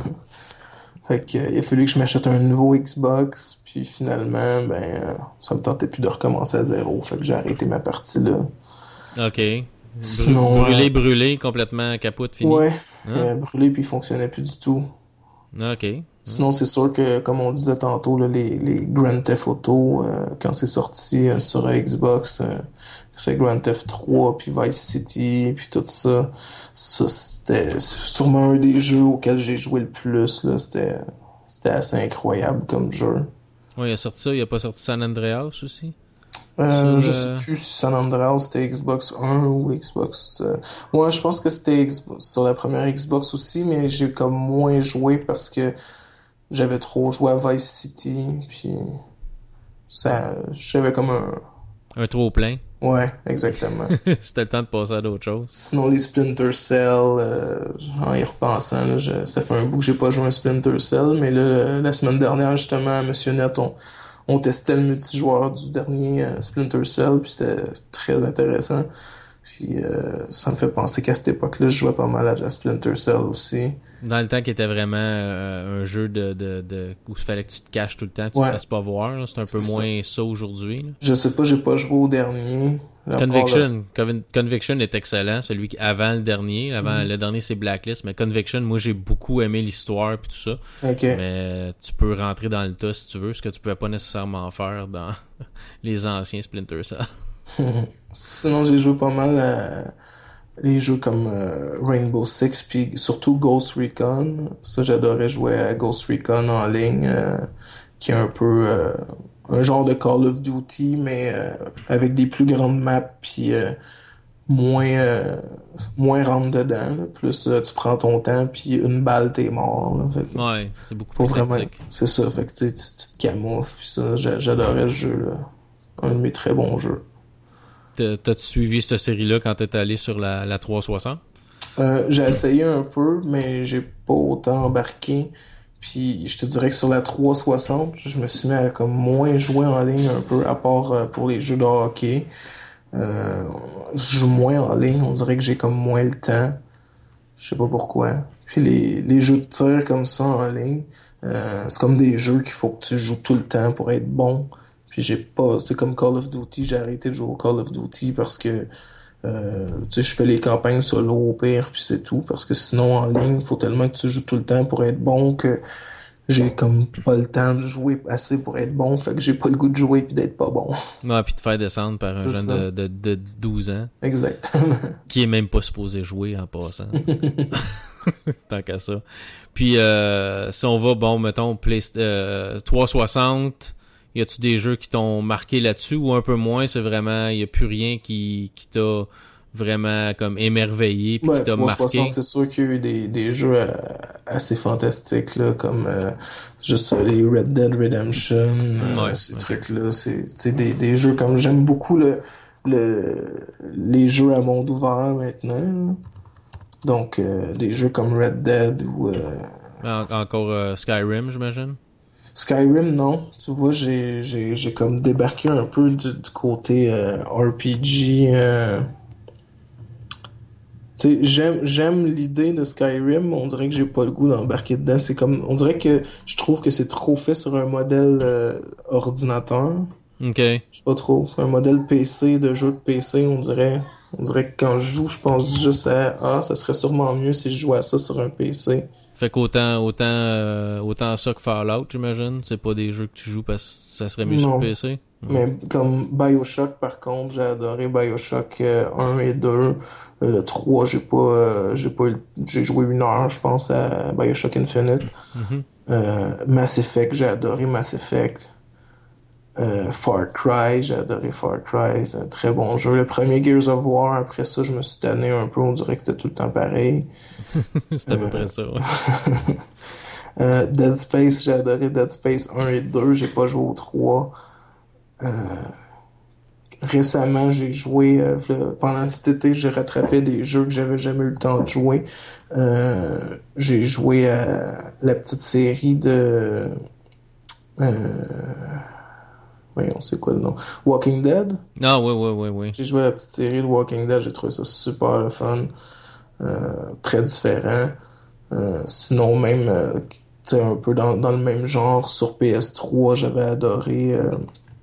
Fait que, il a fallu que je m'achète un nouveau Xbox, puis finalement, ben, ça me tentait plus de recommencer à zéro, fait que j'ai arrêté ma partie là. Ok. Sinon, brûlé, euh... brûlé, complètement capote, fini. Ouais, hein? euh, brûlé puis il fonctionnait plus du tout. Ok. Sinon, c'est sûr que, comme on disait tantôt, là, les, les Grand Theft Auto, euh, quand c'est sorti euh, sur Xbox, euh, c'est Grand Theft trois, puis Vice City, puis tout ça, ça c'était sûrement un des jeux auxquels j'ai joué le plus, là. C'était, c'était assez incroyable comme jeu. Ouais, il a sorti ça, il a pas sorti San Andreas aussi? Euh, je le... sais plus si San Andreas c'était Xbox un ou Xbox... Euh... Ouais, je pense que c'était Xbox... sur la première Xbox aussi, mais j'ai comme moins joué parce que j'avais trop joué à Vice City, puis ça... j'avais comme un... Un trop plein. Ouais, exactement. C'était le temps de passer à d'autres choses. Sinon, les Splinter Cell, euh, en y repensant, là, je... ça fait un bout que j'ai pas joué à un Splinter Cell, mais là, la semaine dernière, justement, à Monsieur Net, on... on testait le multijoueur du dernier euh, Splinter Cell, puis c'était très intéressant. Puis euh, ça me fait penser qu'à cette époque-là, je jouais pas mal à Splinter Cell aussi. Dans le temps qui était vraiment euh, un jeu de, de, de où il fallait que tu te caches tout le temps, que tu ouais. te fasses pas voir. Là. C'est un peu c'est moins ça, ça aujourd'hui. Là. Je sais pas, j'ai pas joué au dernier. Conviction. Le... Conviction est excellent, celui qui avant le dernier. Avant mm-hmm. Le dernier c'est Blacklist, mais Conviction, moi j'ai beaucoup aimé l'histoire puis tout ça. Okay. Mais tu peux rentrer dans le tas si tu veux, ce que tu pouvais pas nécessairement faire dans les anciens Splinter Cell. Sinon, j'ai joué pas mal à les jeux comme euh, Rainbow Six, puis surtout Ghost Recon. Ça, j'adorais jouer à Ghost Recon en ligne, euh, qui est un peu euh, un genre de Call of Duty, mais euh, avec des plus grandes maps, puis euh, moins euh, moins rentre dedans. Là. Plus euh, tu prends ton temps, puis une balle, t'es mort. Là. Fait que, ouais, c'est beaucoup faut plus vraiment, tactique. c'est ça, fait que tu, tu te camoufles, puis ça, j'adorais le jeu. Là. Un de mes très bons jeux. T'as-tu suivi cette série-là quand t'es allé sur la, la trois cent soixante? Euh, j'ai essayé un peu, mais j'ai pas autant embarqué. Puis je te dirais que sur la trois cent soixante, je me suis mis à comme moins jouer en ligne un peu, à part euh, pour les jeux de hockey. Euh, je joue moins en ligne, on dirait que j'ai comme moins le temps. Je sais pas pourquoi. Puis les, les jeux de tir comme ça en ligne, euh, c'est comme des jeux qu'il faut que tu joues tout le temps pour être bon. Puis j'ai pas, c'est comme Call of Duty, j'ai arrêté de jouer au Call of Duty parce que euh, tu sais, je fais les campagnes solo au pire, puis c'est tout. Parce que sinon, en ligne, il faut tellement que tu joues tout le temps pour être bon que j'ai comme pas le temps de jouer assez pour être bon. Fait que j'ai pas le goût de jouer puis d'être pas bon. Ouais, puis de faire descendre par un C'est jeune ça. de, de, de douze ans. Exactement. Qui est même pas supposé jouer en passant. Tant qu'à ça. Puis, euh, si on va, bon, mettons, Play, euh, trois cent soixante, y a-tu des jeux qui t'ont marqué là-dessus ou un peu moins, c'est vraiment, y a plus rien qui, qui t'a vraiment comme émerveillé puis Ouais, qui t'a trois cent soixante, marqué? c'est sûr qu'il y a eu des, des jeux euh, assez fantastiques, là, comme euh, juste euh, les Red Dead Redemption, euh, Ouais, ces ok. trucs-là. C'est tu sais, des, des jeux comme j'aime beaucoup le, le les jeux à monde ouvert maintenant. Là. Donc, euh, des jeux comme Red Dead ou euh, En- encore euh, Skyrim, j'imagine? Skyrim, non. Tu vois, j'ai j'ai j'ai comme débarqué un peu du, du côté euh, R P G. Euh... Tu sais, j'aime j'aime l'idée de Skyrim, mais on dirait que j'ai pas le goût d'embarquer dedans. C'est comme, on dirait que je trouve que c'est trop fait sur un modèle euh, ordinateur. Ok. Je sais pas trop. C'est un modèle P C, de jeu de P C, on dirait. On dirait que quand je joue, je pense juste à ah, ça serait sûrement mieux si je jouais à ça sur un P C. Fait qu'autant autant, euh, autant ça que Fallout, j'imagine. C'est pas des jeux que tu joues parce que ça serait mieux sur Non. P C? Mais comme BioShock, par contre, j'ai adoré BioShock euh, un et deux. Euh, Le trois, j'ai pas, euh, j'ai pas, eu- j'ai joué une heure, je pense, à BioShock Infinite. Mhm. Euh, Mass Effect, j'ai adoré Mass Effect. Euh, Far Cry, j'ai adoré Far Cry, c'est un très bon jeu. Le premier Gears of War, après ça, je me suis tanné un peu, on dirait que c'était tout le temps pareil. C'est à peu près ça, ouais. Euh, Dead Space, j'ai adoré Dead Space un et deux, j'ai pas joué au trois. Euh, récemment, j'ai joué, euh, v'là- pendant cet été, j'ai rattrapé des jeux que j'avais jamais eu le temps de jouer. Euh, j'ai joué à la petite série de... Euh, voyons, c'est quoi le nom? Walking Dead. Ah, oui, oui, oui, oui. J'ai joué à la petite série de Walking Dead, j'ai trouvé ça super le fun. Euh, très différent. Euh, sinon, même, euh, tu sais, un peu dans, dans le même genre, sur P S trois, j'avais adoré... Euh,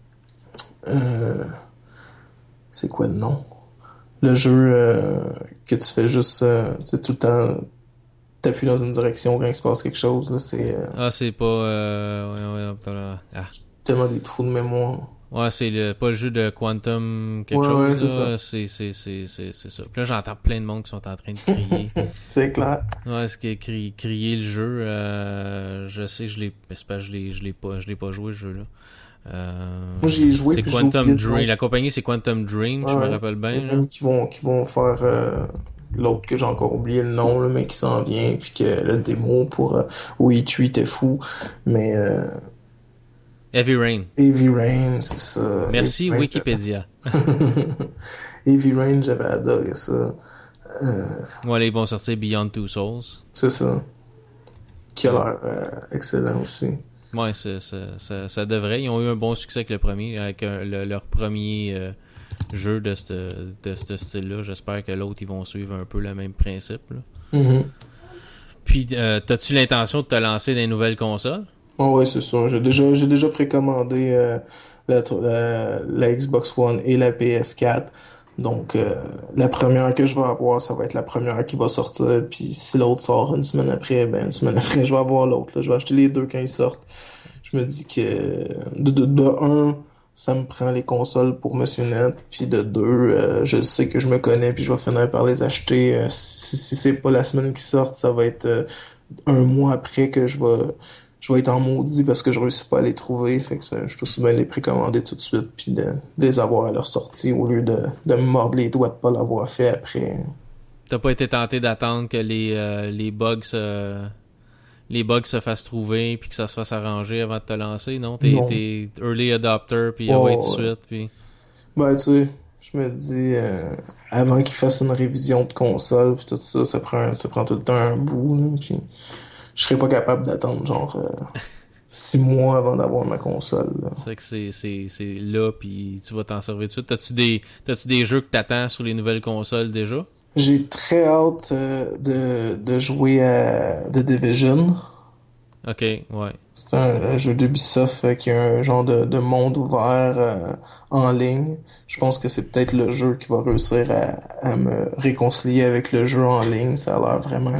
euh, c'est quoi le nom? Le jeu euh, que tu fais juste, euh, tu sais, tout le temps, t'appuies dans une direction quand il se passe quelque chose, là, c'est euh, Ah, c'est pas... Euh... Ouais, ouais, attends, là. Ah. tellement des trous de mémoire. Ouais, c'est le, pas le jeu de Quantum quelque Ouais, chose, ouais, c'est là. C'est, c'est, c'est, c'est, c'est ça. Puis là, j'entends plein de monde qui sont en train de crier. C'est clair. Ouais, ce qui est cri- crier le jeu, euh, je sais, je l'ai, c'est pas, je l'ai, je l'ai pas, je l'ai pas joué, ce jeu-là. Euh, Moi, j'y ai joué, c'est puis j'ai Quantum oublié le Dream. nom. La compagnie, c'est Quantum Dream, Ouais, je me ouais. rappelle Il y bien, en a là. même qui vont, qui vont faire euh, l'autre que j'ai encore oublié le nom, là, mais qui s'en vient, puis que le démo pour euh, Wii trois était fou, mais euh, Heavy Rain. Heavy Rain, c'est ça. Merci Heavy Rain, Wikipédia. Heavy Rain, j'avais adoré ça. Euh, Ouais, là, ils vont sortir Beyond Two Souls. c'est ça. Qui a l'air euh, excellent aussi. Ouais, c'est, c'est, ça, ça devrait. Ils ont eu un bon succès avec le premier, avec un- le- leur premier euh, jeu de ce de ce style-là. J'espère que l'autre, ils vont suivre un peu le même principe, là. Mm-hmm. Puis, euh, t'as-tu l'intention de te lancer dans les nouvelles consoles? Oh ouais, c'est sûr. J'ai déjà, j'ai déjà précommandé euh, la, la, la Xbox One et la P S quatre. Donc, euh, la première que je vais avoir, ça va être la première qui va sortir. Puis si l'autre sort une semaine après, ben une semaine après, je vais avoir l'autre. Là. Je vais acheter les deux quand ils sortent. Je me dis que, de, de, de un, ça me prend les consoles pour Monsieur Net, puis de deux, euh, je sais que je me connais, puis je vais finir par les acheter. Euh, si, si c'est pas la semaine qui sort, ça va être euh, un mois après que je vais je vais être en maudit parce que je réussis pas à les trouver. Fait que ça, je suis aussi bien les précommander tout de suite, puis de, de les avoir à leur sortie au lieu de, de me mordre les doigts de pas l'avoir fait après. T'as pas été tenté d'attendre que les, euh, les bugs se... les bugs se fassent trouver puis que ça se fasse arranger avant de te lancer, non? T'es, Non. t'es early adopter puis Oh, ah ouais tout de ouais. suite puis... Ben, tu sais, je me dis, euh, avant qu'ils fassent une révision de console pis tout ça, ça prend, ça prend tout le temps un bout, là, pis je serais pas capable d'attendre, genre, euh, six mois avant d'avoir ma console, là. C'est vrai que c'est, c'est, c'est là puis tu vas t'en servir tout de suite. T'as-tu des, t'as-tu des jeux que t'attends sur les nouvelles consoles déjà? J'ai très hâte euh, de, de jouer à The Division. Ok, ouais. C'est un, un jeu d'Ubisoft euh, qui a un genre de, de monde ouvert euh, en ligne. Je pense que c'est peut-être le jeu qui va réussir à, à me réconcilier avec le jeu en ligne. Ça a l'air vraiment...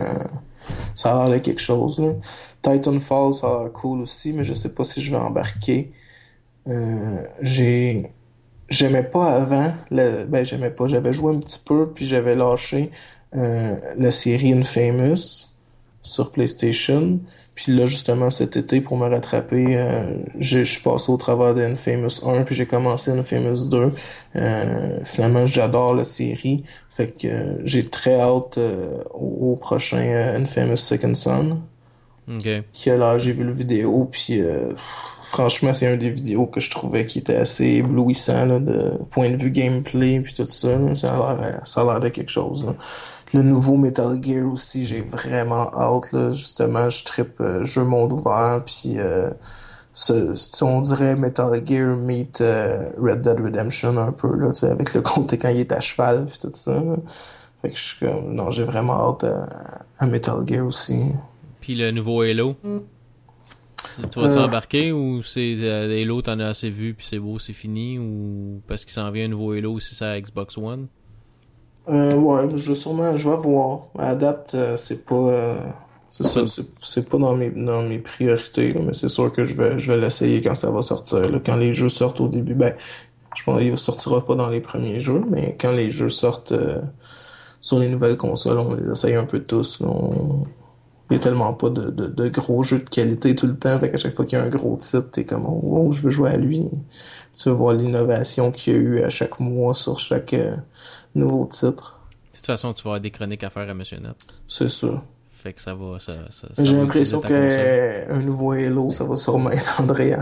Ça a l'air de quelque chose, là. Titanfall, ça a l'air cool aussi, mais je sais pas si je vais embarquer. Euh, j'ai... J'aimais pas avant, le... ben j'aimais pas, j'avais joué un petit peu, puis j'avais lâché euh, la série Infamous sur PlayStation. Puis là, justement, cet été, pour me rattraper, euh, je suis passé au travers d'Infamous un, puis j'ai commencé Infamous deux. Euh, finalement, j'adore la série. Fait que euh, j'ai très hâte euh, au, au prochain euh, Infamous Second Son. Ok. Qui a l'air, j'ai vu le vidéo, puis euh, franchement, c'est un des vidéos que je trouvais qui était assez éblouissant, là, de point de vue gameplay, puis tout ça. Là, ça a l'air, ça a l'air de quelque chose, là. Le nouveau Metal Gear aussi, j'ai vraiment hâte, là. Justement, je trippe euh, jeu monde ouvert, puis euh, ce, ce- on dirait Metal Gear meet euh, Red Dead Redemption un peu, là, tu sais, avec le côté quand il est à cheval, puis tout ça, là. Fait que je suis comme, non, j'ai vraiment hâte à, à Metal Gear aussi. Puis le nouveau Halo. Tu vas Euh, t'embarquer ou c'est euh, Halo t'en as assez vu puis c'est beau, c'est fini ou parce qu'il s'en vient un nouveau Halo aussi sur la Xbox One? Euh, ouais, je vais sûrement, je vais voir. À la date, euh, c'est pas, euh, c'est ça, c'est, c'est pas dans mes, dans mes priorités, là, mais c'est sûr que je vais, je vais l'essayer quand ça va sortir, là. Quand les jeux sortent au début, ben, je pense qu'il sortira pas dans les premiers jeux, mais quand les jeux sortent, euh, sur les nouvelles consoles, on les essaye un peu tous, là. On- Il y a tellement pas de, de, de gros jeux de qualité tout le temps, fait qu'à chaque fois qu'il y a un gros titre, t'es comme, oh, oh, je veux jouer à lui. Tu vas voir l'innovation qu'il y a eu à chaque mois sur chaque, euh, nouveau titre. De toute façon, tu vas avoir des chroniques à faire à Monsieur Net. C'est ça. Fait que ça va, ça, ça, ça J'ai va l'impression utiliser ta console. qu'un nouveau Halo, ça va sûrement être Andréane.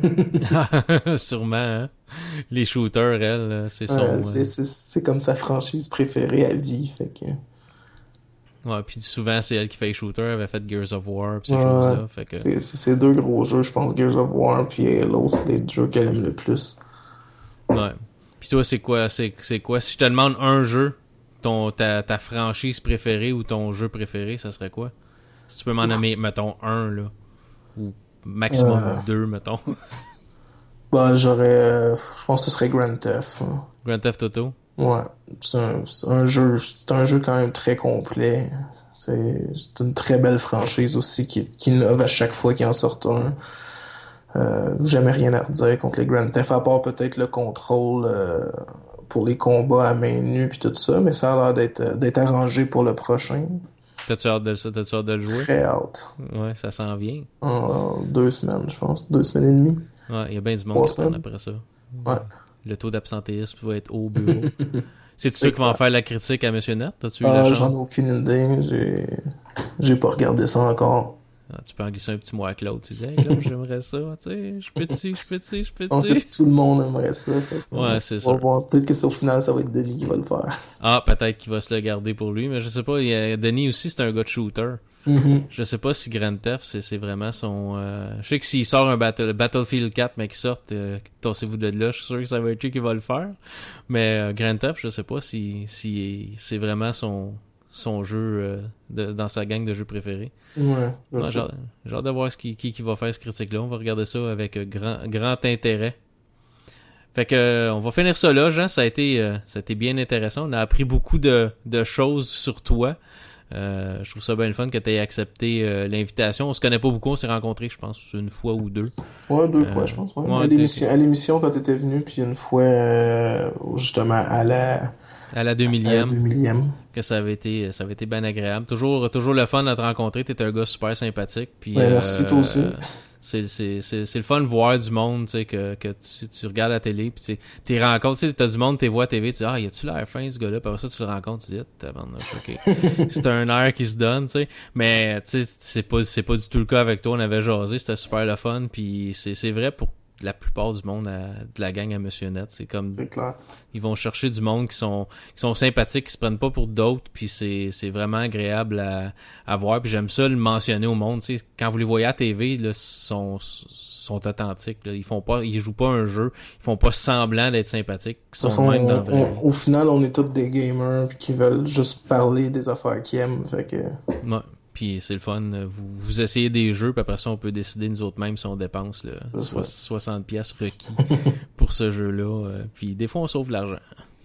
Sûrement, hein? Les shooters, elle, c'est son... Ouais, c'est, euh, c'est, c'est comme sa franchise préférée à vie, fait que... Ouais, puis souvent, c'est elle qui fait les shooters. Elle avait fait Gears of War pis ces Ouais, choses-là. Fait que... c'est, c'est ces deux gros jeux, je pense, Gears of War puis Halo, c'est les jeux qu'elle aime le plus. Ouais. Puis toi, c'est quoi, c'est, c'est quoi? Si je te demande un jeu, ton, ta, ta franchise préférée ou ton jeu préféré, ça serait quoi? Si tu peux m'en nommer, mettons, un, là. Ou maximum Euh, deux, mettons. bah, j'aurais... euh, je pense que ce serait Grand Theft. Hein. Grand Theft Auto. Ouais, c'est un, c'est un jeu, c'est un jeu quand même très complet. C'est, c'est une très belle franchise aussi qui, qui innove à chaque fois qu'il en sort un. Euh, jamais rien à redire contre les Grand Theft, à part peut-être le contrôle euh, pour les combats à main nue puis tout ça, mais ça a l'air d'être, d'être arrangé pour le prochain. T'as-tu hâte de, t'as-tu hâte de le jouer? Très hâte. Ouais, ça s'en vient. En, en deux semaines, je pense. Deux semaines et demie. Ouais, il y a bien du monde Trois qui se prend semaines. après ça. Ouais. Le taux d'absentéisme va être au bureau. C'est-tu toi qui vas en faire la critique à Monsieur Net? T'as-tu eu Ah, la j'en ai chance? aucune idée. J'ai, j'ai pas regardé ça encore. Ah, tu peux en glisser un petit mot à Claude. Tu dis, hey, Claude, j'aimerais ça. Tu sais, je peux-tu, je peux-tu, je Je pense que peux-tu. tout le monde aimerait ça. Fait que, Ouais, c'est on sûr. va voir. Peut-être que c'est au final, ça va être Denis qui va le faire. Ah, peut-être qu'il va se le garder pour lui, mais je sais pas. Il y a, Denis aussi, c'est un gars de shooter. Mm-hmm. Je sais pas si Grand Theft, c'est, c'est vraiment son... Euh... Je sais que s'il sort un battle, Battlefield quatre, mais qu'il sorte, euh, tassez-vous de là, je suis sûr que ça va être lui qui va le faire. Mais euh, Grand Theft, je sais pas si, si c'est vraiment son, son jeu euh, de, dans sa gang de jeux préférés. Ouais, je Ouais, sais. j'ai hâte- j'ai hâte de voir ce qui, qui, qui va faire ce critique-là. On va regarder ça avec euh, grand, grand intérêt. Fait que euh, on va finir ça là, Jean. Ça a été, euh, ça a été bien intéressant. On a appris beaucoup de, de choses sur toi. Euh, je trouve ça bien le fun que tu aies accepté euh, l'invitation. On se connaît pas beaucoup, on s'est rencontrés, je pense, une fois ou deux. Ouais, deux euh, fois, je pense. Ouais. Ouais, à, l'émission, à l'émission quand tu étais venu, puis une fois, euh, justement, à la... À la deux millième. À la deux millième. Que ça avait été, ça avait été bien agréable. Toujours, toujours le fun de te rencontrer. T'es un gars super sympathique. Puis, ouais, merci, euh, toi aussi. C'est, c'est, c'est, c'est le fun de voir du monde, tu sais, que, que tu, tu regardes la télé, puis t'es rencontres, tu sais, t'as du monde, t'es vois à T V, tu dis, ah, y a-tu l'air fin, ce gars-là? Puis après ça, tu le rencontres, tu dis, ah, tabarnouche, ok. C'est un air qui se donne, tu sais. Mais, tu sais, c'est pas, c'est pas du tout le cas avec toi. On avait jasé, c'était super le fun, puis c'est, c'est vrai pour la plupart du monde, à, de la gang à Monsieur Net. C'est comme, c'est clair. Ils vont chercher du monde qui sont, qui sont sympathiques, qui se prennent pas pour d'autres, puis c'est, c'est vraiment agréable à, à voir. Puis j'aime ça le mentionner au monde, tu sais. Quand vous les voyez à T V, là, sont, sont authentiques, là. Ils font pas, ils jouent pas un jeu, ils font pas semblant d'être sympathiques. Ils sont façon, même on, dans on, au final, on est tous des gamers qui veulent juste parler des affaires qu'ils aiment, fait que... Ouais. Puis c'est le fun, vous, vous essayez des jeux, puis après ça, on peut décider nous autres mêmes si on dépense là, so- soixante pièces requis pour ce jeu-là. Euh, puis des fois, on sauve l'argent.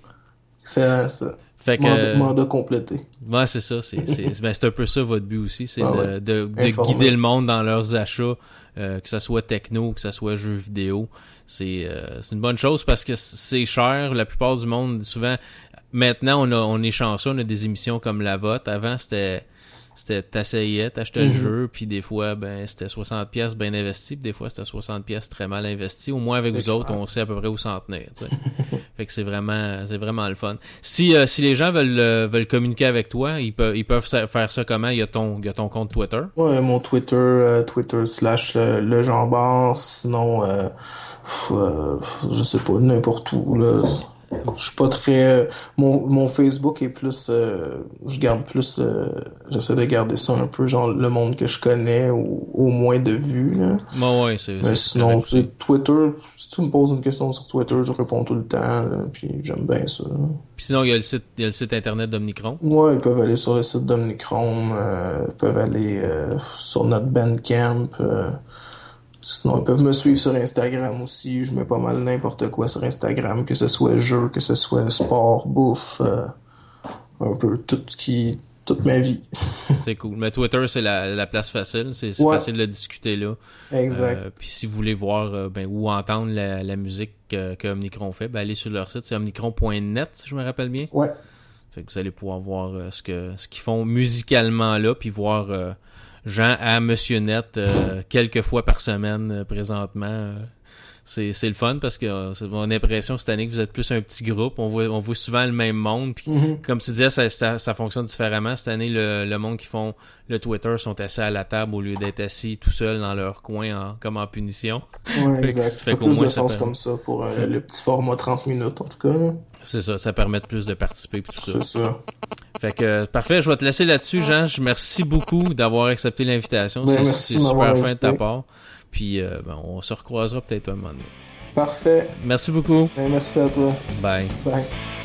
Excellent, ça. Fait que, mandat, mandat complété. Ouais, c'est ça. C'est, c'est, ben, c'est un peu ça votre but aussi, c'est ah de, ouais. de, de guider le monde dans leurs achats, euh, que ça soit techno, que ça soit jeux vidéo. C'est, euh, c'est une bonne chose parce que c'est cher. La plupart du monde, souvent, maintenant, on, a, on est chanceux, on a des émissions comme La Vote. Avant, c'était... C'était, t'essayais, t'achetais mm-hmm. le jeu, puis des fois, ben, c'était soixante pièces bien investi, puis des fois, c'était soixante pièces très mal investi. Au moins, avec c'est vous clair. Autres, on sait à peu près où s'en tenir, tu sais. Fait que c'est vraiment, c'est vraiment le fun. Si, euh, si les gens veulent, euh, veulent communiquer avec toi, ils peuvent, ils peuvent faire ça comment? Il y a ton, il y a ton compte Twitter? Ouais, mon Twitter, euh, Twitter slash euh, le jambon, sinon, euh, euh, je sais pas, n'importe où, là. Je suis pas très... Mon, mon Facebook est plus... Euh, je garde plus... Euh, j'essaie de garder ça un peu, genre le monde que je connais, ou au moins de vue, là. Bon, ouais, c'est... Mais c'est sinon, c'est Twitter... Si tu me poses une question sur Twitter, je réponds tout le temps, là, puis j'aime bien ça. Là. Puis sinon, il y a le site, il y a le site internet d'Omnicron. Ouais, ils peuvent aller sur le site d'Omnicron, euh, ils peuvent aller euh, sur notre Bandcamp... Euh, Sinon, ils peuvent me suivre sur Instagram aussi. Je mets pas mal n'importe quoi sur Instagram, que ce soit jeu, que ce soit sport, bouffe, euh, un peu tout ce qui... toute ma vie. C'est cool. Mais Twitter, c'est la, la place facile. C'est, c'est ouais. facile de discuter là. Exact. Euh, puis si vous voulez voir euh, ben, ou entendre la, la musique que, que Omnicron fait, ben allez sur leur site. C'est omnicron point net, si je me rappelle bien. Ouais. Fait que vous allez pouvoir voir euh, ce que ce qu'ils font musicalement là, puis voir... Euh, Jean à Monsieur Net euh, quelques fois par semaine euh, présentement. Euh, c'est, c'est le fun parce que euh, c'est mon impression cette année que vous êtes plus un petit groupe. On voit, on voit souvent le même monde. Puis, mm-hmm. Comme tu disais, ça, ça, ça fonctionne différemment. Cette année, le, le monde qui font le Twitter sont assis à la table au lieu d'être assis tout seuls dans leur coin en, comme en punition. Ouais, exact. Ça fait qu'au plus moins, de sens ça comme ça pour euh, le petit format trente minutes en tout cas. Là. C'est ça, ça permet de plus de participer et tout ça. C'est ça. Fait que, euh, parfait, je vais te laisser là-dessus, Jean. Je merci beaucoup d'avoir accepté l'invitation. Ben, c'est, c'est super fin de ta part. Puis, euh, ben, on se recroisera peut-être un moment donné. Parfait. Merci beaucoup. Ben, merci à toi. Bye. Bye.